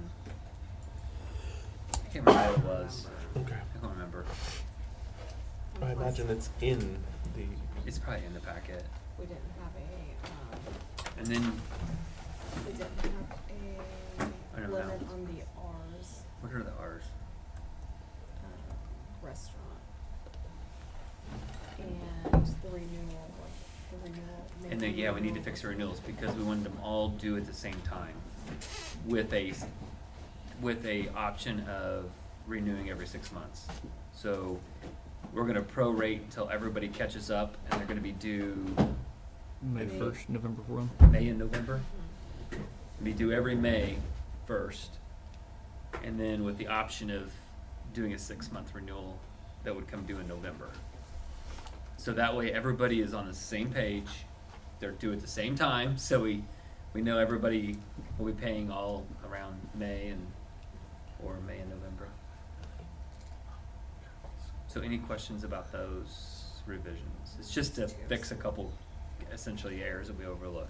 Speaker 2: I can't remember what it was.
Speaker 5: Okay.
Speaker 2: I can't remember.
Speaker 5: I imagine it's in the.
Speaker 2: It's probably in the packet.
Speaker 20: We didn't have a, um,
Speaker 2: And then,
Speaker 20: we didn't have
Speaker 2: I
Speaker 20: a
Speaker 2: don't know.
Speaker 20: limit on the R's,
Speaker 2: what are the R's?
Speaker 20: um, restaurant. And the renewal, the renewal.
Speaker 2: And then, yeah, we need to fix the renewals because we wanted them all due at the same time with a, s- with a option of renewing every six months. So we're gonna prorate until everybody catches up and they're gonna be due
Speaker 9: May first, November one.
Speaker 2: May and November. Be due every May first. And then with the option of doing a six-month renewal that would come due in November. So that way everybody is on the same page, they're due at the same time, so we, we know everybody will be paying all around May and, or May and November. So any questions about those revisions? It's just to fix a couple, essentially, errors that we overlooked.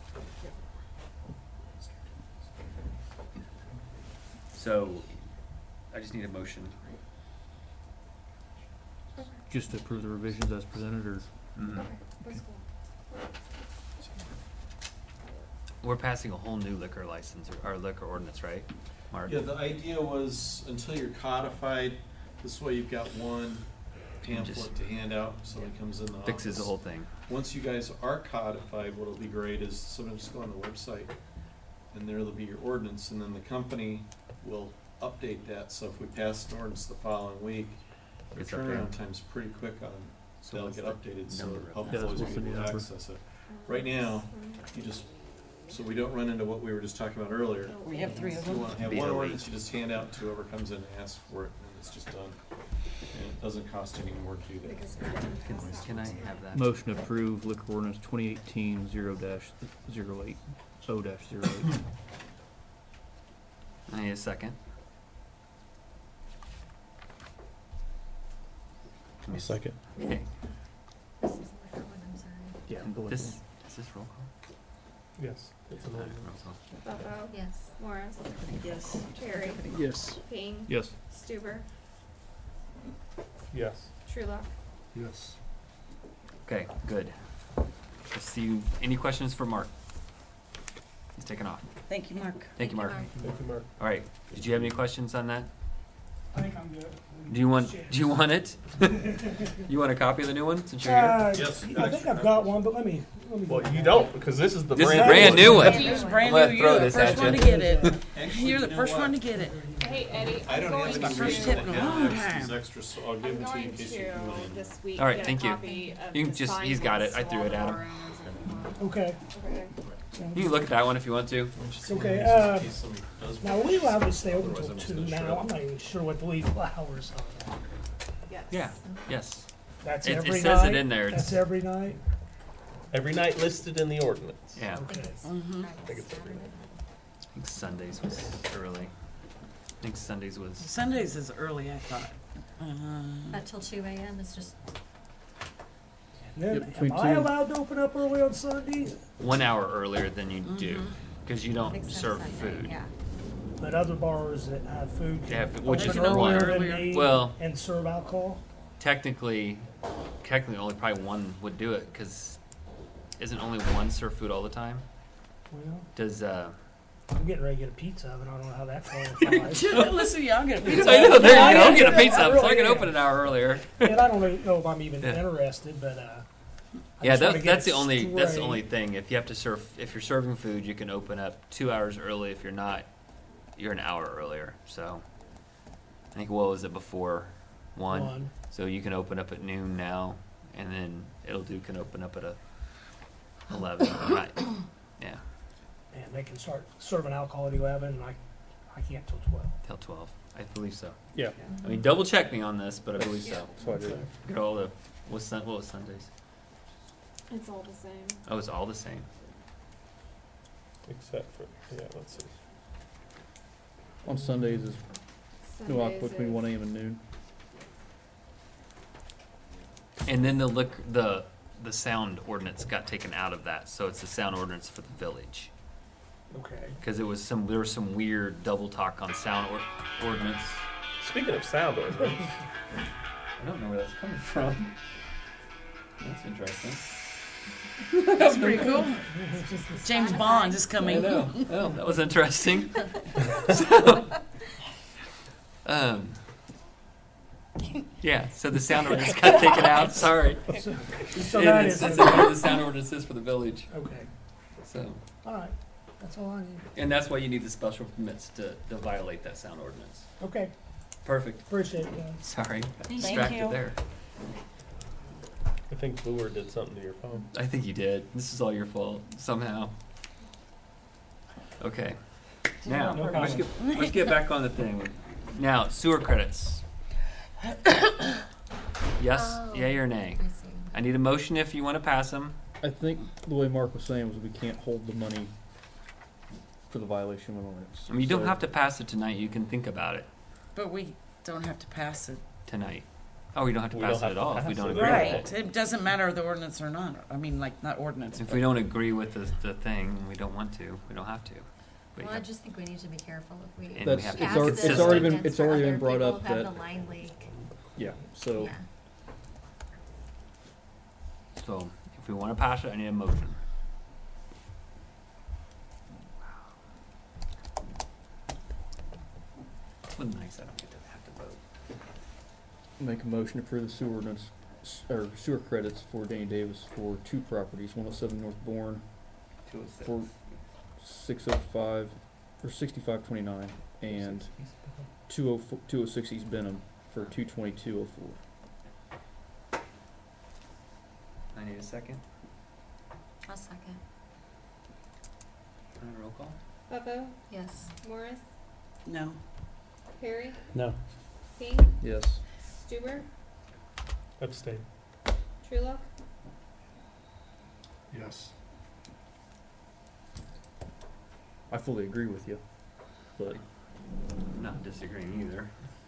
Speaker 2: So, I just need a motion.
Speaker 9: Just to approve the revisions as presented, or?
Speaker 2: Mhm.
Speaker 20: Okay, that's cool.
Speaker 2: We're passing a whole new liquor license, or, or liquor ordinance, right, Mark?
Speaker 16: Yeah, the idea was until you're codified, this way you've got one pamphlet
Speaker 2: Just
Speaker 16: to hand out, if somebody comes in the office.
Speaker 2: fixes the whole thing.
Speaker 16: Once you guys are codified, what'll be great is someone just go on the website and there'll be your ordinance, and then the company will update that, so if we pass an ordinance the following week, the
Speaker 2: It's up there.
Speaker 16: turnaround time's pretty quick on,
Speaker 2: So
Speaker 16: they'll
Speaker 2: what's
Speaker 16: get
Speaker 2: the
Speaker 16: updated, so
Speaker 2: number
Speaker 16: the
Speaker 2: of
Speaker 16: public
Speaker 2: that?
Speaker 16: will always
Speaker 9: Yeah,
Speaker 16: be
Speaker 9: what's the
Speaker 16: able to
Speaker 9: number?
Speaker 16: access it. Right now, you just, so we don't run into what we were just talking about earlier.
Speaker 12: We have three of
Speaker 16: If you
Speaker 12: them.
Speaker 16: wanna have
Speaker 2: Be
Speaker 16: one
Speaker 2: the
Speaker 16: ordinance,
Speaker 2: lead.
Speaker 16: you just hand out to whoever comes in and asks for it, and it's just done. And it doesn't cost any more to do that.
Speaker 2: Can, can I have that?
Speaker 9: Motion to approve liquor ordinance twenty eighteen zero dash zero eight, O dash zero eight.
Speaker 2: I need a second.
Speaker 15: A second.
Speaker 2: Okay.
Speaker 3: This is the liquor one, I'm sorry.
Speaker 9: Yeah.
Speaker 2: And
Speaker 9: the liquor
Speaker 2: this,
Speaker 9: one.
Speaker 2: is this roll call?
Speaker 19: Yes. It's an
Speaker 2: Alright,
Speaker 19: ordinance.
Speaker 2: roll call.
Speaker 20: Buffo.
Speaker 3: Yes.
Speaker 20: Morris.
Speaker 12: Yes.
Speaker 20: Cherry.
Speaker 15: Yes.
Speaker 20: King.
Speaker 9: Yes.
Speaker 20: Stuber.
Speaker 19: Yes.
Speaker 20: Trulock.
Speaker 19: Yes.
Speaker 2: Okay, good. Let's see, any questions for Mark? He's taking off.
Speaker 12: Thank you, Mark.
Speaker 2: Thank you, Mark.
Speaker 19: Thank you, Mark.
Speaker 2: All right, did you have any questions on that?
Speaker 13: I think I'm good.
Speaker 2: Do you want, do you want it? You want a copy of the new one, since you're here?
Speaker 13: Uh,
Speaker 16: Yes,
Speaker 13: I think I've got one, but let me, let me.
Speaker 19: Well, you don't, because this is the
Speaker 2: This is
Speaker 19: brand.
Speaker 2: brand new one.
Speaker 12: Here's brand
Speaker 2: I'm gonna
Speaker 12: new.
Speaker 2: throw
Speaker 12: You're the
Speaker 2: this
Speaker 12: first
Speaker 2: at
Speaker 12: one to
Speaker 2: you.
Speaker 12: get it.
Speaker 16: Actually,
Speaker 12: You're the
Speaker 16: you know
Speaker 12: first
Speaker 16: what?
Speaker 12: one to get it.
Speaker 11: Hey, Eddie,
Speaker 16: I
Speaker 11: I'm
Speaker 16: don't
Speaker 11: going
Speaker 16: have
Speaker 11: to.
Speaker 16: any
Speaker 12: first
Speaker 16: reason
Speaker 12: tip
Speaker 16: to
Speaker 12: in a
Speaker 16: have
Speaker 12: long
Speaker 16: extras
Speaker 12: time.
Speaker 16: extra, so I'll give
Speaker 20: I'm
Speaker 16: them to you in
Speaker 20: going
Speaker 16: case you can
Speaker 20: to
Speaker 16: come in.
Speaker 20: this week
Speaker 2: All right,
Speaker 20: get a
Speaker 2: thank you.
Speaker 20: copy of
Speaker 2: You can
Speaker 20: the
Speaker 2: just-
Speaker 20: signed
Speaker 2: he's got
Speaker 20: ones
Speaker 2: it. I
Speaker 20: to
Speaker 2: threw
Speaker 20: all
Speaker 2: it
Speaker 20: the
Speaker 2: at him.
Speaker 20: ballrooms and-
Speaker 13: Okay.
Speaker 20: Okay.
Speaker 2: You can look at that one if you want to.
Speaker 13: It's okay. Uh,
Speaker 16: In case somebody does
Speaker 13: now, are we allowed to stay open
Speaker 16: Otherwise,
Speaker 13: till
Speaker 16: I'm just
Speaker 13: two
Speaker 16: gonna
Speaker 13: now?
Speaker 16: shred
Speaker 13: I'm
Speaker 16: it.
Speaker 13: not even sure what the legal hours are.
Speaker 20: Yes.
Speaker 2: Yeah, yes.
Speaker 13: That's
Speaker 2: It- it
Speaker 13: every night?
Speaker 2: says it in there.
Speaker 13: That's
Speaker 2: It's-
Speaker 13: every night?
Speaker 19: Every night listed in the ordinance.
Speaker 2: Yeah,
Speaker 13: Okay.
Speaker 12: Mm-hmm.
Speaker 19: I think it's every night.
Speaker 2: I think Sundays was early. I think Sundays was,
Speaker 12: Sundays is early, I thought. Uh,
Speaker 3: Not till two A M, it's just,
Speaker 13: Then,
Speaker 9: Yep, between
Speaker 13: am I
Speaker 9: two-
Speaker 13: allowed to open up early on Sundays?
Speaker 2: one hour earlier than you do,
Speaker 12: Mhm.
Speaker 2: because you don't
Speaker 3: except
Speaker 2: serve
Speaker 3: Sunday,
Speaker 2: food.
Speaker 3: yeah.
Speaker 13: But other bars that have food
Speaker 2: They have-
Speaker 13: can
Speaker 2: which
Speaker 13: open
Speaker 2: is
Speaker 12: one.
Speaker 13: earlier than
Speaker 12: Earlier.
Speaker 13: me
Speaker 2: Well-
Speaker 13: and serve alcohol?
Speaker 2: Technically, technically only probably one would do it, because isn't only one serve food all the time?
Speaker 13: Well,
Speaker 2: Does, uh,
Speaker 13: I'm getting ready to get a pizza oven. I don't know how that qualifies.
Speaker 12: Listen, y'all I'm gonna be.
Speaker 2: I know, there
Speaker 13: Yeah, I
Speaker 2: you go,
Speaker 13: am.
Speaker 2: get a pizza,
Speaker 13: I
Speaker 2: so I
Speaker 13: really
Speaker 2: can
Speaker 13: am.
Speaker 2: open an hour earlier.
Speaker 13: And I don't really know if I'm even
Speaker 2: Yeah.
Speaker 13: interested, but, uh. I
Speaker 2: Yeah,
Speaker 13: just wanna
Speaker 2: that,
Speaker 13: get
Speaker 2: that's
Speaker 13: it
Speaker 2: the only, that's the
Speaker 13: straight.
Speaker 2: only thing, if you have to serve, if you're serving food, you can open up two hours early, if you're not, you're an hour earlier, so. I think, what was it before? One,
Speaker 13: One.
Speaker 2: so you can open up at noon now, and then it'll do, can open up at a eleven, right, yeah,
Speaker 13: And they can start serving alcohol at eleven, and I, I can't till twelve.
Speaker 2: till twelve, I believe so.
Speaker 19: Yeah.
Speaker 2: I mean, double check me on this, but I believe so.
Speaker 19: So I did.
Speaker 2: Get all the, what's Sun, what was Sundays?
Speaker 20: It's all the same.
Speaker 2: Oh, it's all the same.
Speaker 19: Except for, yeah, let's see.
Speaker 9: On Sundays is no alcohol
Speaker 20: Sundays
Speaker 9: between
Speaker 20: is-
Speaker 9: one A M and noon.
Speaker 2: And then the lic the, the sound ordinance got taken out of that, so it's the sound ordinance for the village.
Speaker 13: Okay.
Speaker 2: Cause it was some, there was some weird double talk on sound or, ordinance.
Speaker 19: Speaking of sound ordinance,
Speaker 2: I don't know where that's coming from. That's interesting.
Speaker 12: That's pretty cool. James Bond is
Speaker 2: I
Speaker 12: coming.
Speaker 2: know. Well, that was interesting. So, um, yeah, so the sound ordinance got taken out, sorry.
Speaker 13: So, so
Speaker 2: It
Speaker 13: that
Speaker 2: is-
Speaker 13: is.
Speaker 2: it's what the sound ordinance is for the village,
Speaker 13: Okay.
Speaker 2: so.
Speaker 13: All right. That's all I need.
Speaker 2: And that's why you need the special permits to, to violate that sound ordinance.
Speaker 13: Okay.
Speaker 2: Perfect.
Speaker 13: Appreciate it, guys.
Speaker 2: Sorry, got
Speaker 12: Thank
Speaker 2: distracted
Speaker 12: you.
Speaker 2: there.
Speaker 19: I think Bluer did something to your phone.
Speaker 2: I think you did. This is all your fault, somehow. Okay. Now,
Speaker 13: No
Speaker 2: let's
Speaker 13: comment.
Speaker 2: get, let's get back on the thing. Now, sewer credits. Yes,
Speaker 3: Oh,
Speaker 2: yay or nay?
Speaker 3: I see.
Speaker 2: I need a motion if you want to pass them.
Speaker 9: I think the way Mark was saying was we can't hold the money for the violation of an ordinance.
Speaker 2: I mean, you don't
Speaker 9: So-
Speaker 2: have to pass it tonight. You can think about it
Speaker 12: But we don't have to pass it.
Speaker 2: tonight. Oh, we don't have to
Speaker 5: We
Speaker 2: pass
Speaker 5: don't
Speaker 2: it at
Speaker 5: have to
Speaker 2: all if we
Speaker 5: pass
Speaker 2: don't
Speaker 5: it.
Speaker 2: agree
Speaker 12: Right,
Speaker 2: with it.
Speaker 12: it doesn't matter the ordinance or not, I mean, like, not ordinance.
Speaker 2: If
Speaker 12: but-
Speaker 2: we don't agree with the, the thing, we don't want to, we don't have to. But
Speaker 3: Well, I
Speaker 2: have-
Speaker 3: just think we need to be careful if we.
Speaker 2: And we
Speaker 9: That's,
Speaker 2: have
Speaker 9: it's
Speaker 2: to be
Speaker 9: already, it's
Speaker 2: consistent.
Speaker 9: already been,
Speaker 3: Ordinance
Speaker 9: it's
Speaker 3: for
Speaker 9: already
Speaker 3: other
Speaker 9: been brought
Speaker 3: people
Speaker 9: up
Speaker 3: have
Speaker 9: that,
Speaker 3: the line leak.
Speaker 9: yeah, so,
Speaker 3: Yeah.
Speaker 2: So, if we wanna pass it, I need a motion. It's been nice, I don't get to have to vote.
Speaker 9: make a motion to approve the sewer ordinance, s- or sewer credits for Danny Davis for two properties, one oh seven North Bourne
Speaker 2: Two oh six.
Speaker 9: for six oh five, or sixty-five twenty-nine, and two oh four, two oh six East Benham for two twenty-two oh four.
Speaker 2: I need a second.
Speaker 3: I'll second.
Speaker 2: Uh, roll call?
Speaker 20: Bubba,
Speaker 3: Yes.
Speaker 20: Morris,
Speaker 12: No.
Speaker 20: Perry,
Speaker 15: No.
Speaker 20: King,
Speaker 9: Yes.
Speaker 20: Stuber,
Speaker 5: Abstain.
Speaker 20: Trulock,
Speaker 19: Yes.
Speaker 9: I fully agree with you, but
Speaker 2: I'm not disagreeing either.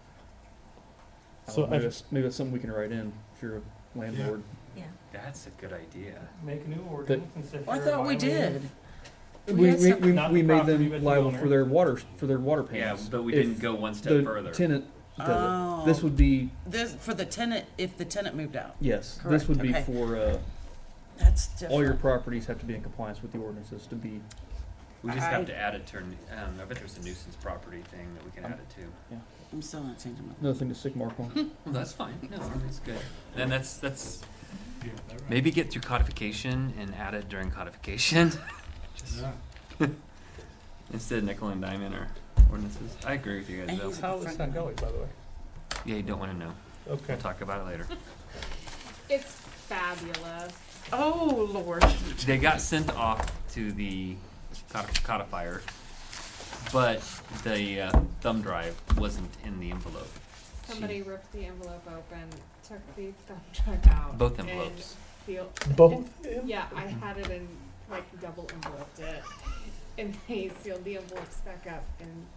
Speaker 9: I
Speaker 19: So
Speaker 9: don't know, maybe
Speaker 19: I-
Speaker 9: that's, maybe that's something we can write in if you're a landlord.
Speaker 3: Yeah.
Speaker 2: That's a good idea.
Speaker 7: Make a new ordinance and say if
Speaker 12: I
Speaker 7: you're
Speaker 12: thought we
Speaker 7: violating-
Speaker 12: did.
Speaker 9: We,
Speaker 12: We had
Speaker 9: we,
Speaker 12: some-
Speaker 9: we,
Speaker 7: Not
Speaker 9: we
Speaker 7: the
Speaker 9: made
Speaker 7: property,
Speaker 9: them
Speaker 7: but the
Speaker 9: liable
Speaker 7: owner.
Speaker 9: for their water, for their water
Speaker 2: Yeah,
Speaker 9: payments.
Speaker 2: but we
Speaker 9: If
Speaker 2: didn't go one step
Speaker 9: the
Speaker 2: further.
Speaker 9: tenant does
Speaker 12: Oh.
Speaker 9: it. This would be,
Speaker 12: This, for the tenant, if the tenant moved out.
Speaker 9: yes, this
Speaker 12: Correct,
Speaker 9: would be
Speaker 12: okay.
Speaker 9: for, uh,
Speaker 12: That's different.
Speaker 9: all your properties have to be in compliance with the ordinances to be,
Speaker 2: We just
Speaker 12: I-
Speaker 2: have to add it to, um, I bet there's a nuisance property thing that we can add it to.
Speaker 12: I'm still not changing my.
Speaker 9: another thing to stick mark on.
Speaker 2: Well, that's fine. No, that's good. Then that's, that's, maybe get through codification and add it during codification. Just instead of nickel and diamond or ordinances. I agree with you guys
Speaker 12: And
Speaker 2: though.
Speaker 12: he's-
Speaker 5: How is that going, by the way?
Speaker 2: Yeah, you don't wanna know.
Speaker 5: Okay.
Speaker 2: We'll talk about it later.
Speaker 20: it's fabulous.
Speaker 12: Oh, Lord.
Speaker 2: They got sent off to the codi- codifier, but the uh, thumb drive wasn't in the envelope.
Speaker 20: Somebody ripped the envelope open, took the thumb drive out.
Speaker 2: Both
Speaker 20: and
Speaker 2: envelopes.
Speaker 20: Seal-
Speaker 5: Both
Speaker 20: and- Yeah, I had it in, like, double enveloped it, and they sealed the envelopes back up and.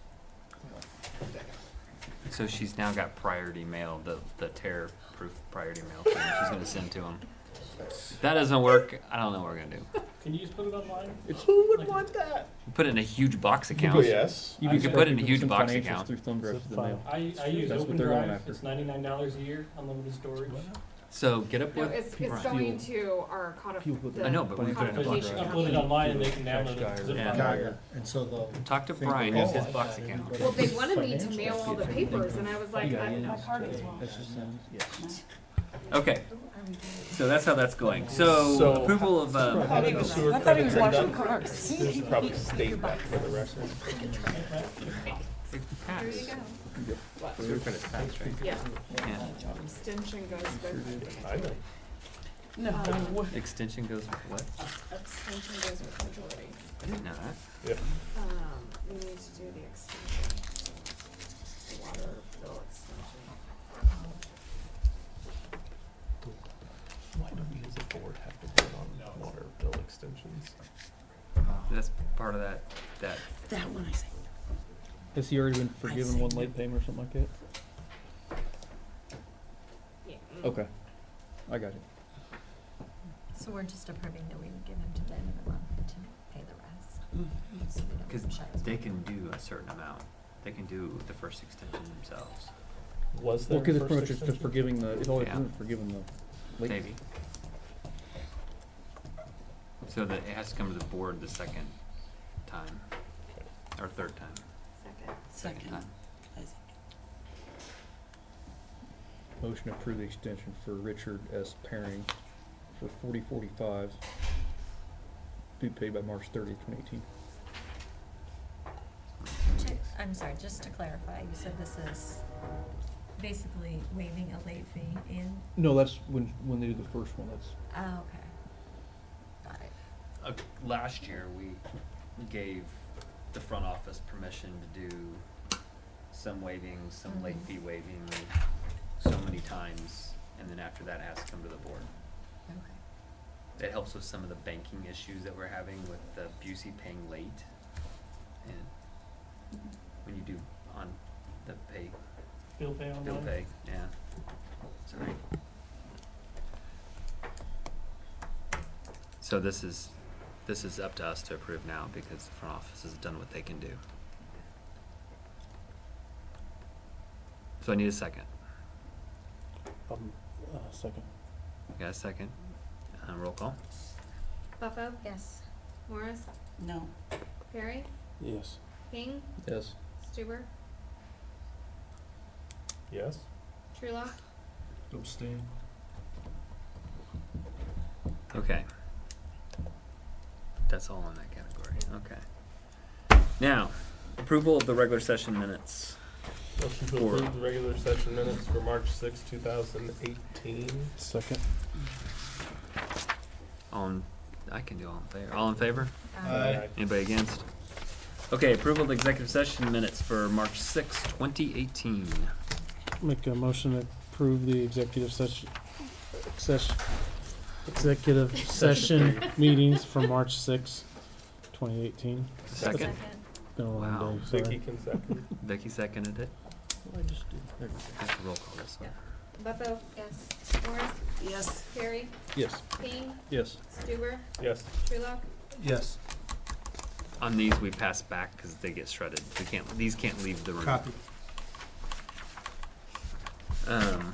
Speaker 2: So she's now got priority mail, the, the terror-proof priority mail thing she's gonna send to them. If that doesn't work, I don't know what we're gonna do.
Speaker 7: Can you just put it online?
Speaker 5: Who would want that?
Speaker 2: Put it in a huge box account.
Speaker 5: Yes.
Speaker 2: You,
Speaker 9: can
Speaker 2: could put it in a
Speaker 9: send
Speaker 2: huge box
Speaker 9: financials
Speaker 2: account.
Speaker 9: Through thumb drive to the mail.
Speaker 7: I, I use
Speaker 9: That's what
Speaker 7: Open
Speaker 9: they're going
Speaker 7: Drive,
Speaker 9: after.
Speaker 7: it's ninety-nine dollars a year, unlimited storage.
Speaker 2: So get up
Speaker 20: No,
Speaker 2: with.
Speaker 20: it's, it's
Speaker 2: Brian.
Speaker 20: going to our codif-
Speaker 9: People put
Speaker 20: the
Speaker 2: I know, but we put it in a
Speaker 7: But you
Speaker 2: box
Speaker 7: should
Speaker 2: account.
Speaker 7: upload it online and they can download
Speaker 9: Guy
Speaker 7: it.
Speaker 9: or-
Speaker 7: zip
Speaker 2: Yeah.
Speaker 7: file.
Speaker 6: And so the.
Speaker 2: Talk to
Speaker 6: thing-
Speaker 2: Brian,
Speaker 6: Oh,
Speaker 2: use his
Speaker 6: I
Speaker 2: box
Speaker 6: thought
Speaker 2: account.
Speaker 20: Well, they wanted me to mail all the papers, and I was like,
Speaker 9: Yeah,
Speaker 20: I,
Speaker 9: yeah.
Speaker 20: my card is wrong.
Speaker 9: That's just sounds, yes.
Speaker 2: Okay. So that's how that's going. So,
Speaker 5: So-
Speaker 2: approval of, uh,
Speaker 5: How did the sewer
Speaker 12: I thought he was
Speaker 5: credit
Speaker 12: washing
Speaker 5: turn out?
Speaker 12: cars.
Speaker 5: This should probably state that for the record.
Speaker 2: it passed.
Speaker 20: There you go. What?
Speaker 2: Sewer credit's passed, right?
Speaker 20: Yeah.
Speaker 2: Yeah.
Speaker 20: Extension goes with,
Speaker 5: I know.
Speaker 12: No.
Speaker 20: um,
Speaker 2: Extension goes with what?
Speaker 20: extension goes with majority.
Speaker 2: I didn't know that.
Speaker 5: Yep.
Speaker 20: Um, we need to do the extension. The water bill extension.
Speaker 5: Why do we as a board have to vote on water bill extensions?
Speaker 2: That's part of that, that,
Speaker 12: That one I see.
Speaker 9: Has he already been forgiven
Speaker 12: see.
Speaker 9: one late payment or something like that?
Speaker 20: Yeah.
Speaker 9: Okay, I got it.
Speaker 3: So we're just approving that we would give him to the end of the month to pay the rest.
Speaker 12: Mm-hmm.
Speaker 3: So we don't
Speaker 2: cause
Speaker 3: shut his
Speaker 2: they
Speaker 3: mouth.
Speaker 2: can do a certain amount. They can do the first extension themselves.
Speaker 5: Was there
Speaker 9: Well, cause
Speaker 5: a
Speaker 9: it's pretty
Speaker 5: first
Speaker 9: much just
Speaker 5: extension?
Speaker 9: forgiving the, it's all
Speaker 2: Yeah.
Speaker 9: it's forgiving the late.
Speaker 2: Maybe. So that it has to come to the board the second time, or third time,
Speaker 20: Second.
Speaker 2: second
Speaker 12: Second.
Speaker 2: time.
Speaker 12: I think.
Speaker 9: Motion to approve the extension for Richard S. Paring for forty forty-five. Due paid by March thirtieth, twenty eighteen.
Speaker 3: Check- I'm sorry, just to clarify, you said this is basically waiving a late fee in,
Speaker 9: No, that's when, when they do the first one, that's,
Speaker 3: oh, okay. Got it.
Speaker 2: Uh, last year, we gave the front office permission to do some waiving, some late
Speaker 3: Mhm.
Speaker 2: fee waiving, so many times, and then after that it has to come to the board.
Speaker 3: Okay.
Speaker 2: It helps with some of the banking issues that we're having with the Busey paying late. And when you do on the pay,
Speaker 7: Bill pay online.
Speaker 2: bill pay, yeah. Sorry. So this is, this is up to us to approve now because the front office has done what they can do. So I need a second.
Speaker 15: Um, uh, second.
Speaker 2: Got a second? Uh, roll call?
Speaker 20: Buffo?
Speaker 3: Yes.
Speaker 20: Morris?
Speaker 12: No.
Speaker 20: Perry?
Speaker 15: Yes.
Speaker 20: King?
Speaker 9: Yes.
Speaker 20: Stuber?
Speaker 5: Yes?
Speaker 20: Trulock?
Speaker 19: Abstain.
Speaker 2: Okay. That's all in that category. Okay. Now, approval of the regular session minutes.
Speaker 5: Motion to
Speaker 2: For-
Speaker 5: approve the regular session minutes for March sixth, two thousand eighteen.
Speaker 15: Second.
Speaker 2: All in, I can do all in favor. All in favor?
Speaker 5: Aye.
Speaker 2: Anybody against? Okay, approval of the executive session minutes for March sixth, twenty eighteen.
Speaker 15: Make a motion to approve the executive session, session, executive session meetings from March sixth, twenty eighteen.
Speaker 2: Second?
Speaker 15: Been a long
Speaker 2: Wow.
Speaker 15: day, sorry.
Speaker 5: Vicky can second.
Speaker 2: Becky seconded it.
Speaker 9: What did I just do? There we go.
Speaker 2: I have to roll call this one.
Speaker 20: Buffo?
Speaker 3: Yes.
Speaker 20: Morris?
Speaker 12: Yes.
Speaker 20: Perry?
Speaker 9: Yes.
Speaker 20: King?
Speaker 9: Yes.
Speaker 20: Stuber?
Speaker 5: Yes.
Speaker 20: Trulock?
Speaker 19: Yes.
Speaker 2: On these, we pass back because they get shredded. We can't, these can't leave the room.
Speaker 19: Copy.
Speaker 2: Um.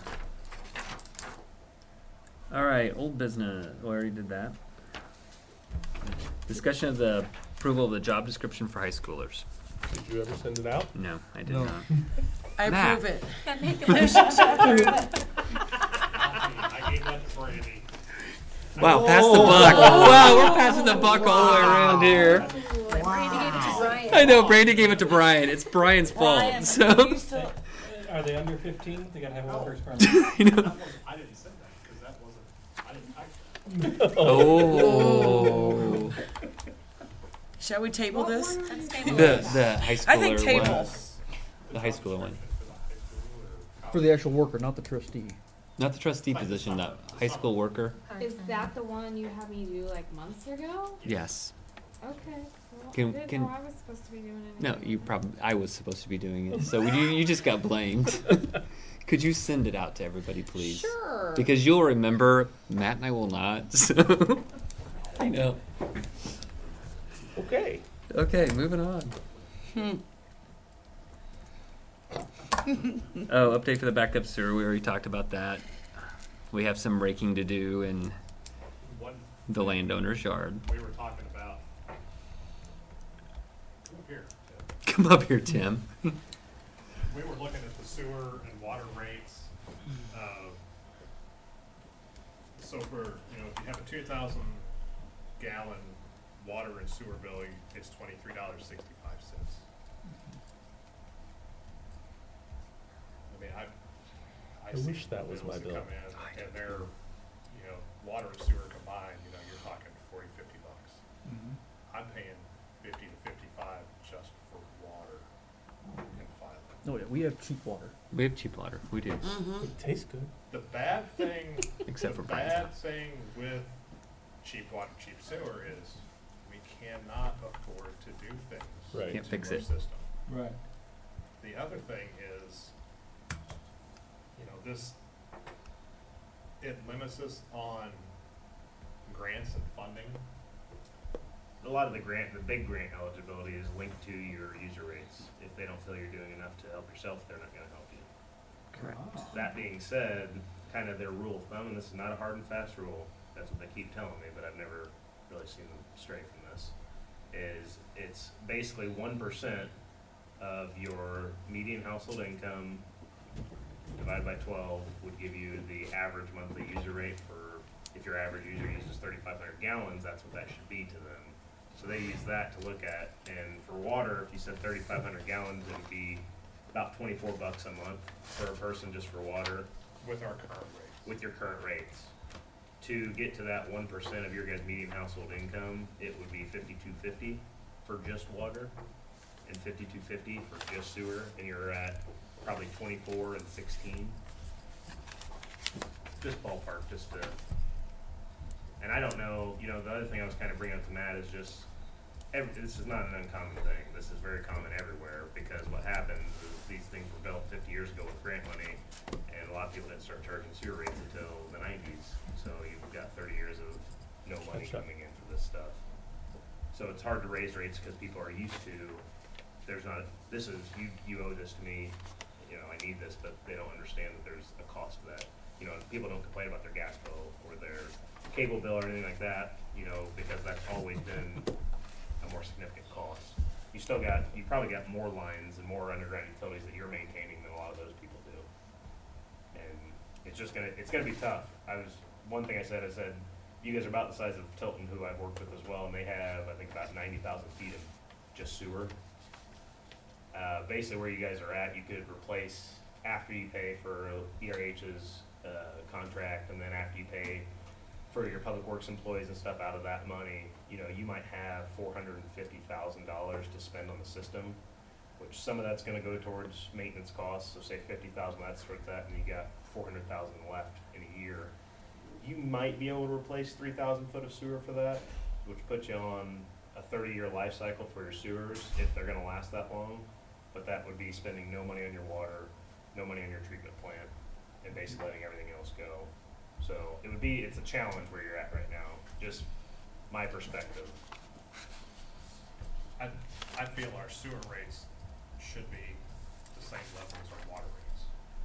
Speaker 2: All right, old business. We already did that. Discussion of the approval of the job description for high schoolers.
Speaker 5: Did you ever send it out?
Speaker 2: No, I did
Speaker 19: No.
Speaker 2: not.
Speaker 12: I
Speaker 2: Matt.
Speaker 12: approve it.
Speaker 3: I make a motion to approve it.
Speaker 8: I gave that to Brandy.
Speaker 2: Wow, pass the buck. Wow, we're passing the buck all the way around here.
Speaker 3: Brandy gave it to Brian.
Speaker 2: I know, Brady gave it to Brian. It's Brian's
Speaker 12: Brian,
Speaker 2: fault. So.
Speaker 12: you still-
Speaker 7: Are they under fifteen? They gotta have a workers permit.
Speaker 2: You know.
Speaker 8: I didn't send that because that wasn't, I didn't type that.
Speaker 2: Oh.
Speaker 12: Shall we table this?
Speaker 3: Let's table
Speaker 2: The
Speaker 3: it.
Speaker 2: the high schooler
Speaker 12: I think table.
Speaker 2: one. The high schooler one.
Speaker 9: For the actual worker, not the trustee.
Speaker 2: Not the trustee position, the high school worker.
Speaker 20: Is that the one you had me do like months ago?
Speaker 2: Yes.
Speaker 20: Okay. Well,
Speaker 2: Can-
Speaker 20: I didn't
Speaker 2: can-
Speaker 20: know I was supposed to be doing it.
Speaker 2: No, you probably. I was supposed to be doing it, so you you just got blamed. Could you send it out to everybody, please?
Speaker 20: Sure.
Speaker 2: Because you'll remember. Matt and I will not. So. I know.
Speaker 5: Okay.
Speaker 2: Okay, moving on.
Speaker 12: Hmm.
Speaker 2: Oh, update for the backup sewer. We already talked about that. We have some raking to do in
Speaker 8: One,
Speaker 2: the landowner's yard.
Speaker 8: we were talking about, come up here, Ted.
Speaker 2: Come up here, Tim.
Speaker 8: We were looking at the sewer and water rates. uh, So for, you know, if you have a two thousand gallon water and sewer bill, it's twenty-three dollars sixty-five cents. I mean, I, I
Speaker 5: I
Speaker 8: see
Speaker 5: wish that was
Speaker 8: bills
Speaker 5: my
Speaker 8: that
Speaker 5: bill.
Speaker 8: come in and they're, you know, water and sewer combined, you know, you're talking forty, fifty bucks. I'm paying fifty to fifty-five just for water and filing.
Speaker 9: Oh yeah, we have cheap water.
Speaker 2: We have cheap water. We do.
Speaker 12: Mm-hmm.
Speaker 5: It tastes good.
Speaker 8: The bad thing,
Speaker 2: Except
Speaker 8: the
Speaker 2: for Brian's
Speaker 8: bad
Speaker 2: house.
Speaker 8: thing with cheap water, cheap sewer is we cannot afford to do things
Speaker 5: Right.
Speaker 2: Can't
Speaker 8: to
Speaker 2: fix
Speaker 8: our
Speaker 2: it.
Speaker 8: system.
Speaker 19: Right.
Speaker 8: The other thing is, you know, this, it limits us on grants and funding.
Speaker 14: A lot of the grant, the big grant eligibility is linked to your user rates. If they don't feel you're doing enough to help yourself, they're not gonna help you.
Speaker 2: Correct.
Speaker 14: That being said, kind of their rule of thumb, and this is not a hard and fast rule, that's what they keep telling me, but I've never really seen them stray from this, is it's basically one percent of your median household income divided by twelve would give you the average monthly user rate for, if your average user uses thirty-five hundred gallons, that's what that should be to them. So they use that to look at, and for water, if you said thirty-five hundred gallons, it would be about twenty-four bucks a month for a person just for water
Speaker 8: With our current rates.
Speaker 14: with your current rates. To get to that one percent of your guys' median household income, it would be fifty-two fifty for just water and fifty-two fifty for just sewer, and you're at probably twenty-four and sixteen. Just ballpark, just to, and I don't know, you know, the other thing I was kind of bringing up to Matt is just every, this is not an uncommon thing. This is very common everywhere, because what happens is these things were built fifty years ago with grant money, and a lot of people didn't start charging sewer rates until the nineties. So you've got thirty years of no money coming in for this stuff. So it's hard to raise rates because people are used to, there's not, this is, you, you owe this to me, you know, I need this, but they don't understand that there's a cost to that. You know, people don't complain about their gas bill or their cable bill or anything like that, you know, because that's always been a more significant cost. You still got, you probably got more lines and more underground utilities that you're maintaining than a lot of those people do. And it's just gonna, it's gonna be tough. I was, one thing I said, I said, you guys are about the size of Tilton, who I've worked with as well, and they have, I think, about ninety thousand feet of just sewer. Uh, basically where you guys are at, you could replace, after you pay for E R H's uh, contract, and then after you pay for your public works employees and stuff out of that money, you know, you might have four hundred fifty thousand dollars to spend on the system, which some of that's gonna go towards maintenance costs, so say fifty thousand, that's towards that, and you got four hundred thousand left in a year. You might be able to replace three thousand foot of sewer for that, which puts you on a thirty year life cycle for your sewers, if they're gonna last that long. But that would be spending no money on your water, no money on your treatment plant, and basically letting everything else go. So it would be, it's a challenge where you're at right now, just my perspective.
Speaker 8: I, I feel our sewer rates should be the same level as our water rates.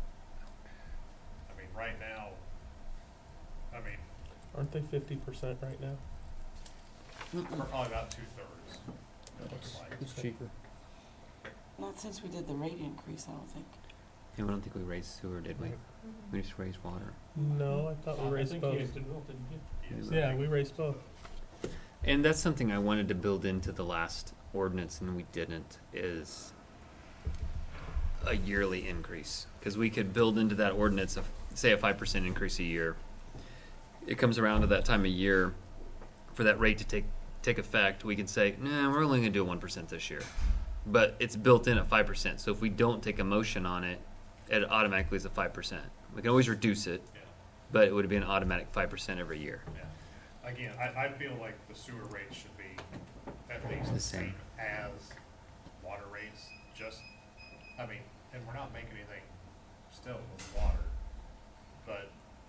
Speaker 8: I mean, right now, I mean,
Speaker 5: Aren't they fifty percent right now?
Speaker 8: we're probably about two thirds. It looks like.
Speaker 9: It's cheaper.
Speaker 12: Not since we did the rate increase, I don't think.
Speaker 2: Yeah, I don't think we raised sewer, did we? We just raised water.
Speaker 5: No, I thought we
Speaker 7: I
Speaker 5: raised
Speaker 7: think
Speaker 5: both.
Speaker 7: you guys did both, didn't you?
Speaker 5: Yeah, we raised both.
Speaker 2: And that's something I wanted to build into the last ordinance, and we didn't, is a yearly increase. Because we could build into that ordinance, of, say, a five percent increase a year. It comes around to that time of year for that rate to take take effect. We can say, nah, we're only going to do a one percent this year. But it's built in at five percent. So if we don't take a motion on it, it automatically is a five percent. We can always reduce it,
Speaker 8: Yeah.
Speaker 2: but it would be an automatic five percent every year.
Speaker 8: Yeah. Again, I, I feel like the sewer rates should be at least
Speaker 2: The
Speaker 8: the
Speaker 2: same.
Speaker 8: same as water rates, just, I mean, and we're not making anything still with water, but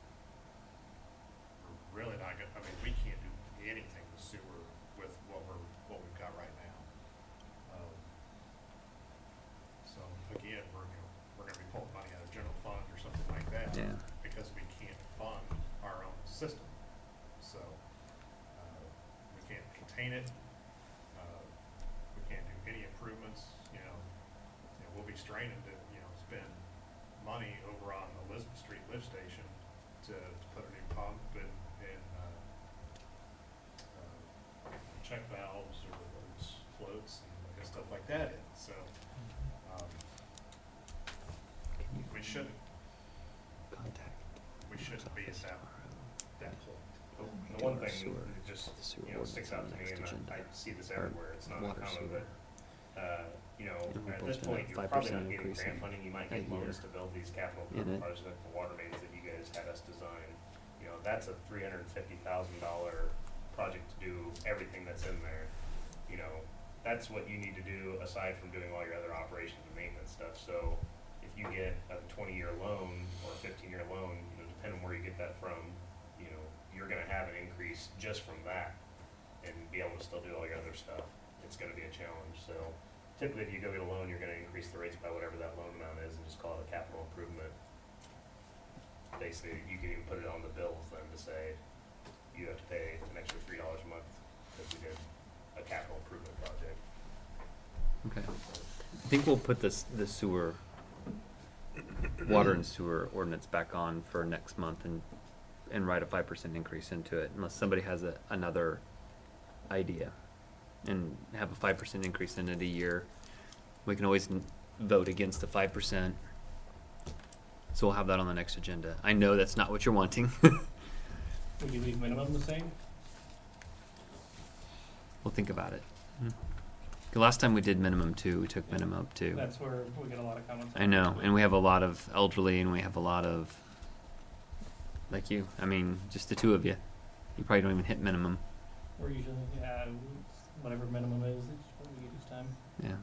Speaker 8: we're really not gonna, I mean, we can't do anything with sewer with what we're, what we've got right now. Um, So again, we're gonna, we're gonna be pulling money out of general fund or something like that.
Speaker 2: Yeah.
Speaker 8: Because we can't fund our own system. So, uh, we can't contain it, uh, we can't do any improvements, you know. You know, we'll be straining to, you know, spend money over on Elizabeth Street lift station to, to put a new pump and, and, uh, uh, check valves or, or s- floats and, and stuff like that in, so, um, we shouldn't, we shouldn't be at that, that point.
Speaker 14: The, the one thing that just, you know, sticks out to me, and I, I see this everywhere, it's not uncommon, but, uh, you know, at this point, you're probably not getting grant funding, you might get loans to build these capital improvement projects like the water mains that you guys had us design. You know, that's a three hundred and fifty thousand dollar project to do everything that's in there. You know, that's what you need to do aside from doing all your other operations and maintenance stuff. So if you get a twenty year loan or a fifteen year loan, you know, depending on where you get that from, you know, you're gonna have an increase just from that and be able to still do all your other stuff. It's gonna be a challenge, so typically if you go get a loan, you're gonna increase the rates by whatever that loan amount is and just call it a capital improvement. Basically, you can even put it on the bills then to say, you have to pay an extra three dollars a month because we did a capital improvement project.
Speaker 2: Okay. I think we'll put this the sewer, water and sewer ordinance back on for next month and and write a five percent increase into it, unless somebody has a, another idea, and have a five percent increase in it a year. We can always n- vote against the five percent. So we'll have that on the next agenda. I know that's not what you're wanting.
Speaker 7: Would you leave minimum the same?
Speaker 2: We'll think about it. The last time we did minimum two, we took minimum up two.
Speaker 7: That's where we get a lot of comments.
Speaker 2: I know, and we have a lot of elderly, and we have a lot of, like you. I mean, just the two of you. You probably don't even hit minimum.
Speaker 7: We're usually, yeah, whatever minimum is, it's what we get each time.
Speaker 2: Yeah.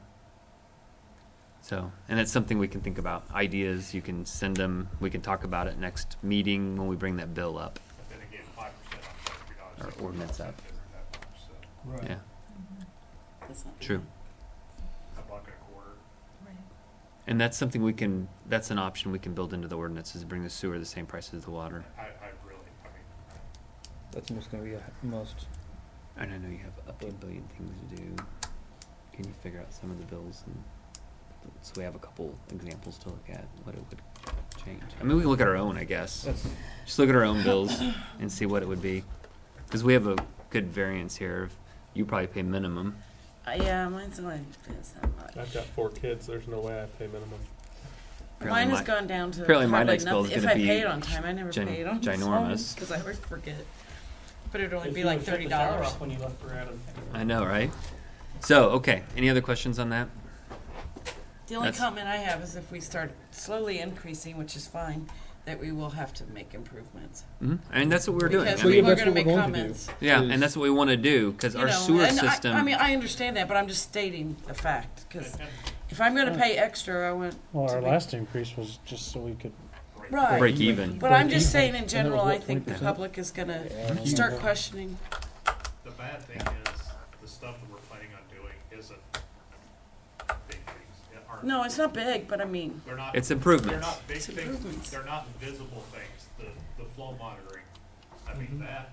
Speaker 2: So, and that's something we can think about. Ideas, you can send them, we can talk about it next meeting when we bring that bill up.
Speaker 8: But then again, five percent on three dollars.
Speaker 2: Or ordinance up.
Speaker 8: Isn't that much, so.
Speaker 2: Yeah,
Speaker 12: That's not
Speaker 2: true.
Speaker 8: A buck and a quarter.
Speaker 2: And that's something we can, that's an option we can build into the ordinance, is bring the sewer the same price as the water.
Speaker 8: I, I really, I mean,
Speaker 9: That's most gonna be a most.
Speaker 2: And I know you have up a billion things to do. Can you figure out some of the bills and so we have a couple examples to look at what it would change? I mean, we can look at our own, I guess. Just look at our own bills and see what it would be, because we have a good variance here. Of you probably pay minimum.
Speaker 12: Uh, yeah, mine's only it's not much.
Speaker 5: I've got four kids, there's no way I pay minimum.
Speaker 2: Apparently
Speaker 12: Mine has
Speaker 2: my-
Speaker 12: gone down to
Speaker 2: apparently my
Speaker 12: hardly
Speaker 2: next bill is
Speaker 12: nothing. If
Speaker 2: gonna
Speaker 12: I
Speaker 2: be
Speaker 12: pay it on time, I never
Speaker 2: gin-
Speaker 12: pay it on
Speaker 2: ginormous.
Speaker 12: because I always forget. But it'd only
Speaker 7: If
Speaker 12: be
Speaker 7: you
Speaker 12: like
Speaker 7: would've shut
Speaker 12: thirty
Speaker 7: the shower
Speaker 12: dollars.
Speaker 7: off when you left for out of.
Speaker 2: I know, right? So, okay. Any other questions on that?
Speaker 12: The only
Speaker 2: That's-
Speaker 12: comment I have is if we start slowly increasing, which is fine, that we will have to make improvements.
Speaker 2: Mm-hmm. And that's what we're doing.
Speaker 12: Because
Speaker 2: I mean,
Speaker 12: we're going to make comments.
Speaker 2: yeah, and that's what we want to do because
Speaker 12: You
Speaker 2: our
Speaker 12: know,
Speaker 2: sewer
Speaker 12: and I-
Speaker 2: system.
Speaker 12: I, mean, I understand that, but I'm just stating the fact. Because if I'm going to pay extra, I want.
Speaker 15: Well,
Speaker 12: to
Speaker 15: our
Speaker 12: be-
Speaker 15: last increase was just so we could.
Speaker 12: Right.
Speaker 2: break even.
Speaker 12: But I'm
Speaker 15: Break
Speaker 12: just
Speaker 15: even.
Speaker 12: saying, in
Speaker 15: And it
Speaker 12: general,
Speaker 15: was
Speaker 12: I
Speaker 15: what,
Speaker 12: think the
Speaker 15: twenty percent?
Speaker 12: public is going
Speaker 15: Yeah, I
Speaker 12: to
Speaker 15: don't
Speaker 12: start
Speaker 15: know.
Speaker 12: questioning.
Speaker 8: the bad thing is, the stuff that we're planning on doing isn't big things. It aren't-
Speaker 12: No, it's not big, but I mean.
Speaker 8: They're not.
Speaker 2: It's improvements.
Speaker 8: They're not big
Speaker 12: It's
Speaker 8: things,
Speaker 12: improvements.
Speaker 8: they're not visible things, the, the flow monitoring. I mean,
Speaker 12: Mm-hmm.
Speaker 8: that,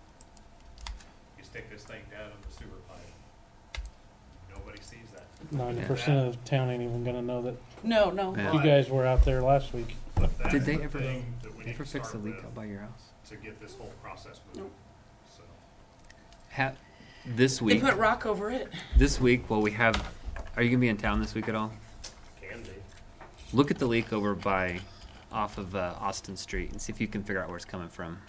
Speaker 8: you stick this thing down in the sewer pipe, nobody sees that.
Speaker 15: Ninety
Speaker 8: That-
Speaker 15: percent of the town ain't even gonna know that.
Speaker 12: No, no.
Speaker 2: Yeah.
Speaker 15: You guys were out there last week.
Speaker 8: But that's
Speaker 2: Did they
Speaker 8: the
Speaker 2: ever,
Speaker 8: thing that we need
Speaker 2: ever
Speaker 8: to
Speaker 2: fix the
Speaker 8: start
Speaker 2: leak
Speaker 8: with
Speaker 2: out by your house?
Speaker 8: To get this whole process moving, so.
Speaker 2: Ha- this
Speaker 12: They
Speaker 2: week.
Speaker 12: put rock over it.
Speaker 2: This week, well, we have. Are you gonna be in town this week at all?
Speaker 14: Can be.
Speaker 2: Look at the leak over by, off of uh, Austin Street, and see if you can figure out where it's coming from.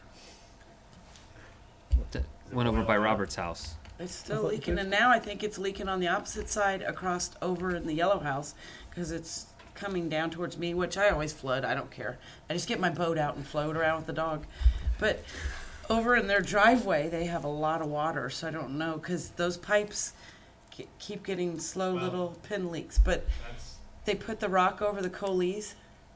Speaker 2: D- Went over by Robert's house.
Speaker 12: It's still leaking, and now I think it's leaking on the opposite side across over in the yellow house because it's coming down towards me, which I always flood. I don't care. I just get my boat out and float around with the dog. But over in their driveway, they have a lot of water, so I don't know because those pipes ke- keep getting slow
Speaker 8: Well,
Speaker 12: little pin leaks. But
Speaker 8: That's,
Speaker 12: they put the rock over the colees,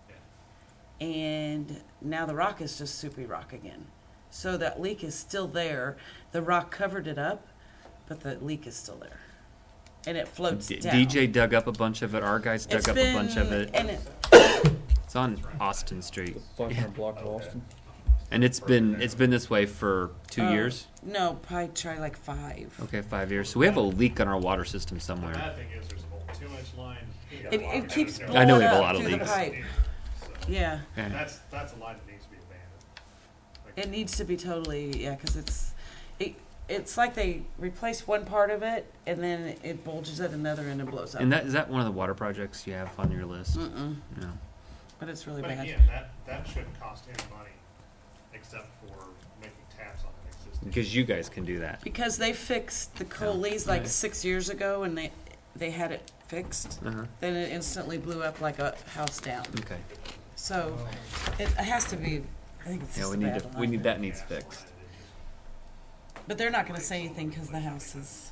Speaker 12: and now the rock is just soupy rock again. So that leak is still there. The rock covered it up, but the leak is still there, and it floats
Speaker 2: D-
Speaker 12: down.
Speaker 2: D J dug up a bunch of it. Our guys dug
Speaker 12: It's
Speaker 2: up a bunch of
Speaker 12: been-
Speaker 2: it.
Speaker 12: and it-
Speaker 2: It's on Austin Street,
Speaker 9: Five hundred block of Austin.
Speaker 2: and it's been it's been this way for two
Speaker 12: Oh,
Speaker 2: years.
Speaker 12: No, probably try like five.
Speaker 2: Okay, five years. So we have a leak on our water system
Speaker 8: the
Speaker 2: somewhere.
Speaker 8: bad thing is, there's a whole two-inch line.
Speaker 12: It, it keeps blowing
Speaker 2: I know we have a
Speaker 12: up
Speaker 2: lot of
Speaker 12: through the
Speaker 2: leaks.
Speaker 12: pipe.
Speaker 8: So,
Speaker 12: Yeah,
Speaker 2: Okay.
Speaker 8: That's, that's a line that needs to be abandoned. Like,
Speaker 12: it needs to be totally yeah, because it's it, it's like they replace one part of it and then it bulges at another end and blows up.
Speaker 2: And that is that one of the water projects you have on your list?
Speaker 12: Mm-mm.
Speaker 2: No.
Speaker 12: But it's really
Speaker 8: But
Speaker 12: bad.
Speaker 8: again, that, that shouldn't cost any money, except for making taps on an existing.
Speaker 2: Because you guys can do that.
Speaker 12: Because they fixed the colees like
Speaker 2: Right.
Speaker 12: six years ago and they they had it fixed.
Speaker 2: Uh-huh.
Speaker 12: Then it instantly blew up like a house down.
Speaker 2: Okay.
Speaker 12: So it has to be. I think it's
Speaker 2: Yeah,
Speaker 12: just
Speaker 2: we
Speaker 12: a
Speaker 2: need
Speaker 12: bad
Speaker 2: to,
Speaker 12: line.
Speaker 2: we need that needs fixed.
Speaker 12: But they're not going to say anything because the house is.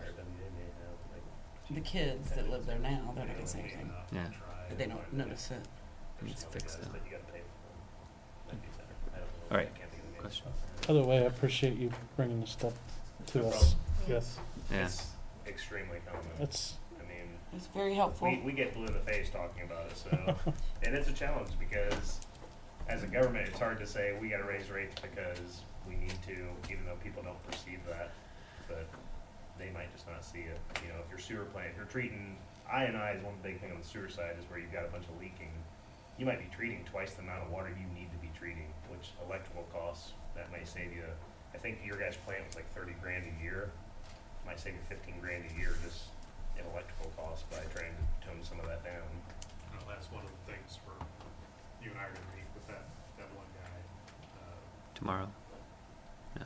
Speaker 12: The kids that live there now, they're not going to say anything.
Speaker 2: Yeah.
Speaker 12: But they don't notice it.
Speaker 2: Needs fixed though.
Speaker 14: But you gotta pay for them. That'd be better. I don't know.
Speaker 2: All right.
Speaker 14: I can't think of the
Speaker 2: Question.
Speaker 15: Either way, I appreciate you bringing this stuff to
Speaker 14: No
Speaker 15: us.
Speaker 14: problem.
Speaker 5: Yes.
Speaker 2: Yeah.
Speaker 14: It's extremely common.
Speaker 15: That's
Speaker 14: I mean,
Speaker 12: It's very helpful.
Speaker 14: we, we get blue in the face talking about it, so, and it's a challenge because as a government, it's hard to say we gotta raise rates because we need to, even though people don't perceive that, but they might just not see it. You know, if your sewer plant, if you're treating, I and I is one big thing on the sewer side is where you've got a bunch of leaking. You might be treating twice the amount of water you need to be treating, which electrical costs, that may save you, I think your guys' plant was like thirty grand a year. Might save you fifteen grand a year just in electrical costs by trying to tone some of that down.
Speaker 8: Well, that's one of the things for, you and I are gonna meet with that, that one guy, uh,
Speaker 2: Tomorrow. Yeah.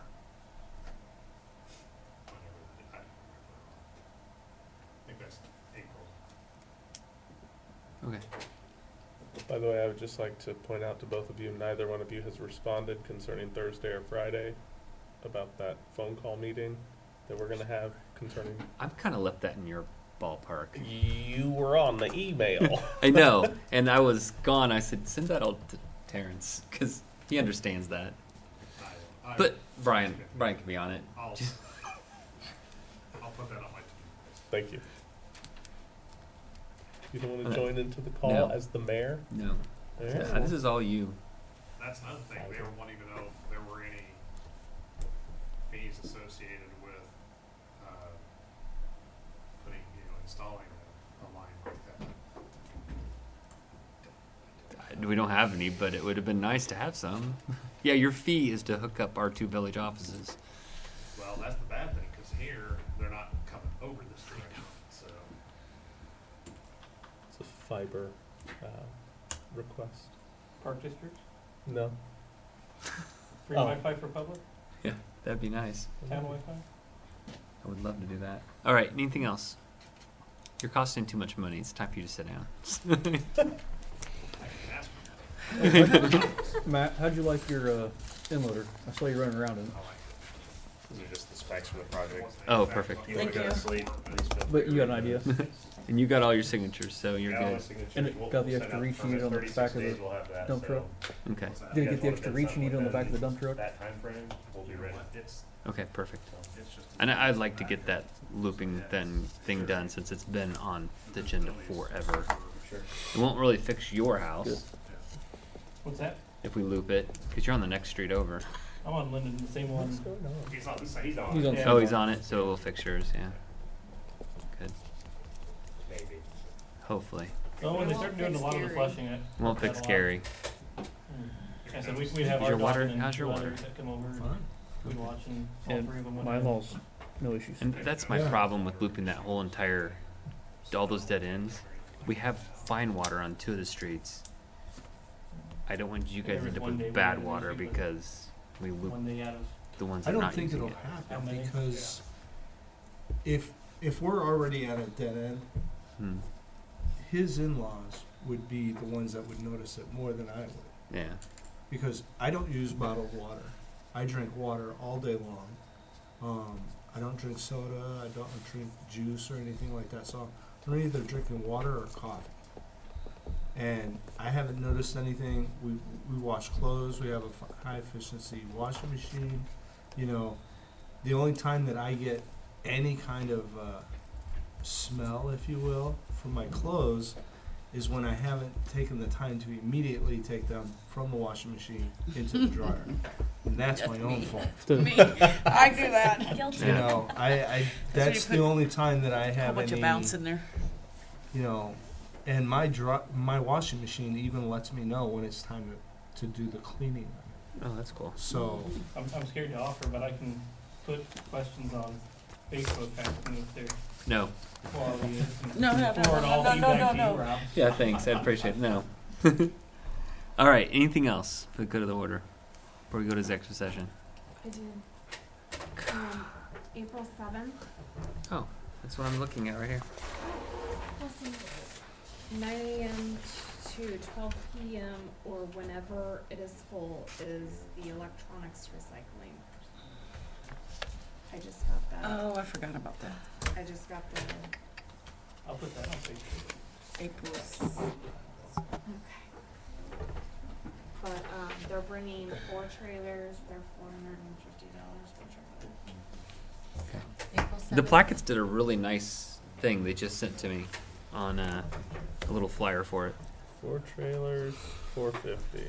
Speaker 8: whenever, I don't remember. I think that's April.
Speaker 2: Okay.
Speaker 5: By the way, I would just like to point out to both of you, neither one of you has responded concerning Thursday or Friday about that phone call meeting. that we're gonna have concerning.
Speaker 2: I've kind of left that in your ballpark.
Speaker 5: You were on the email.
Speaker 2: I know, and I was gone. I said, send that all to Terrence, because he understands that.
Speaker 8: I- I-
Speaker 2: But Brian, Brian can be on it.
Speaker 8: I'll, I'll put that on my to-do list.
Speaker 5: Thank you. You don't want
Speaker 2: Uh,
Speaker 5: to join into the call
Speaker 2: no.
Speaker 5: as the mayor?
Speaker 2: No.
Speaker 5: All right.
Speaker 2: Uh, This is all you.
Speaker 8: That's another thing, they were wanting to know if there were any fees associated with, uh, putting, you know, installing a, a line like that.
Speaker 2: Uh, We don't have any, but it would have been nice to have some. Yeah, your fee is to hook up our two village offices.
Speaker 8: Well, that's the bad thing, cause here, they're not coming over this direction, so.
Speaker 5: It's a fiber uh, request.
Speaker 7: Park district,
Speaker 5: No.
Speaker 7: free
Speaker 5: Oh.
Speaker 7: Wi-Fi for public,
Speaker 2: Yeah, that'd be nice.
Speaker 7: town Wi-Fi.
Speaker 2: I would love to do that. All right, anything else? You're costing too much money. It's time for you to sit down.
Speaker 9: Matt, how'd you like your uh, inloader? I saw you running around in it.
Speaker 14: These are just the specs for the project.
Speaker 2: Oh, perfect.
Speaker 14: You wanna
Speaker 12: Thank
Speaker 14: go to
Speaker 12: you.
Speaker 14: sleep, please feel
Speaker 9: But
Speaker 14: free.
Speaker 9: you got an idea?
Speaker 2: And you got all your signatures, so you're
Speaker 14: Got all
Speaker 2: good.
Speaker 14: the signatures.
Speaker 9: And it
Speaker 14: We'll-
Speaker 9: got the
Speaker 14: we'll
Speaker 9: extra
Speaker 14: send out
Speaker 9: reach you need
Speaker 14: permits.
Speaker 9: on the
Speaker 14: thirty-six
Speaker 9: back of
Speaker 14: days
Speaker 9: the
Speaker 14: we'll have that,
Speaker 9: dump
Speaker 14: so
Speaker 9: truck?
Speaker 2: Okay.
Speaker 14: if
Speaker 9: Did
Speaker 14: you
Speaker 9: it
Speaker 14: guys
Speaker 9: get the
Speaker 14: wanna
Speaker 9: extra
Speaker 14: bid
Speaker 9: reach you
Speaker 14: something
Speaker 9: need on the back of the
Speaker 14: within
Speaker 9: dump truck?
Speaker 14: That timeframe, we'll be ready. It's,
Speaker 2: Okay, perfect.
Speaker 14: it's just.
Speaker 2: And I- I'd like to get that looping then thing done since it's been on the agenda forever.
Speaker 14: Sure.
Speaker 2: It won't really fix your house
Speaker 7: What's that?
Speaker 2: if we loop it, because you're on the next street over.
Speaker 7: I'm on Linden, the same one.
Speaker 14: He's on the, s- he's on.
Speaker 9: He's
Speaker 14: it.
Speaker 9: on
Speaker 7: Yeah.
Speaker 2: Oh, he's on it, so it will fix yours, yeah. Good.
Speaker 14: Maybe.
Speaker 2: Hopefully.
Speaker 7: Oh, when they
Speaker 20: It
Speaker 7: start
Speaker 20: won't
Speaker 7: doing a
Speaker 20: fix
Speaker 7: lot of the
Speaker 20: Gary.
Speaker 7: flushing, it.
Speaker 2: Won't fix Gary.
Speaker 7: I said, we, we have
Speaker 2: Is
Speaker 7: our
Speaker 2: your
Speaker 7: dog
Speaker 2: water-
Speaker 7: and then
Speaker 2: how's your
Speaker 7: two
Speaker 2: water?
Speaker 7: others that come over. We watch and all
Speaker 9: And
Speaker 7: three of them. went
Speaker 9: my
Speaker 7: down.
Speaker 9: in-laws, no issues.
Speaker 2: And that's my
Speaker 19: Yeah.
Speaker 2: problem with looping that whole entire, all those dead ends. We have fine water on two of the streets. I don't want you
Speaker 7: There
Speaker 2: guys to
Speaker 7: was
Speaker 2: end up
Speaker 7: one day
Speaker 2: with
Speaker 7: we had
Speaker 2: bad
Speaker 7: an
Speaker 2: water
Speaker 7: issue with
Speaker 2: because we loop
Speaker 7: One day out of,
Speaker 2: the ones
Speaker 19: I
Speaker 2: that are
Speaker 19: don't
Speaker 2: not
Speaker 19: think
Speaker 2: using
Speaker 19: it'll
Speaker 2: it.
Speaker 7: How
Speaker 19: happen
Speaker 7: many?
Speaker 19: because if if we're already at a dead end,
Speaker 2: Hmm.
Speaker 19: his in-laws would be the ones that would notice it more than I would.
Speaker 2: Yeah.
Speaker 19: Because I don't use bottled water. I drink water all day long. Um, I don't drink soda. I don't drink juice or anything like that. So I'm either drinking water or coffee. And I haven't noticed anything. We we wash clothes. We have a f- high efficiency washing machine. You know, the only time that I get any kind of uh, smell, if you will, from my clothes is when I haven't taken the time to immediately take them from the washing machine into the dryer. And that's my
Speaker 12: That's
Speaker 19: own
Speaker 12: me.
Speaker 19: fault.
Speaker 12: Me, I do that.
Speaker 3: Guilty.
Speaker 19: You know, I, I
Speaker 12: why
Speaker 19: that's
Speaker 12: you
Speaker 19: the
Speaker 12: put
Speaker 19: only time that I
Speaker 12: A
Speaker 19: have
Speaker 12: bunch
Speaker 19: any,
Speaker 12: of bounce in there.
Speaker 19: you know, and my dry, my washing machine even lets me know when it's time to, to do the cleaning.
Speaker 2: Oh, that's cool.
Speaker 19: So,
Speaker 7: I'm, I'm scared to offer, but I can put questions on Facebook asking if their
Speaker 2: No.
Speaker 7: quality is. and
Speaker 12: No, no, no,
Speaker 7: forward
Speaker 12: no,
Speaker 7: all
Speaker 12: no, no,
Speaker 7: feedback
Speaker 12: no,
Speaker 7: to you,
Speaker 12: no.
Speaker 7: Rob.
Speaker 2: Yeah, thanks. I appreciate it. No. All right. Anything else for the good of the order before we go to executive session?
Speaker 20: I did. Um, April seventh,
Speaker 2: Oh, that's what I'm looking at right here.
Speaker 20: nine AM to twelve PM or whenever it is full is the electronics recycling. I just got that.
Speaker 12: Oh, I forgot about that.
Speaker 20: I just got the,
Speaker 7: I'll put that on Facebook.
Speaker 12: April's.
Speaker 20: okay. But, um, they're bringing four trailers, they're four hundred and fifty dollars per trailer.
Speaker 3: April
Speaker 2: The
Speaker 3: seventh.
Speaker 2: plackets did a really nice thing they just sent to me on uh, a little flyer for it.
Speaker 5: Four trailers, four fifty.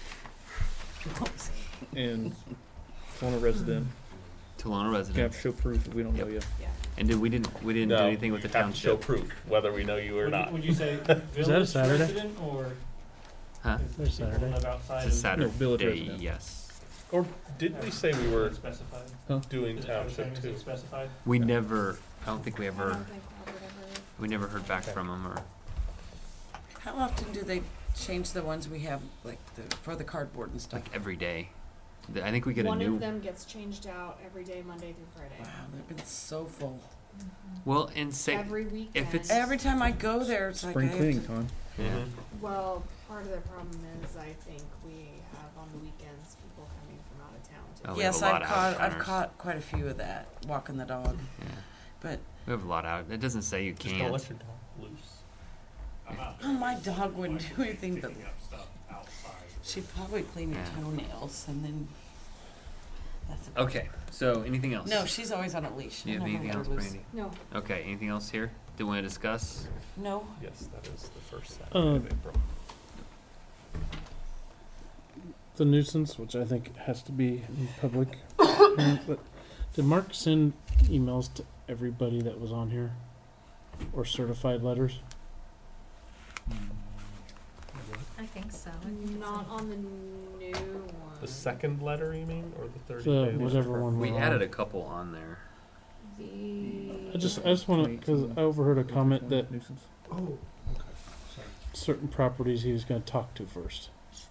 Speaker 9: And Kelowna resident,
Speaker 2: Kelowna
Speaker 9: you
Speaker 2: resident.
Speaker 9: have to show proof if we don't know you.
Speaker 20: Yeah.
Speaker 2: And did we didn't we didn't do
Speaker 5: No,
Speaker 2: anything with the
Speaker 5: you have to show
Speaker 2: township?
Speaker 5: proof whether we know you or
Speaker 7: Would you,
Speaker 5: not.
Speaker 7: would you say
Speaker 15: a
Speaker 7: village
Speaker 15: Saturday?
Speaker 7: resident or
Speaker 2: Huh?
Speaker 7: is
Speaker 15: There's
Speaker 7: people
Speaker 15: Saturday.
Speaker 7: live outside
Speaker 2: It's a
Speaker 7: of-
Speaker 9: No, village
Speaker 2: Saturday,
Speaker 9: resident.
Speaker 2: yes.
Speaker 5: Or did we say we were
Speaker 7: Specified.
Speaker 9: Huh?
Speaker 5: doing
Speaker 7: Is it- are we saying
Speaker 5: township
Speaker 7: it's
Speaker 5: too?
Speaker 7: Specified.
Speaker 2: We never. I don't think we
Speaker 20: I
Speaker 2: ever.
Speaker 20: don't think Robert ever.
Speaker 2: We never heard back from them or.
Speaker 12: How often do they change the ones we have, like the, for the cardboard and stuff?
Speaker 2: Like every day. The- I think we get
Speaker 20: One
Speaker 2: a new.
Speaker 20: of them gets changed out every day, Monday through Friday.
Speaker 12: Wow, they've been so full.
Speaker 2: Well, and say
Speaker 20: Every weekend.
Speaker 2: if it's
Speaker 12: Every time I go there, it's like
Speaker 9: Spring
Speaker 12: I have
Speaker 9: cleaning
Speaker 12: to,
Speaker 9: time.
Speaker 5: Mhm.
Speaker 20: Well, part of the problem is I think we have on the weekends people coming from out of town to
Speaker 2: Oh, we
Speaker 12: Yes,
Speaker 2: have a lot
Speaker 12: I've
Speaker 2: of
Speaker 12: caught,
Speaker 2: house
Speaker 12: I've
Speaker 2: runners.
Speaker 12: caught quite a few of that, walking the dog.
Speaker 2: Yeah.
Speaker 12: But,
Speaker 2: We have a lot out. It doesn't say you
Speaker 5: Just
Speaker 2: can't.
Speaker 5: don't let your dog loose.
Speaker 8: I'm out
Speaker 12: oh,
Speaker 8: there
Speaker 12: my dog wouldn't do anything but,
Speaker 8: picking up stuff outside.
Speaker 12: she'd probably clean your
Speaker 2: Yeah.
Speaker 12: toenails and then, that's about
Speaker 2: Okay, so anything else?
Speaker 12: No, she's always on a leash.
Speaker 2: Do you
Speaker 12: I
Speaker 2: have
Speaker 12: never
Speaker 2: anything
Speaker 12: let her
Speaker 2: else,
Speaker 12: loose.
Speaker 2: Brandy?
Speaker 10: No.
Speaker 2: Okay, anything else here? Do we want to discuss?
Speaker 12: No.
Speaker 5: Yes, that is the first Saturday
Speaker 15: Uh,
Speaker 5: of April.
Speaker 15: The nuisance, which I think has to be in public. But did Mark send emails to everybody that was on here? Or certified letters?
Speaker 3: I think so.
Speaker 20: Not on the new one.
Speaker 5: The second letter, you mean, or the thirty
Speaker 15: The
Speaker 5: day?
Speaker 15: whatever one
Speaker 2: We
Speaker 15: we're
Speaker 2: added
Speaker 15: on.
Speaker 2: a couple on there.
Speaker 20: The.
Speaker 15: I just I just want to because I overheard a comment that
Speaker 9: Nuisance.
Speaker 19: Oh, okay. Sorry.
Speaker 15: certain properties he was going to talk to first.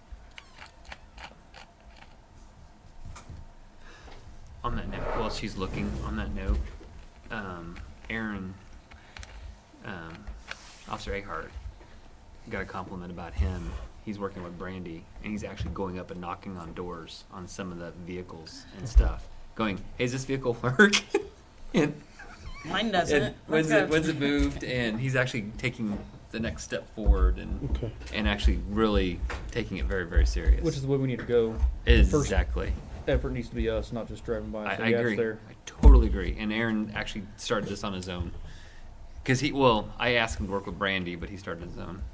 Speaker 2: On that note, while she's looking, on that note, um, Aaron, um, Officer Ahart, got a compliment about him. He's working with Brandy, and he's actually going up and knocking on doors on some of the vehicles and stuff, going, "Hey, does this vehicle work?" and
Speaker 12: Mine doesn't.
Speaker 2: and when's
Speaker 12: Like
Speaker 2: it when's it moved? And he's actually taking the next step forward and
Speaker 15: Okay.
Speaker 2: and actually really taking it very very serious.
Speaker 9: Which is the way we need to go. The first
Speaker 2: exactly.
Speaker 9: effort needs to be us, not just driving by.
Speaker 2: I,
Speaker 9: and say,
Speaker 2: I
Speaker 9: yeah, it's
Speaker 2: agree.
Speaker 9: there.
Speaker 2: I totally agree. And Aaron actually started this on his own. Because he, well, I asked him to work with Brandy, but he started his own.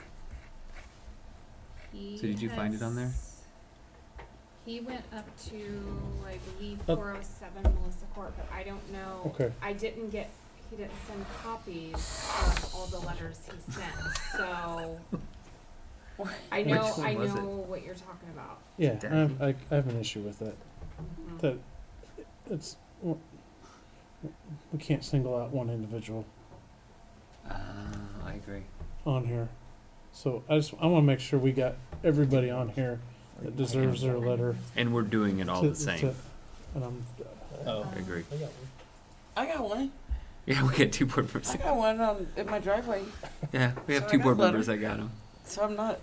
Speaker 20: He
Speaker 2: So did you find it on there?
Speaker 20: has- He went up to, I believe,
Speaker 15: Uh,
Speaker 20: four oh seven Melissa Court, but I don't know.
Speaker 15: Okay.
Speaker 20: I didn't get, he didn't send copies of all the letters he sent, so. I
Speaker 2: Which
Speaker 20: know,
Speaker 2: one
Speaker 20: I
Speaker 2: was it?
Speaker 20: know what you're talking about.
Speaker 15: Yeah, I
Speaker 2: Daddy.
Speaker 15: have, I, I have an issue with that.
Speaker 20: Mhm.
Speaker 15: That it's we can't single out one individual
Speaker 2: Uh, I agree.
Speaker 15: on here. So I just I want to make sure we got everybody on here that deserves their letter.
Speaker 2: And we're doing it all
Speaker 15: to-
Speaker 2: the same.
Speaker 15: to- and I'm
Speaker 9: Oh.
Speaker 2: I agree.
Speaker 12: I got one.
Speaker 2: Yeah, we got two board members.
Speaker 12: I got one on, in my driveway,
Speaker 2: Yeah, we have
Speaker 12: So I
Speaker 2: two
Speaker 12: got
Speaker 2: board
Speaker 12: a letter.
Speaker 2: members that got them.
Speaker 12: so I'm not,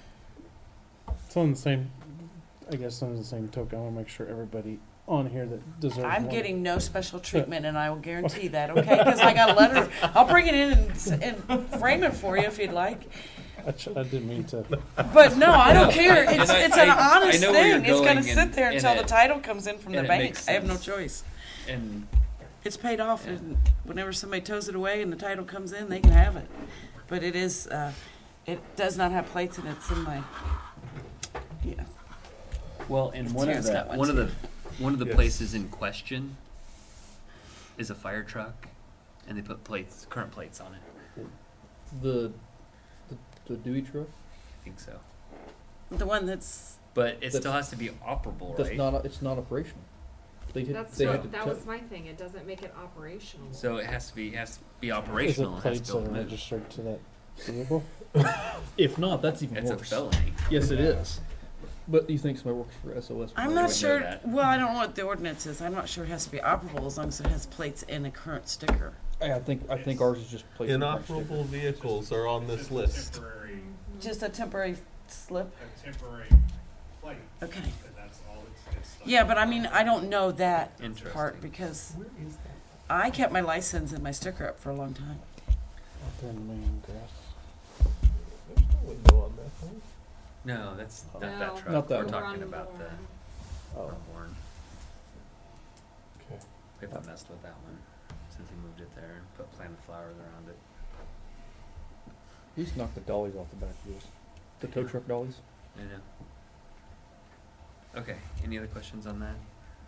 Speaker 15: it's on the same. I guess on the same token, I want to make sure everybody on here that deserves.
Speaker 12: I'm
Speaker 15: one.
Speaker 12: getting no special treatment, and I will guarantee that, okay? Because I got a letter. I'll bring it in and, s- and frame it for you if you'd like.
Speaker 15: I, ch- I didn't mean to.
Speaker 12: But no, I don't
Speaker 2: No,
Speaker 12: care.
Speaker 2: and
Speaker 12: It's
Speaker 2: I-
Speaker 12: it's an
Speaker 2: I- I
Speaker 12: honest
Speaker 2: know where you're
Speaker 12: thing. It's
Speaker 2: going,
Speaker 12: gonna sit
Speaker 2: and-
Speaker 12: there
Speaker 2: and
Speaker 12: until the
Speaker 2: it-
Speaker 12: title comes in from the
Speaker 2: and it
Speaker 12: bank.
Speaker 2: makes
Speaker 12: I have no
Speaker 2: sense.
Speaker 12: choice.
Speaker 2: And
Speaker 12: It's paid off,
Speaker 2: Yeah.
Speaker 12: and whenever somebody tows it away and the title comes in, they can have it. But it is, uh, it does not have plates, and it's in my, yeah.
Speaker 2: well, and one of
Speaker 12: Tara's
Speaker 2: the
Speaker 12: got one
Speaker 2: one of
Speaker 12: too.
Speaker 2: the one of the
Speaker 5: Yes.
Speaker 2: places in question is a fire truck, and they put plates, current plates on it.
Speaker 9: The, the the Dewey truck.
Speaker 2: I think so.
Speaker 12: The one that's,
Speaker 2: But it
Speaker 9: That's-
Speaker 2: still has to be operable,
Speaker 9: That's
Speaker 2: right?
Speaker 9: not. It's not operational. They had,
Speaker 20: That's
Speaker 9: they had
Speaker 20: what,
Speaker 9: to
Speaker 20: that
Speaker 9: tell-
Speaker 20: was my thing, it doesn't make it operational.
Speaker 2: So it has to be has to be
Speaker 15: Is
Speaker 2: operational.
Speaker 15: it
Speaker 2: It has
Speaker 15: plates
Speaker 2: to
Speaker 15: that
Speaker 2: be
Speaker 15: are
Speaker 2: able to move.
Speaker 15: registered to that vehicle?
Speaker 9: If not, that's even
Speaker 2: It's a
Speaker 9: worse.
Speaker 2: felony.
Speaker 9: Yes, it is. But you think somebody works for S O S?
Speaker 12: I'm
Speaker 2: you
Speaker 12: not
Speaker 2: wouldn't know
Speaker 12: sure,
Speaker 2: that.
Speaker 12: well, I don't know what the ordinance is. I'm not sure it has to be operable as long as it has plates and a current sticker.
Speaker 9: I I think I think ours is just placed. in the front sticker.
Speaker 5: Inoperable vehicles are on this
Speaker 8: Just a
Speaker 5: list.
Speaker 8: Temporary,
Speaker 12: Just a temporary slip?
Speaker 8: a temporary plate,
Speaker 12: Okay.
Speaker 8: and that's all it's, it's. stuck
Speaker 12: Yeah,
Speaker 8: on.
Speaker 12: but I mean, I don't know that
Speaker 2: Interesting.
Speaker 12: part because
Speaker 5: Where is that?
Speaker 12: I kept my license and my sticker up for a long time.
Speaker 15: Out there in the main grass.
Speaker 5: There's no window on that thing.
Speaker 2: No, that's not
Speaker 20: No,
Speaker 2: that truck.
Speaker 9: Not that
Speaker 2: We're
Speaker 9: one.
Speaker 2: talking
Speaker 20: Run
Speaker 2: about the
Speaker 20: Born.
Speaker 15: Oh.
Speaker 2: Horn.
Speaker 5: Okay.
Speaker 2: We haven't messed with that one since he moved it there and put planted flowers around it.
Speaker 9: We just knocked the dollies off the back wheels. The tow truck dollies.
Speaker 2: I know. Okay. Any other questions on that?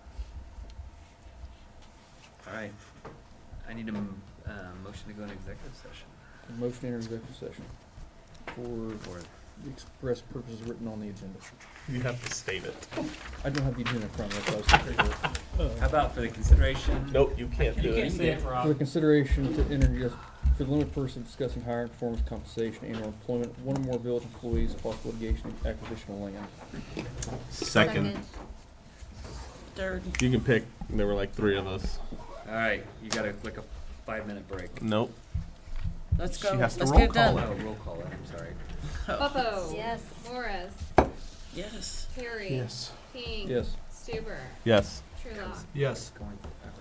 Speaker 2: All right. I need a m- uh, motion to go into executive session
Speaker 9: A motion to enter executive session for
Speaker 2: for
Speaker 9: the express purposes written on the agenda.
Speaker 5: You have to state it.
Speaker 9: I don't have the agenda in front of me, so I was thinking of it.
Speaker 2: How about for the consideration?
Speaker 5: Nope, you can't do
Speaker 7: You can't
Speaker 5: it.
Speaker 7: say it,
Speaker 9: For the
Speaker 7: Rob.
Speaker 9: consideration to enter just for the limited person discussing hiring, performance, compensation, and or employment of one or more village employees, possible litigation, and acquisition of land.
Speaker 5: Second.
Speaker 12: Third.
Speaker 5: You can pick. There were like three of us.
Speaker 2: All right. You got a like a five minute break.
Speaker 5: Nope.
Speaker 12: Let's
Speaker 5: She
Speaker 12: go.
Speaker 5: has to
Speaker 12: Let's
Speaker 5: roll
Speaker 12: get it done.
Speaker 5: call
Speaker 2: Oh, roll call it. I'm sorry.
Speaker 20: Buffo.
Speaker 3: Yes.
Speaker 20: Morris.
Speaker 12: Yes.
Speaker 20: Terry.
Speaker 19: Yes.
Speaker 20: King.
Speaker 9: Yes.
Speaker 20: Stu. Stuber.
Speaker 5: Yes.
Speaker 20: Truelock.
Speaker 19: Yes.
Speaker 2: Going forever.